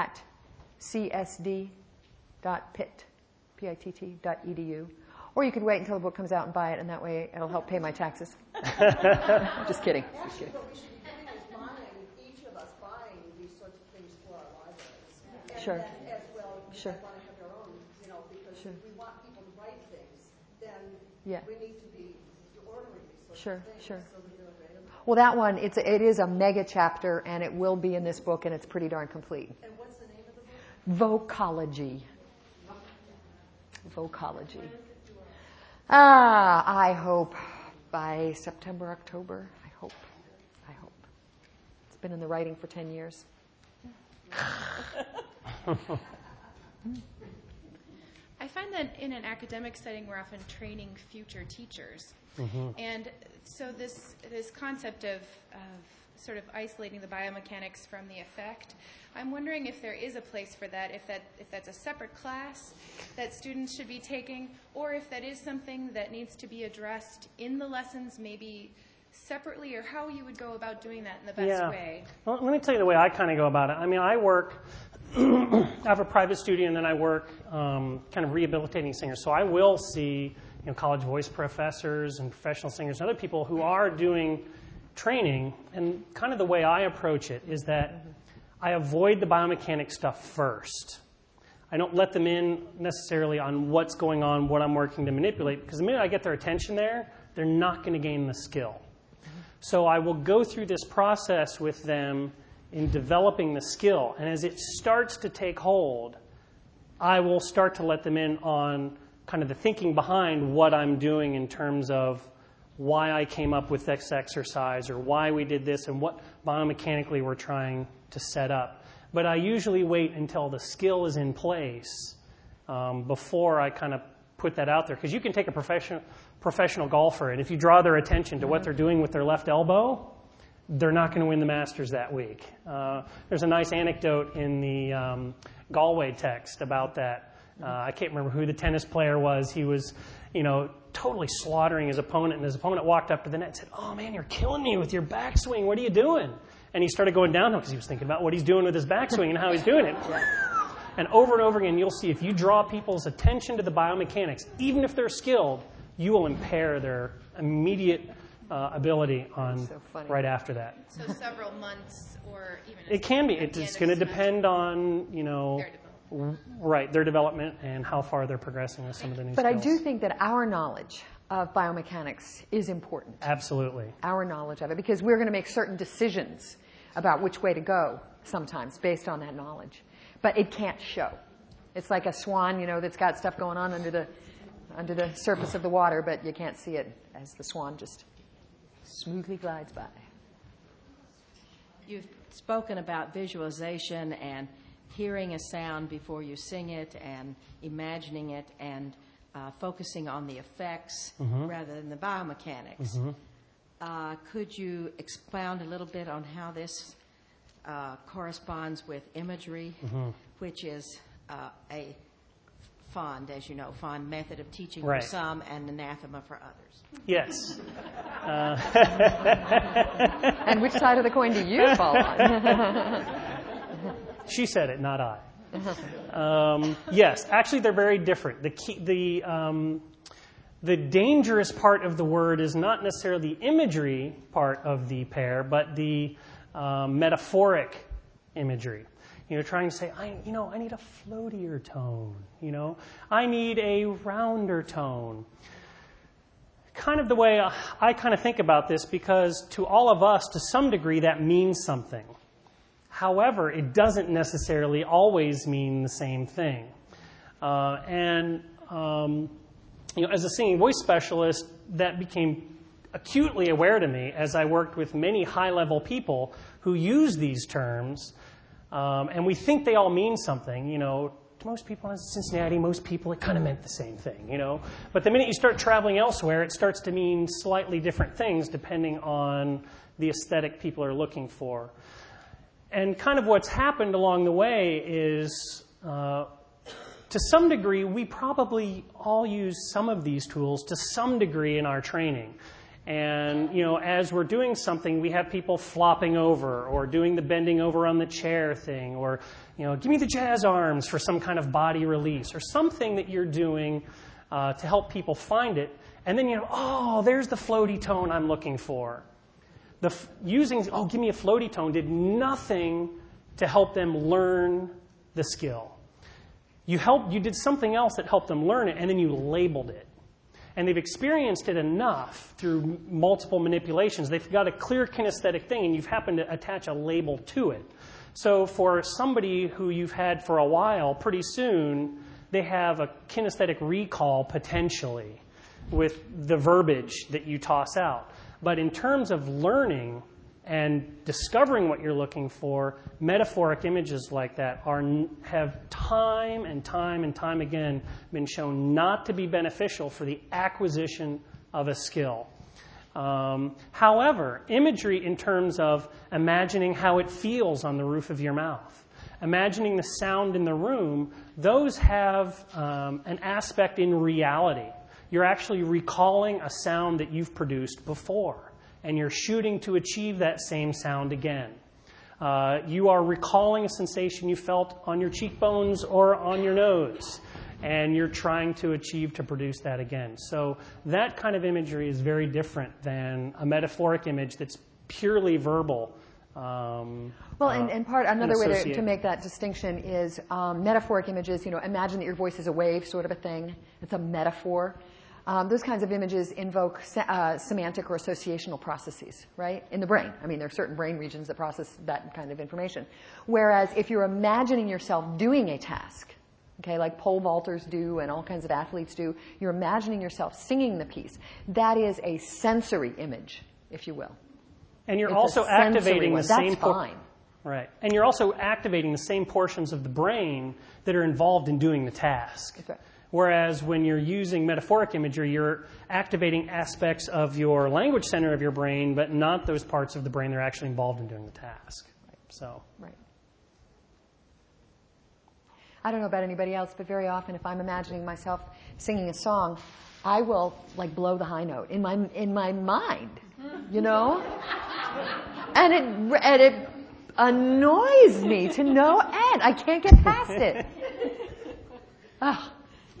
@csd.pitt, pitt.edu. Or you could wait until the book comes out and buy it, and that way it'll help pay my taxes. Just kidding. Just kidding. Each of us buying these sorts of things for our libraries. And Sure. that as well, Sure. want to have their own, because Sure. if we want people to write things, then Yeah. we need to be ordering these sorts Sure, of things sure. so that they're available. Well, that one, it is a mega chapter, and it will be in this book, and it's pretty darn complete. And what's the name of the book? Vocology. Vocology. I hope by September, October. I hope. It's been in the writing for 10 years. I find that in an academic setting, we're often training future teachers. Mm-hmm. And so this concept of sort of isolating the biomechanics from the effect, I'm wondering if there is a place for that, if that's a separate class that students should be taking, or if that is something that needs to be addressed in the lessons, maybe separately, or how you would go about doing that in the best way. Well, let me tell you the way I kind of go about it. I mean, I work, I have a private studio, and then I work kind of rehabilitating singers. So I will see college voice professors and professional singers and other people who are doing training. And kind of the way I approach it is that I avoid the biomechanics stuff first. I don't let them in necessarily on what's going on, what I'm working to manipulate, because the minute I get their attention there, they're not going to gain the skill. So I will go through this process with them in developing the skill. And as it starts to take hold, I will start to let them in on kind of the thinking behind what I'm doing in terms of why I came up with this exercise or why we did this and what biomechanically we're trying to set up. But I usually wait until the skill is in place before I kind of put that out there. Because you can take a professional golfer, and if you draw their attention to what they're doing with their left elbow, they're not going to win the Masters that week. There's a nice anecdote in the Galway text about that. I can't remember who the tennis player was. He was, totally slaughtering his opponent, and his opponent walked up to the net and said, "Oh, man, you're killing me with your backswing. What are you doing?" And he started going downhill because he was thinking about what he's doing with his backswing and how he's doing it. And over again, you'll see if you draw people's attention to the biomechanics, even if they're skilled, you will impair their immediate ability on right after that. So several months or even... It can be. It's going to depend on, their development and how far they're progressing with some of the new skills. But I do think that our knowledge of biomechanics is important. Absolutely. Our knowledge of it, because we're going to make certain decisions about which way to go sometimes based on that knowledge. But it can't show. It's like a swan, that's got stuff going on under the surface of the water, but you can't see it as the swan just smoothly glides by. You've spoken about visualization and hearing a sound before you sing it and imagining it and focusing on the effects rather than the biomechanics. Could you expound a little bit on how this corresponds with imagery, which is a fond, as you know, fond method of teaching Right. for some and anathema for others. Yes. And which side of the coin do you fall on? She said it, not I. Yes, actually, they're very different. The dangerous part of the word is not necessarily the imagery part of the pair, but the metaphoric imagery. Trying to say, I need a floatier tone. I need a rounder tone. Kind of the way I kind of think about this, because to all of us, to some degree, that means something. However, it doesn't necessarily always mean the same thing. As a singing voice specialist, that became acutely aware to me as I worked with many high-level people who use these terms, and we think they all mean something. To most people in Cincinnati, most people, it kind of meant the same thing, But the minute you start traveling elsewhere, it starts to mean slightly different things depending on the aesthetic people are looking for. And kind of what's happened along the way is, to some degree, we probably all use some of these tools to some degree in our training. And, as we're doing something, we have people flopping over or doing the bending over on the chair thing, or, give me the jazz arms for some kind of body release, or something that you're doing to help people find it. And then, there's the floaty tone I'm looking for. Give me a floaty tone did nothing to help them learn the skill. You did something else that helped them learn it, and then you labeled it. And they've experienced it enough through multiple manipulations. They've got a clear kinesthetic thing, and you've happened to attach a label to it. So for somebody who you've had for a while, pretty soon they have a kinesthetic recall potentially with the verbiage that you toss out. But in terms of learning and discovering what you're looking for, metaphoric images like that have time and time again been shown not to be beneficial for the acquisition of a skill. However, imagery in terms of imagining how it feels on the roof of your mouth, imagining the sound in the room, those have an aspect in reality. You're actually recalling a sound that you've produced before, and you're shooting to achieve that same sound again. You are recalling a sensation you felt on your cheekbones or on your nose, and you're trying to achieve to produce that again. So that kind of imagery is very different than a metaphoric image that's purely verbal. Another way to make that distinction is metaphoric images. Imagine that your voice is a wave, sort of a thing. It's a metaphor. Those kinds of images invoke semantic or associational processes, right, in the brain. I mean, there are certain brain regions that process that kind of information. Whereas if you're imagining yourself doing a task, okay, like pole vaulters do and all kinds of athletes do, you're imagining yourself singing the piece. That is a sensory image, if you will. And you're also activating the same... That's fine. Right. And you're also activating the same portions of the brain that are involved in doing the task. That's right. Whereas when you're using metaphoric imagery, you're activating aspects of your language center of your brain, but not those parts of the brain that are actually involved in doing the task. Right. I don't know about anybody else, but very often if I'm imagining myself singing a song, I will blow the high note in my mind, and it annoys me to no end. I can't get past it. Oh.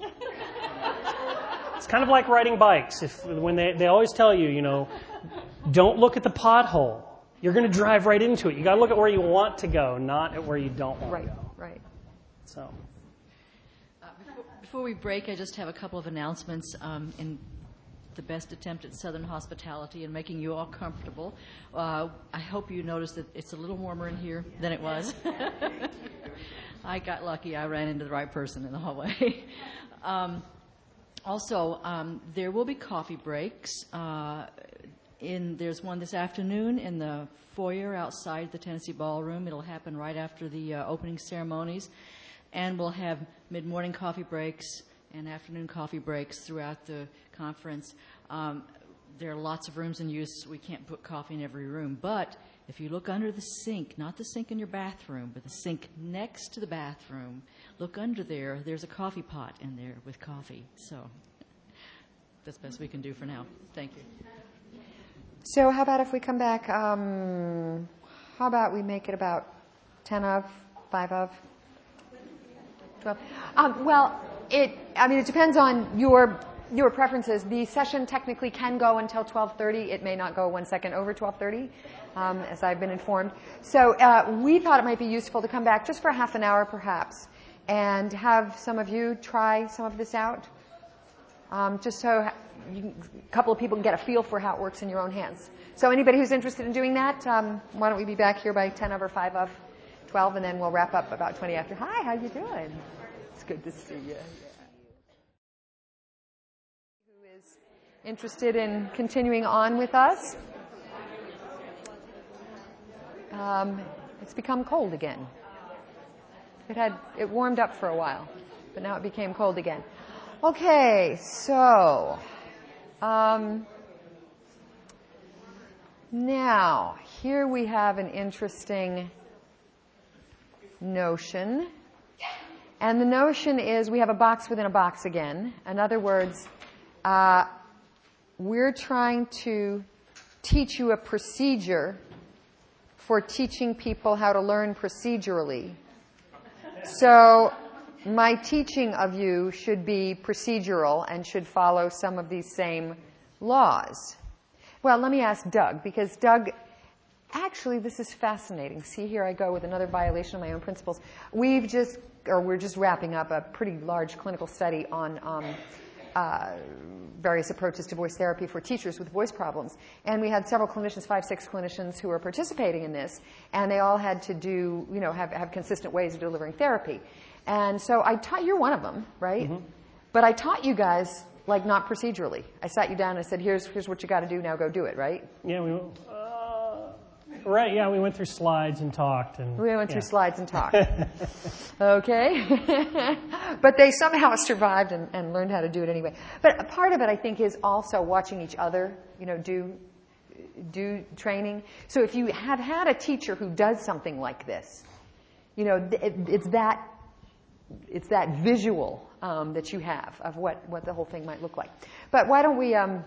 It's kind of like riding bikes. When they always tell you, don't look at the pothole. You're going to drive right into it. You got to look at where you want to go, not at where you don't want to go. Right. So, before we break, I just have a couple of announcements in the best attempt at Southern hospitality and making you all comfortable. I hope you noticed that it's a little warmer in here than it was. I got lucky. I ran into the right person in the hallway. Also, there will be coffee breaks. There's one this afternoon in the foyer outside the Tennessee Ballroom. It'll happen right after the opening ceremonies. And we'll have mid-morning coffee breaks and afternoon coffee breaks throughout the conference. There are lots of rooms in use. We can't put coffee in every room. But If you look under the sink, not the sink in your bathroom, but the sink next to the bathroom, look under there. There's a coffee pot in there with coffee. So that's the best we can do for now. Thank you. So how about if we come back, how about we make it about 10 of, 5 of, 12? It depends on your preferences. The session technically can go until 12:30. It may not go 1 second over 12:30, as I've been informed. So we thought it might be useful to come back just for half an hour, perhaps, and have some of you try some of this out, just so a couple of people can get a feel for how it works in your own hands. So anybody who's interested in doing that, why don't we be back here by 10 over 5 of 12, and then we'll wrap up about 20 after. Hi, how you doing? It's good to see you. Who is interested in continuing on with us? It's become cold again. It warmed up for a while, but now it became cold again. Okay, so now here we have an interesting notion. And the notion is we have a box within a box again. In other words, we're trying to teach you a procedure for teaching people how to learn procedurally. So my teaching of you should be procedural and should follow some of these same laws. Well, let me ask Doug, because Doug, actually, this is fascinating. See, here I go with another violation of my own principles. We're just wrapping up a pretty large clinical study on various approaches to voice therapy for teachers with voice problems. And we had several clinicians, 5, 6 clinicians who were participating in this, and they all had to do, have consistent ways of delivering therapy. And so I taught, you're one of them, right? Mm-hmm. But I taught you guys, not procedurally. I sat you down and I said, here's what you got to do, now go do it, right? Yeah, we went through slides and talked. We went through slides and talked. Okay. But they somehow survived and learned how to do it anyway. But a part of it, I think, is also watching each other, do training. So if you have had a teacher who does something like this, it's that visual that you have of what the whole thing might look like. But why don't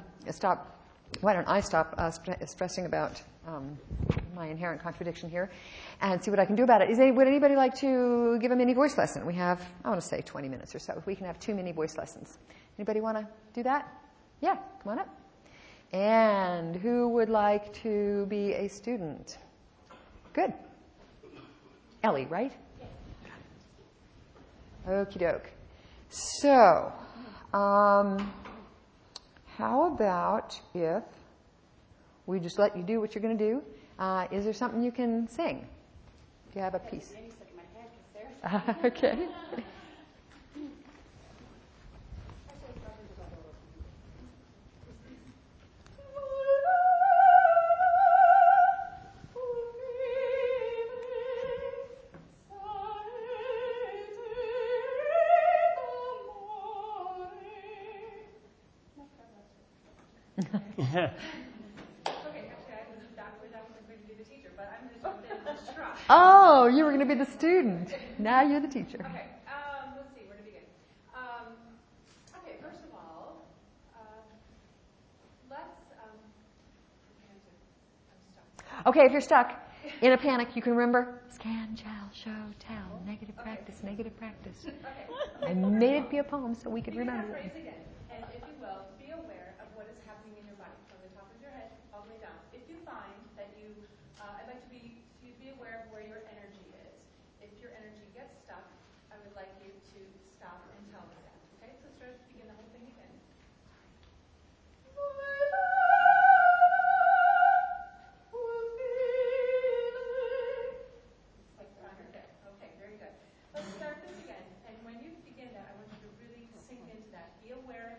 I stop stressing about my inherent contradiction here and see what I can do about it. Would anybody like to give a mini voice lesson? We have, I want to say 20 minutes or so. If we can have 2 mini voice lessons. Anybody want to do that? Yeah, come on up. And who would like to be a student? Good. Ellie, right? Okie doke. So, how about if we just let you do what you're going to do? Is there something you can sing? Do you have a piece? Okay. Oh, you were going to be the student. Now you're the teacher. Okay, let's see, where to begin? Okay, first of all, Okay, if you're stuck in a panic, you can remember, scan, shall, show, tell, negative practice, negative practice. Okay. I made it be a poem so we could remember that it. phrase again, and if you will, be aware of what is happening in your body, from the top of your head all the way down. If you find that I'd like to be aware of where your energy is. If your energy gets stuck, I would like you to stop and tell me that. Okay, so let's begin the whole thing again. Okay, very good. Let's start this again. And when you begin that, I want you to really sink into that. Be aware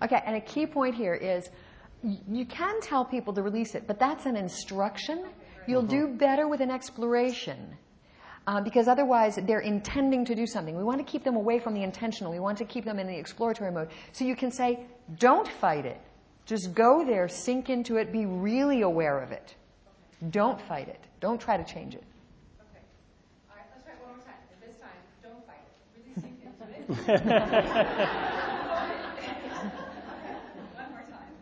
Okay, and a key point here is you can tell people to release it, but that's an instruction. You'll do better with an exploration. Because otherwise they're intending to do something. We want to keep them away from the intentional. We want to keep them in the exploratory mode. So you can say, don't fight it. Just go there, sink into it, be really aware of it. Don't fight it. Don't try to change it. Okay. All right, let's try it one more time. And this time, don't fight it. Really sink into it. One more time.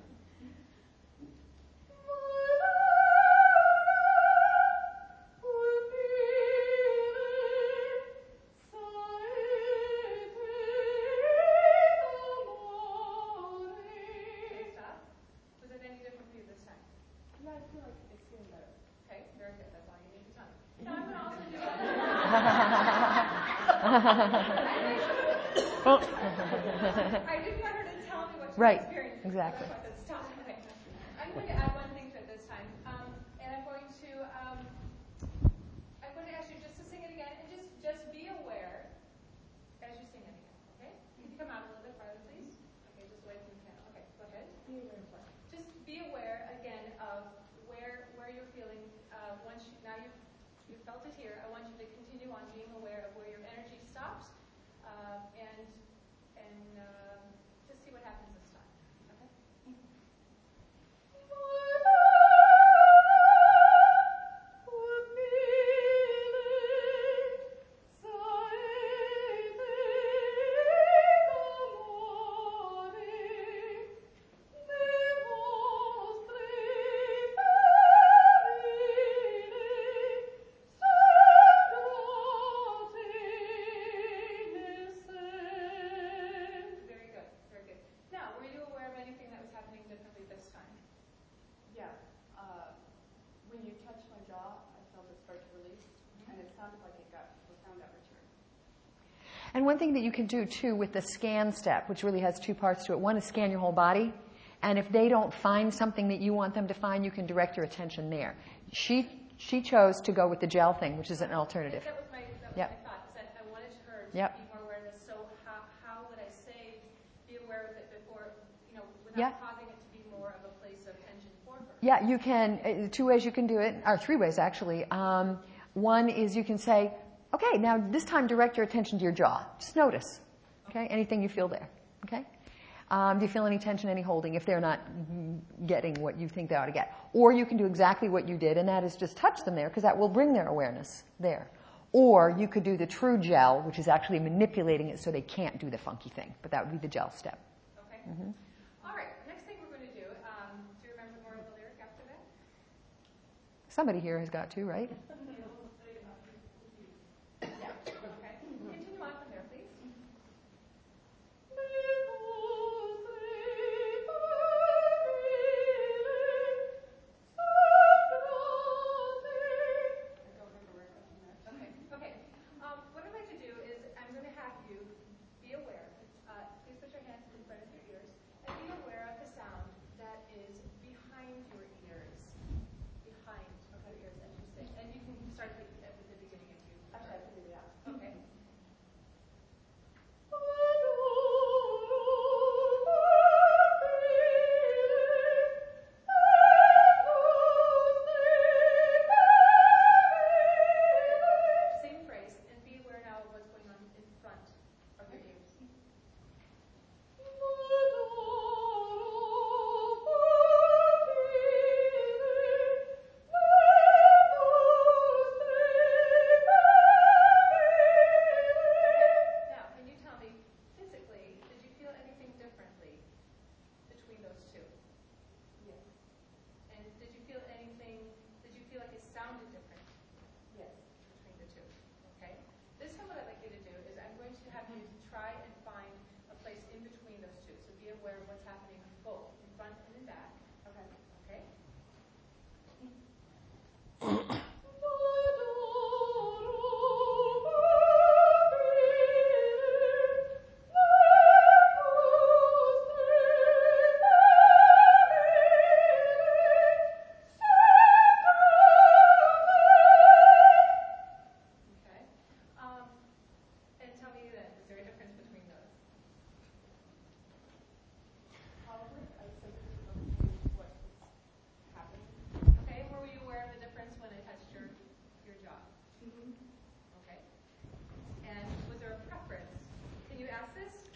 I didn't want her to tell me what she Right, experienced. exactly. Stop. Okay. I'm going to add one thing to it this time, and I'm going to ask you just to sing it again, and just be aware as you sing it again. Okay? Can you come out a little bit farther, please? Okay, just away from the piano. Okay, go ahead. Be aware of what? Just be aware again of where you're feeling. Once now you felt it here. I want you to continue on being aware of where your energy stops. And just see what happens this time. Okay? And one thing that you can do, too, with the scan step, which really has two parts to it. One is scan your whole body. And if they don't find something that you want them to find, you can direct your attention there. She chose to go with the gel thing, which is an alternative. That was my thought, is that I wanted her to be more aware of this. So how would I say be aware of it before, without causing it to be more of a place of tension for her? Yeah, you can. Two ways you can do it, or three ways, actually. One is you can say, okay, now this time direct your attention to your jaw. Just notice, okay, anything you feel there, okay? Do you feel any tension, any holding, if they're not getting what you think they ought to get? Or you can do exactly what you did, and that is just touch them there, because that will bring their awareness there. Or you could do the true gel, which is actually manipulating it so they can't do the funky thing, but that would be the gel step. Okay. Mm-hmm. All right, next thing we're going to do, do you remember more of the lyric after that? Somebody here has got to, right? Yeah. Okay. Continue on from there, please. Okay. What I'd like to do is I'm going to have you be aware. Please put your hands in front of your ears and be aware of the sound that is behind your ears. Behind your ears as you sing. And you can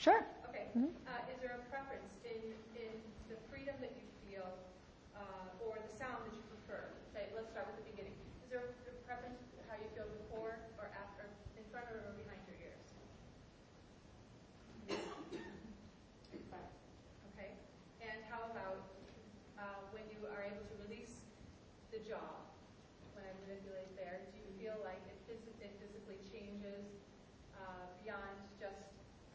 Sure. Okay. Is there a preference in the freedom that you feel or the sound that you prefer? Okay, let's start with the beginning. Is there a preference how you feel before or after, in front or behind your ears? Okay. And how about when you are able to release the jaw, when I manipulate there, do you feel like it physically changes beyond just,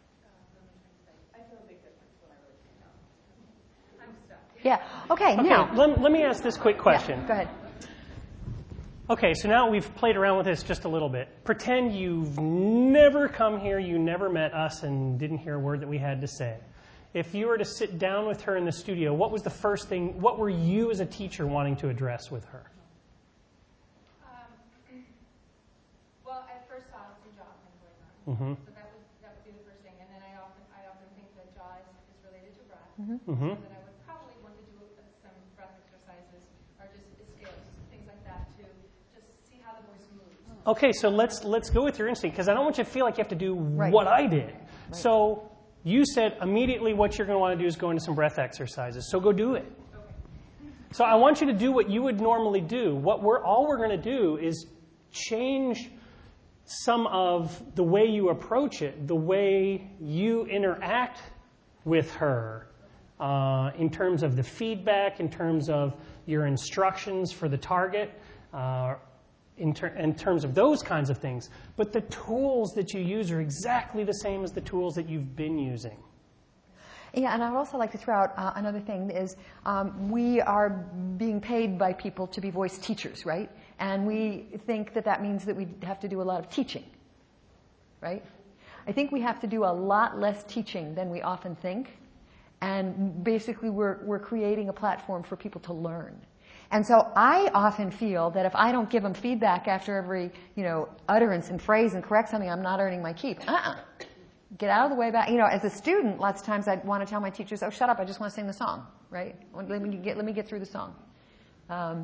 I feel a big difference when I really feel it. I'm stuck. Yeah. Okay, now. Let me ask this quick question. Yeah, go ahead. Okay, so now we've played around with this just a little bit. Pretend you've never come here, you never met us, and didn't hear a word that we had to say. If you were to sit down with her in the studio, what was the first thing, what were you as a teacher wanting to address with her? Well, I first saw some jaw thing going on. Mm-hmm. So that would be the first thing. And then I often think that jaw is related to breath. Mm-hmm. So that I would probably want to do some breath exercises or just scales, things like that to just see how the voice moves. Okay, so let's go with your instinct, because I don't want you to feel like you have to do what I did. Right. So you said immediately what you're going to want to do is go into some breath exercises. So go do it. Okay. So I want you to do what you would normally do. All we're going to do is change some of the way you approach it, the way you interact with her, in terms of the feedback, in terms of your instructions for the target, in terms of those kinds of things. But the tools that you use are exactly the same as the tools that you've been using. Yeah, and I would also like to throw out another thing is we are being paid by people to be voice teachers, right? And we think that means that we have to do a lot of teaching, right? I think we have to do a lot less teaching than we often think. And basically we're creating a platform for people to learn. And so I often feel that if I don't give them feedback after every, utterance and phrase and correct something, I'm not earning my keep. Get out of the way back. As a student, lots of times I'd want to tell my teachers, "Oh, shut up! I just want to sing the song." Right? Let me get through the song. Do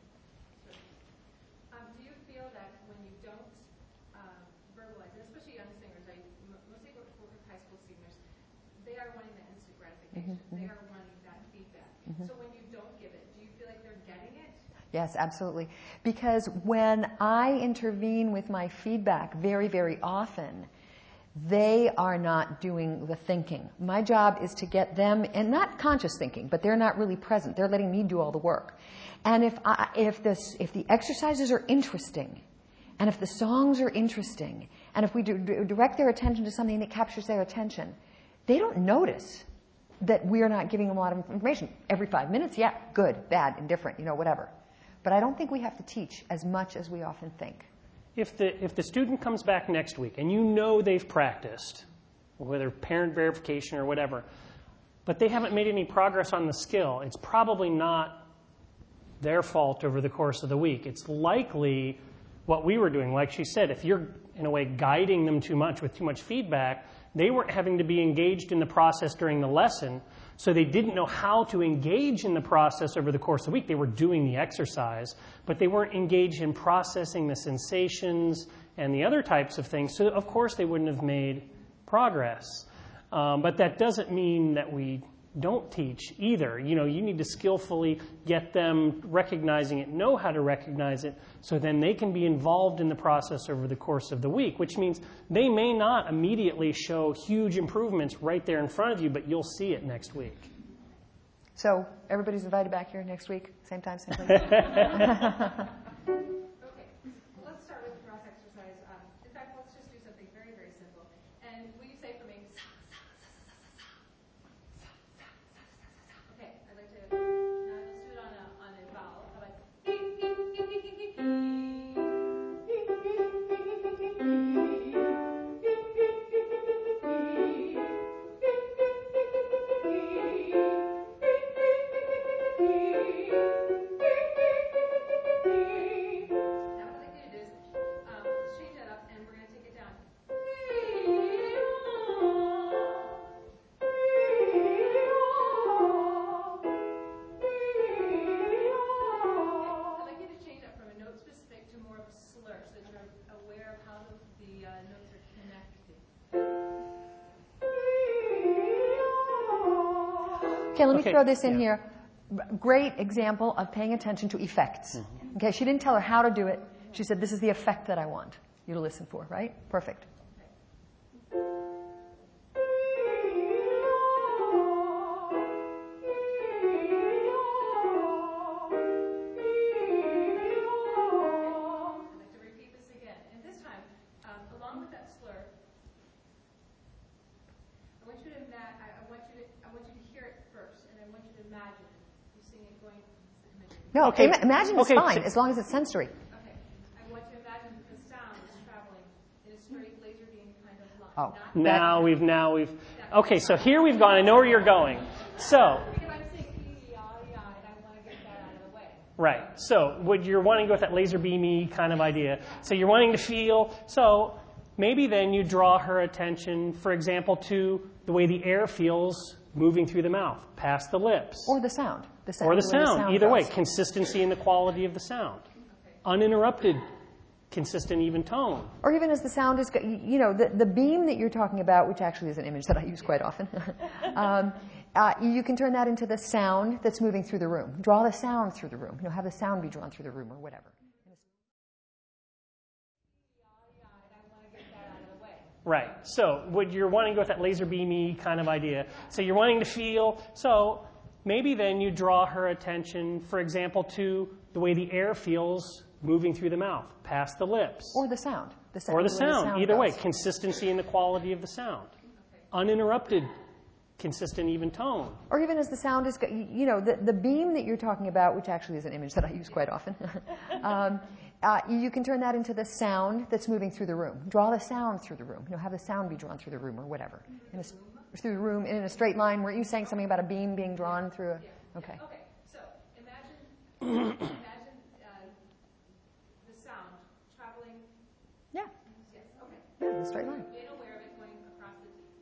you feel that when you don't verbalize, and especially young singers, mostly work with high school singers, they are wanting that instant gratification. Mm-hmm. They are wanting that feedback. Mm-hmm. So when you don't give it, do you feel like they're getting it? Yes, absolutely. Because when I intervene with my feedback very, very often, they are not doing the thinking. My job is to get them, and not conscious thinking, but they're not really present. They're letting me do all the work. And if the exercises are interesting, and if the songs are interesting, and if we direct their attention to something that captures their attention, they don't notice that we are not giving them a lot of information. Every 5 minutes, yeah, good, bad, indifferent, whatever. But I don't think we have to teach as much as we often think. If the student comes back next week and they've practiced, whether parent verification or whatever, but they haven't made any progress on the skill, it's probably not their fault over the course of the week. It's likely what we were doing. Like she said, if you're, in a way, guiding them too much with too much feedback, they weren't having to be engaged in the process during the lesson, so they didn't know how to engage in the process over the course of the week. They were doing the exercise, but they weren't engaged in processing the sensations and the other types of things. So, of course, they wouldn't have made progress. But that doesn't mean that we don't teach either. You need to skillfully get them recognizing it, know how to recognize it, so then they can be involved in the process over the course of the week, which means they may not immediately show huge improvements right there in front of you, but you'll see it next week. So everybody's invited back here next week, same time, same place. Okay, let's start with the breath exercise. In fact, let's just do something very, very simple. And will you say for me, okay, I'd like to, now let's do it on a vowel. How about, Okay, let me throw this in here. Great example of paying attention to effects. Okay, she didn't tell her how to do it. She said, this is the effect that I want you to listen for, right? Perfect. No, okay. Imagine is fine, as long as it's sensory. Okay. I want to imagine the sound is traveling in a straight laser beam kind of line. Oh. Now we've... Okay, so here we've gone. I know where you're going. So... Because I'm saying and I want to get that out of the way. Right. So what you're wanting to go with that laser beamy kind of idea. So you're wanting to feel... So maybe then you draw her attention, for example, to the way the air feels moving through the mouth, past the lips. Or the sound. Or the sound. Either way, goes. consistency in the quality of the sound. Uninterrupted, consistent, even tone. Or even as the sound is, the beam that you're talking about, which actually is an image that I use quite often, you can turn that into the sound that's moving through the room. Draw the sound through the room. Have the sound be drawn through the room or whatever. Right. So what you're wanting to go with that laser beamy kind of idea. So you're wanting to feel... So maybe then you draw her attention, for example, to the way the air feels moving through the mouth, past the lips. Or the sound. Or the sound. Either way, goes. consistency in the quality of the sound. Uninterrupted, consistent, even tone. Or even as the sound is, the beam that you're talking about, which actually is an image that I use quite often, you can turn that into the sound that's moving through the room. Draw the sound through the room. Have the sound be drawn through the room or whatever. Through the room in a straight line. Weren't you saying something about a beam being drawn through a... Okay. Okay, so imagine the sound traveling... Yeah. Yes, okay. Yeah, in a straight line. Being aware of it going across the teeth.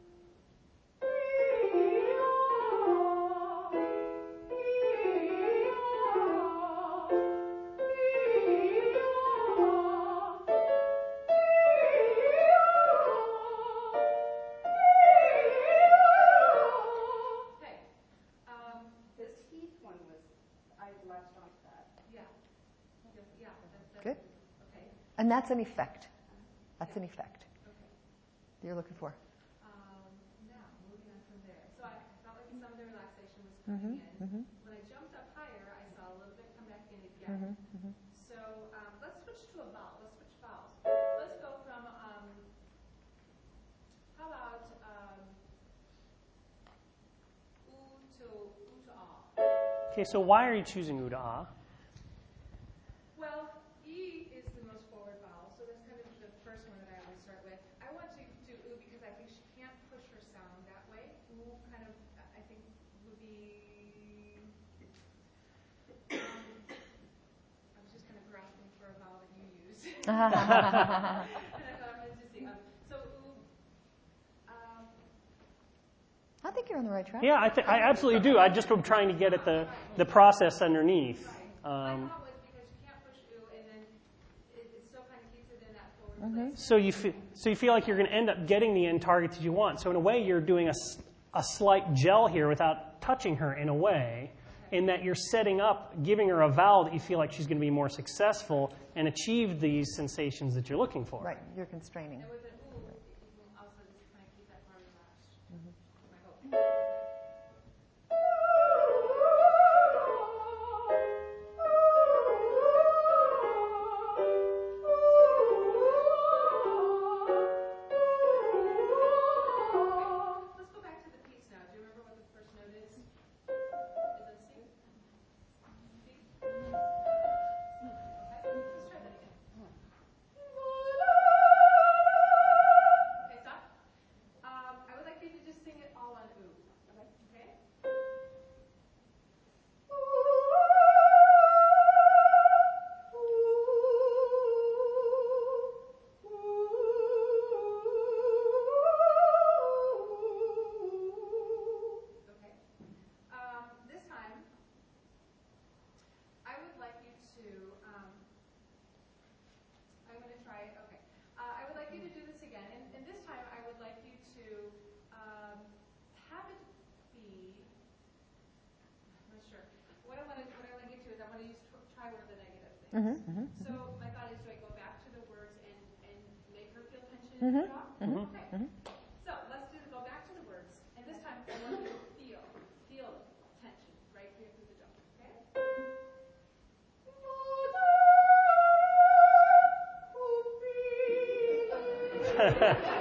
Good. Okay. And that's an effect. That's an effect that you're looking for. Now, moving on from there. So I felt like some of the relaxation was coming in. When I jumped up higher, I saw a little bit come back in again. So let's switch to a vowel. Let's switch vowels. Let's go from, how about oo to ah? Okay, so why are you choosing oo to ah? Well, E is the most forward vowel, so that's kind of the first one that I always start with. I want to do oo because I think she can't push her sound that way. Oo kind of, I think, would be... I was just kind of grasping for a vowel that you use. And I thought I'm going to just see. So oo... I think you're on the right track. Yeah, I absolutely do. I just am trying to get at the process underneath. So you feel like you're going to end up getting the end target that you want. So in a way, you're doing a slight gel here without touching her in a way, in that you're setting up, giving her a vowel that you feel like she's going to be more successful and achieve these sensations that you're looking for. Right, you're constraining. what I want to get to is I want to try one of the negative things. So my thought is, do I go back to the words and make her feel tension in her jaw? Okay. So let's go back to the words, and this time I want you to feel tension right here through the jaw. Okay.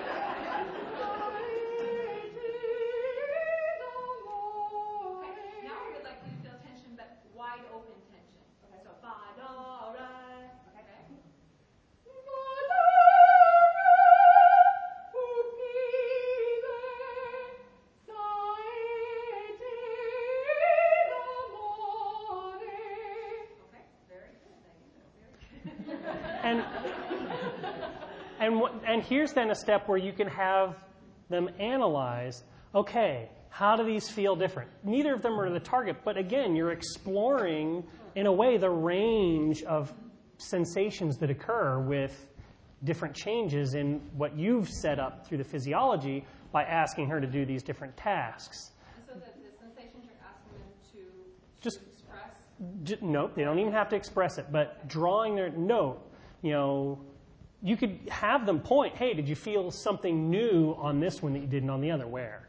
And here's then a step where you can have them analyze, okay, how do these feel different? Neither of them are the target, but again, you're exploring, in a way, the range of sensations that occur with different changes in what you've set up through the physiology by asking her to do these different tasks. So the sensations you're asking them to express? Nope, they don't even have to express it, but drawing their note, you could have them point, hey, did you feel something new on this one that you didn't on the other? Where?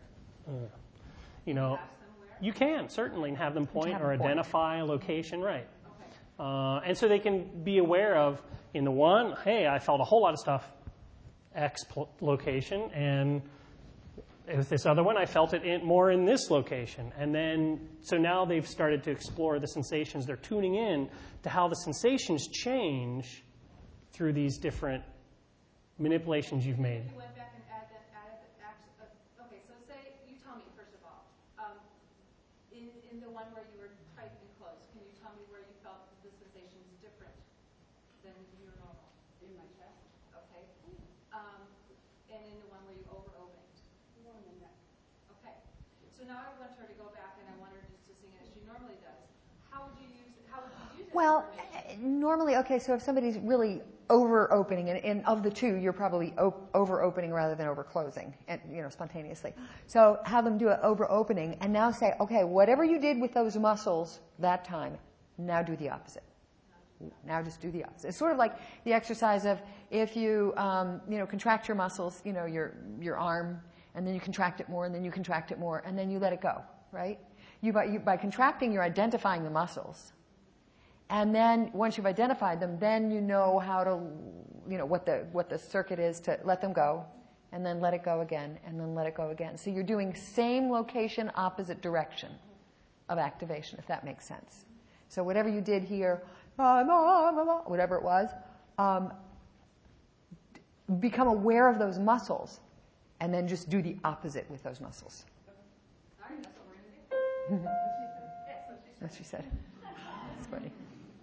You can, certainly, and have them point or identify a location, right. Okay. And so they can be aware of, in the one, hey, I felt a whole lot of stuff, X location, and with this other one, I felt it more in this location. And then, so now they've started to explore the sensations. They're tuning in to how the sensations change through these different manipulations you've made. You went back and added okay, so say, you tell me, first of all, in the one where you were tight and close, can you tell me where you felt the sensations different than your normal? In my chest. Okay. And in the one where you over-opened? More than that. Okay. So now I want her to go back and I want her just to sing it as she normally does. How would you use it? Well, normally, okay, so if somebody's really over-opening, and of the two, you're probably over-opening rather than over-closing, and, spontaneously. So have them do an over-opening, and now say, okay, whatever you did with those muscles that time, now do the opposite. Now just do the opposite. It's sort of like the exercise of if you, contract your muscles, your arm, and then you contract it more, and then you contract it more, and then you let it go, right? By contracting, you're identifying the muscles. And then once you've identified them, then you know how to, what the circuit is to let them go, and then let it go again, and then let it go again. So you're doing same location, opposite direction of activation, if that makes sense. So whatever you did here, whatever it was, become aware of those muscles, and then just do the opposite with those muscles. Sorry, that's what we're going to do. That's what she said. That's funny.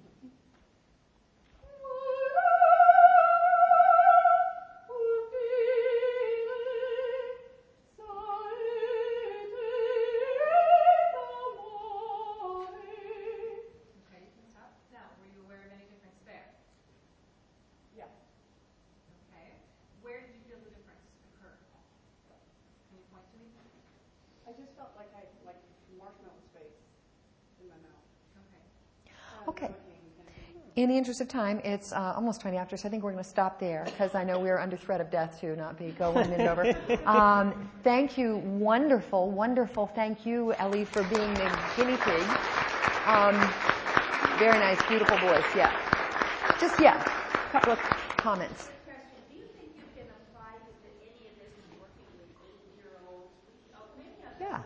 Okay. In the interest of time, it's almost 20 after, so I think we're going to stop there because I know we're under threat of death to not be go 1 minute over. Thank you. Wonderful, wonderful. Thank you, Ellie, for being the guinea pig. Very nice, beautiful voice. Yeah. Just, a couple of comments. Do you think you can apply that any of this is working with 8-year-olds? Yeah.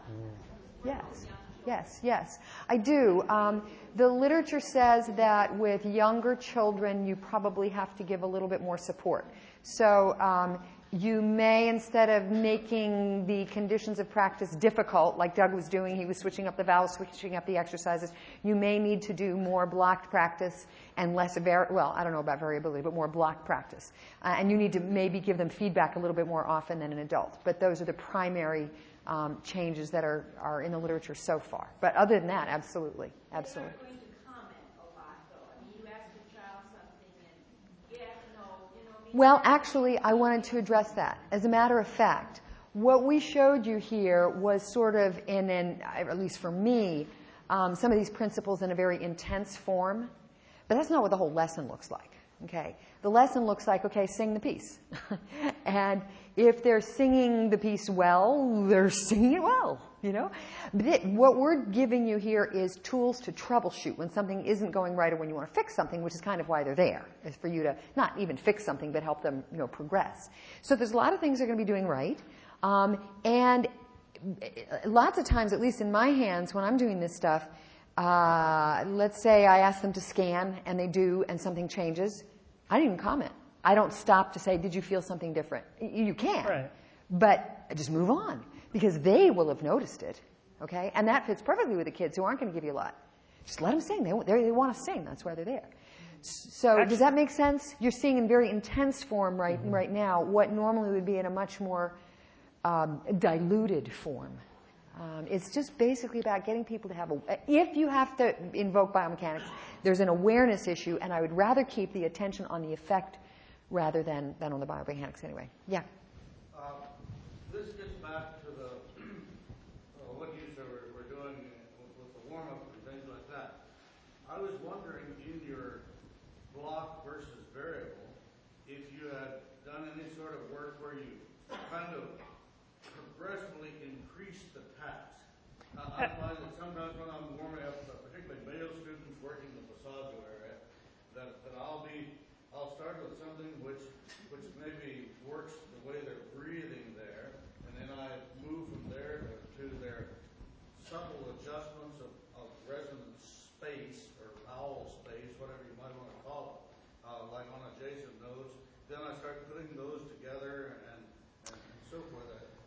Yes. I do. The literature says that with younger children, you probably have to give a little bit more support. So you may, instead of making the conditions of practice difficult, like Doug was doing, he was switching up the vowels, switching up the exercises, you may need to do more blocked practice and less, I don't know about variability, but more blocked practice. And you need to maybe give them feedback a little bit more often than an adult. But those are the primary changes that are in the literature so far. But other than that, absolutely. You're not going to comment a lot, though. I mean, you ask the child something and yes, no, Well, actually, I wanted to address that. As a matter of fact, what we showed you here was sort of at least for me, some of these principles in a very intense form, but that's not what the whole lesson looks like. Okay, the lesson looks like, okay, sing the piece. And if they're singing the piece well, they're singing it well, you know. But what we're giving you here is tools to troubleshoot when something isn't going right or when you want to fix something, which is kind of why they're there, is for you to not even fix something, but help them, you know, progress. So there's a lot of things they're going to be doing right. And lots of times, at least in my hands, when I'm doing this stuff, let's say I ask them to scan, and they do, and something changes. I don't even comment. I don't stop to say, did you feel something different? You can. Right. But just move on, because they will have noticed it, okay? And that fits perfectly with the kids who aren't going to give you a lot. Just let them sing. They want to sing. That's why they're there. So does that make sense? You're seeing in very intense form right now what normally would be in a much more diluted form. It's just basically about getting people to have if you have to invoke biomechanics, there's an awareness issue, and I would rather keep the attention on the effect rather than on the biomechanics anyway. Yeah? This gets back to the what you said we're doing with the warm-up and things like that. I was wondering, in your block versus variable, if you had done any sort of work where you kind of progressively increase the task. I find that sometimes when I'm warming up, particularly male students working the Passaggio area, that I'll start with something which maybe works the way they're breathing there, and then I move from there to their subtle adjustments of resonant space or vowel space, whatever you might want to call it, like on adjacent notes. Then I start putting those together and so forth.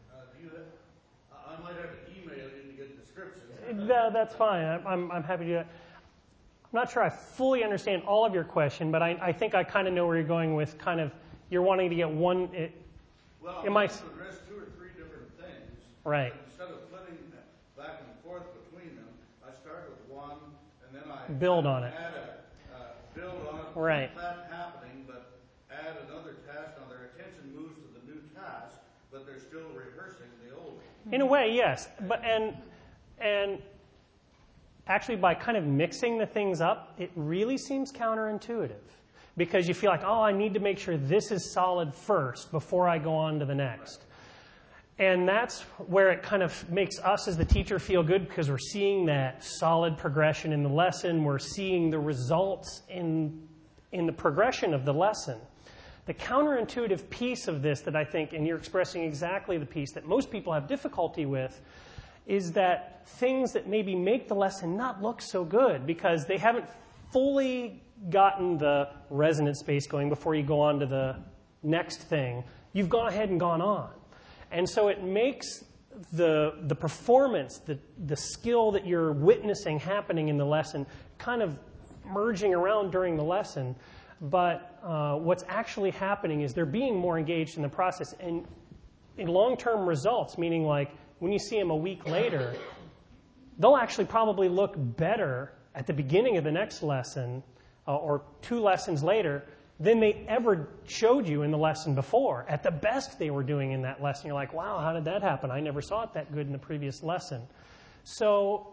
I might have to email you to get descriptions. That's fine. I'm happy to do that. I'm not sure I fully understand all of your question, but I think I kind of know where you're going with kind of, you're wanting to get one. Well, I'm going to address 2 or 3 different things. Right. Instead of flipping back and forth between them, I start with one, and then I build on it. Build on it. Right. Keep that happening, but add another task. Now their attention moves to the new task, but they're still rehearsing the old one. In a way, yes. But and actually, by kind of mixing the things up, it really seems counterintuitive, because you feel like, oh, I need to make sure this is solid first before I go on to the next. And that's where it kind of makes us as the teacher feel good, because we're seeing that solid progression in the lesson. We're seeing the results in the progression of the lesson. The counterintuitive piece of this that I think, and you're expressing exactly the piece that most people have difficulty with, is that things that maybe make the lesson not look so good because they haven't fully gotten the resonant space going before you go on to the next thing. You've gone ahead and gone on. And so it makes the performance, the skill that you're witnessing happening in the lesson kind of merging around during the lesson. But what's actually happening is they're being more engaged in the process. And in long-term results, meaning like when you see them a week later, they'll actually probably look better at the beginning of the next lesson or 2 lessons later than they ever showed you in the lesson before. At the best they were doing in that lesson, you're like, wow, how did that happen? I never saw it that good in the previous lesson. So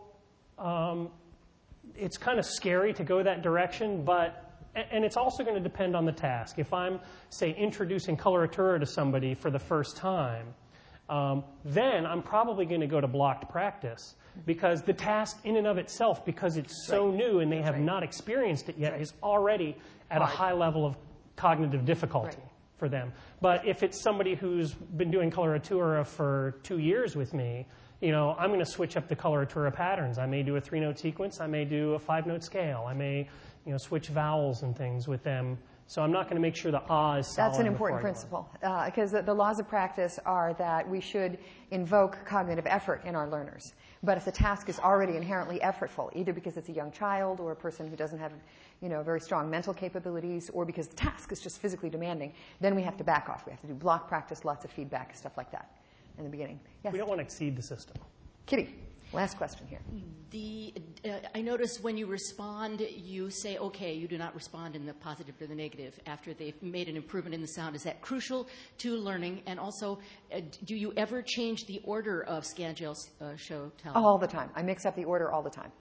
it's kind of scary to go that direction, and it's also going to depend on the task. If I'm, say, introducing coloratura to somebody for the first time, then I'm probably going to go to blocked practice, because the task in and of itself, because it's so new and they have not experienced it yet, is already at a high level of cognitive difficulty for them. But if it's somebody who's been doing coloratura for 2 years with me, I'm going to switch up the coloratura patterns. I may do a 3-note sequence. I may do a 5-note scale. I may switch vowels and things with them. So I'm not going to make sure the ah is solid. That's an important principle, because the laws of practice are that we should invoke cognitive effort in our learners. But if the task is already inherently effortful, either because it's a young child or a person who doesn't have very strong mental capabilities, or because the task is just physically demanding, then we have to back off. We have to do block practice, lots of feedback, stuff like that in the beginning. Yes? We don't want to exceed the system. Kitty, last question here. I notice when you respond, you say, okay, you do not respond in the positive or the negative after they've made an improvement in the sound. Is that crucial to learning? And also, do you ever change the order of scan, gel, show, tell? All the time. I mix up the order all the time.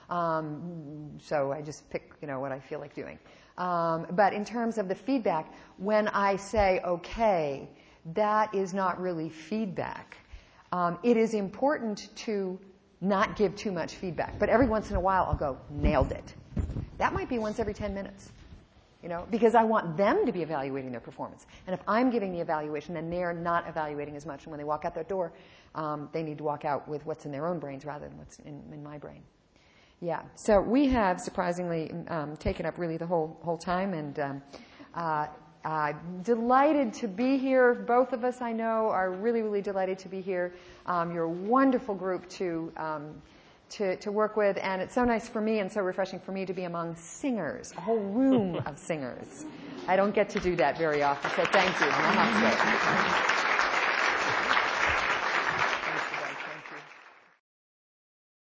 So I just pick, what I feel like doing. But in terms of the feedback, when I say, okay, that is not really feedback, it is important to not give too much feedback. But every once in a while, I'll go, nailed it. That might be once every 10 minutes, because I want them to be evaluating their performance. And if I'm giving the evaluation, then they're not evaluating as much. And when they walk out that door, they need to walk out with what's in their own brains rather than what's in my brain. Yeah. So we have surprisingly taken up really the whole time, and delighted to be here. Both of us, I know, are really, really delighted to be here. You're a wonderful group to work with, and it's so nice for me and so refreshing for me to be among singers, a whole room of singers. I don't get to do that very often, so thank you.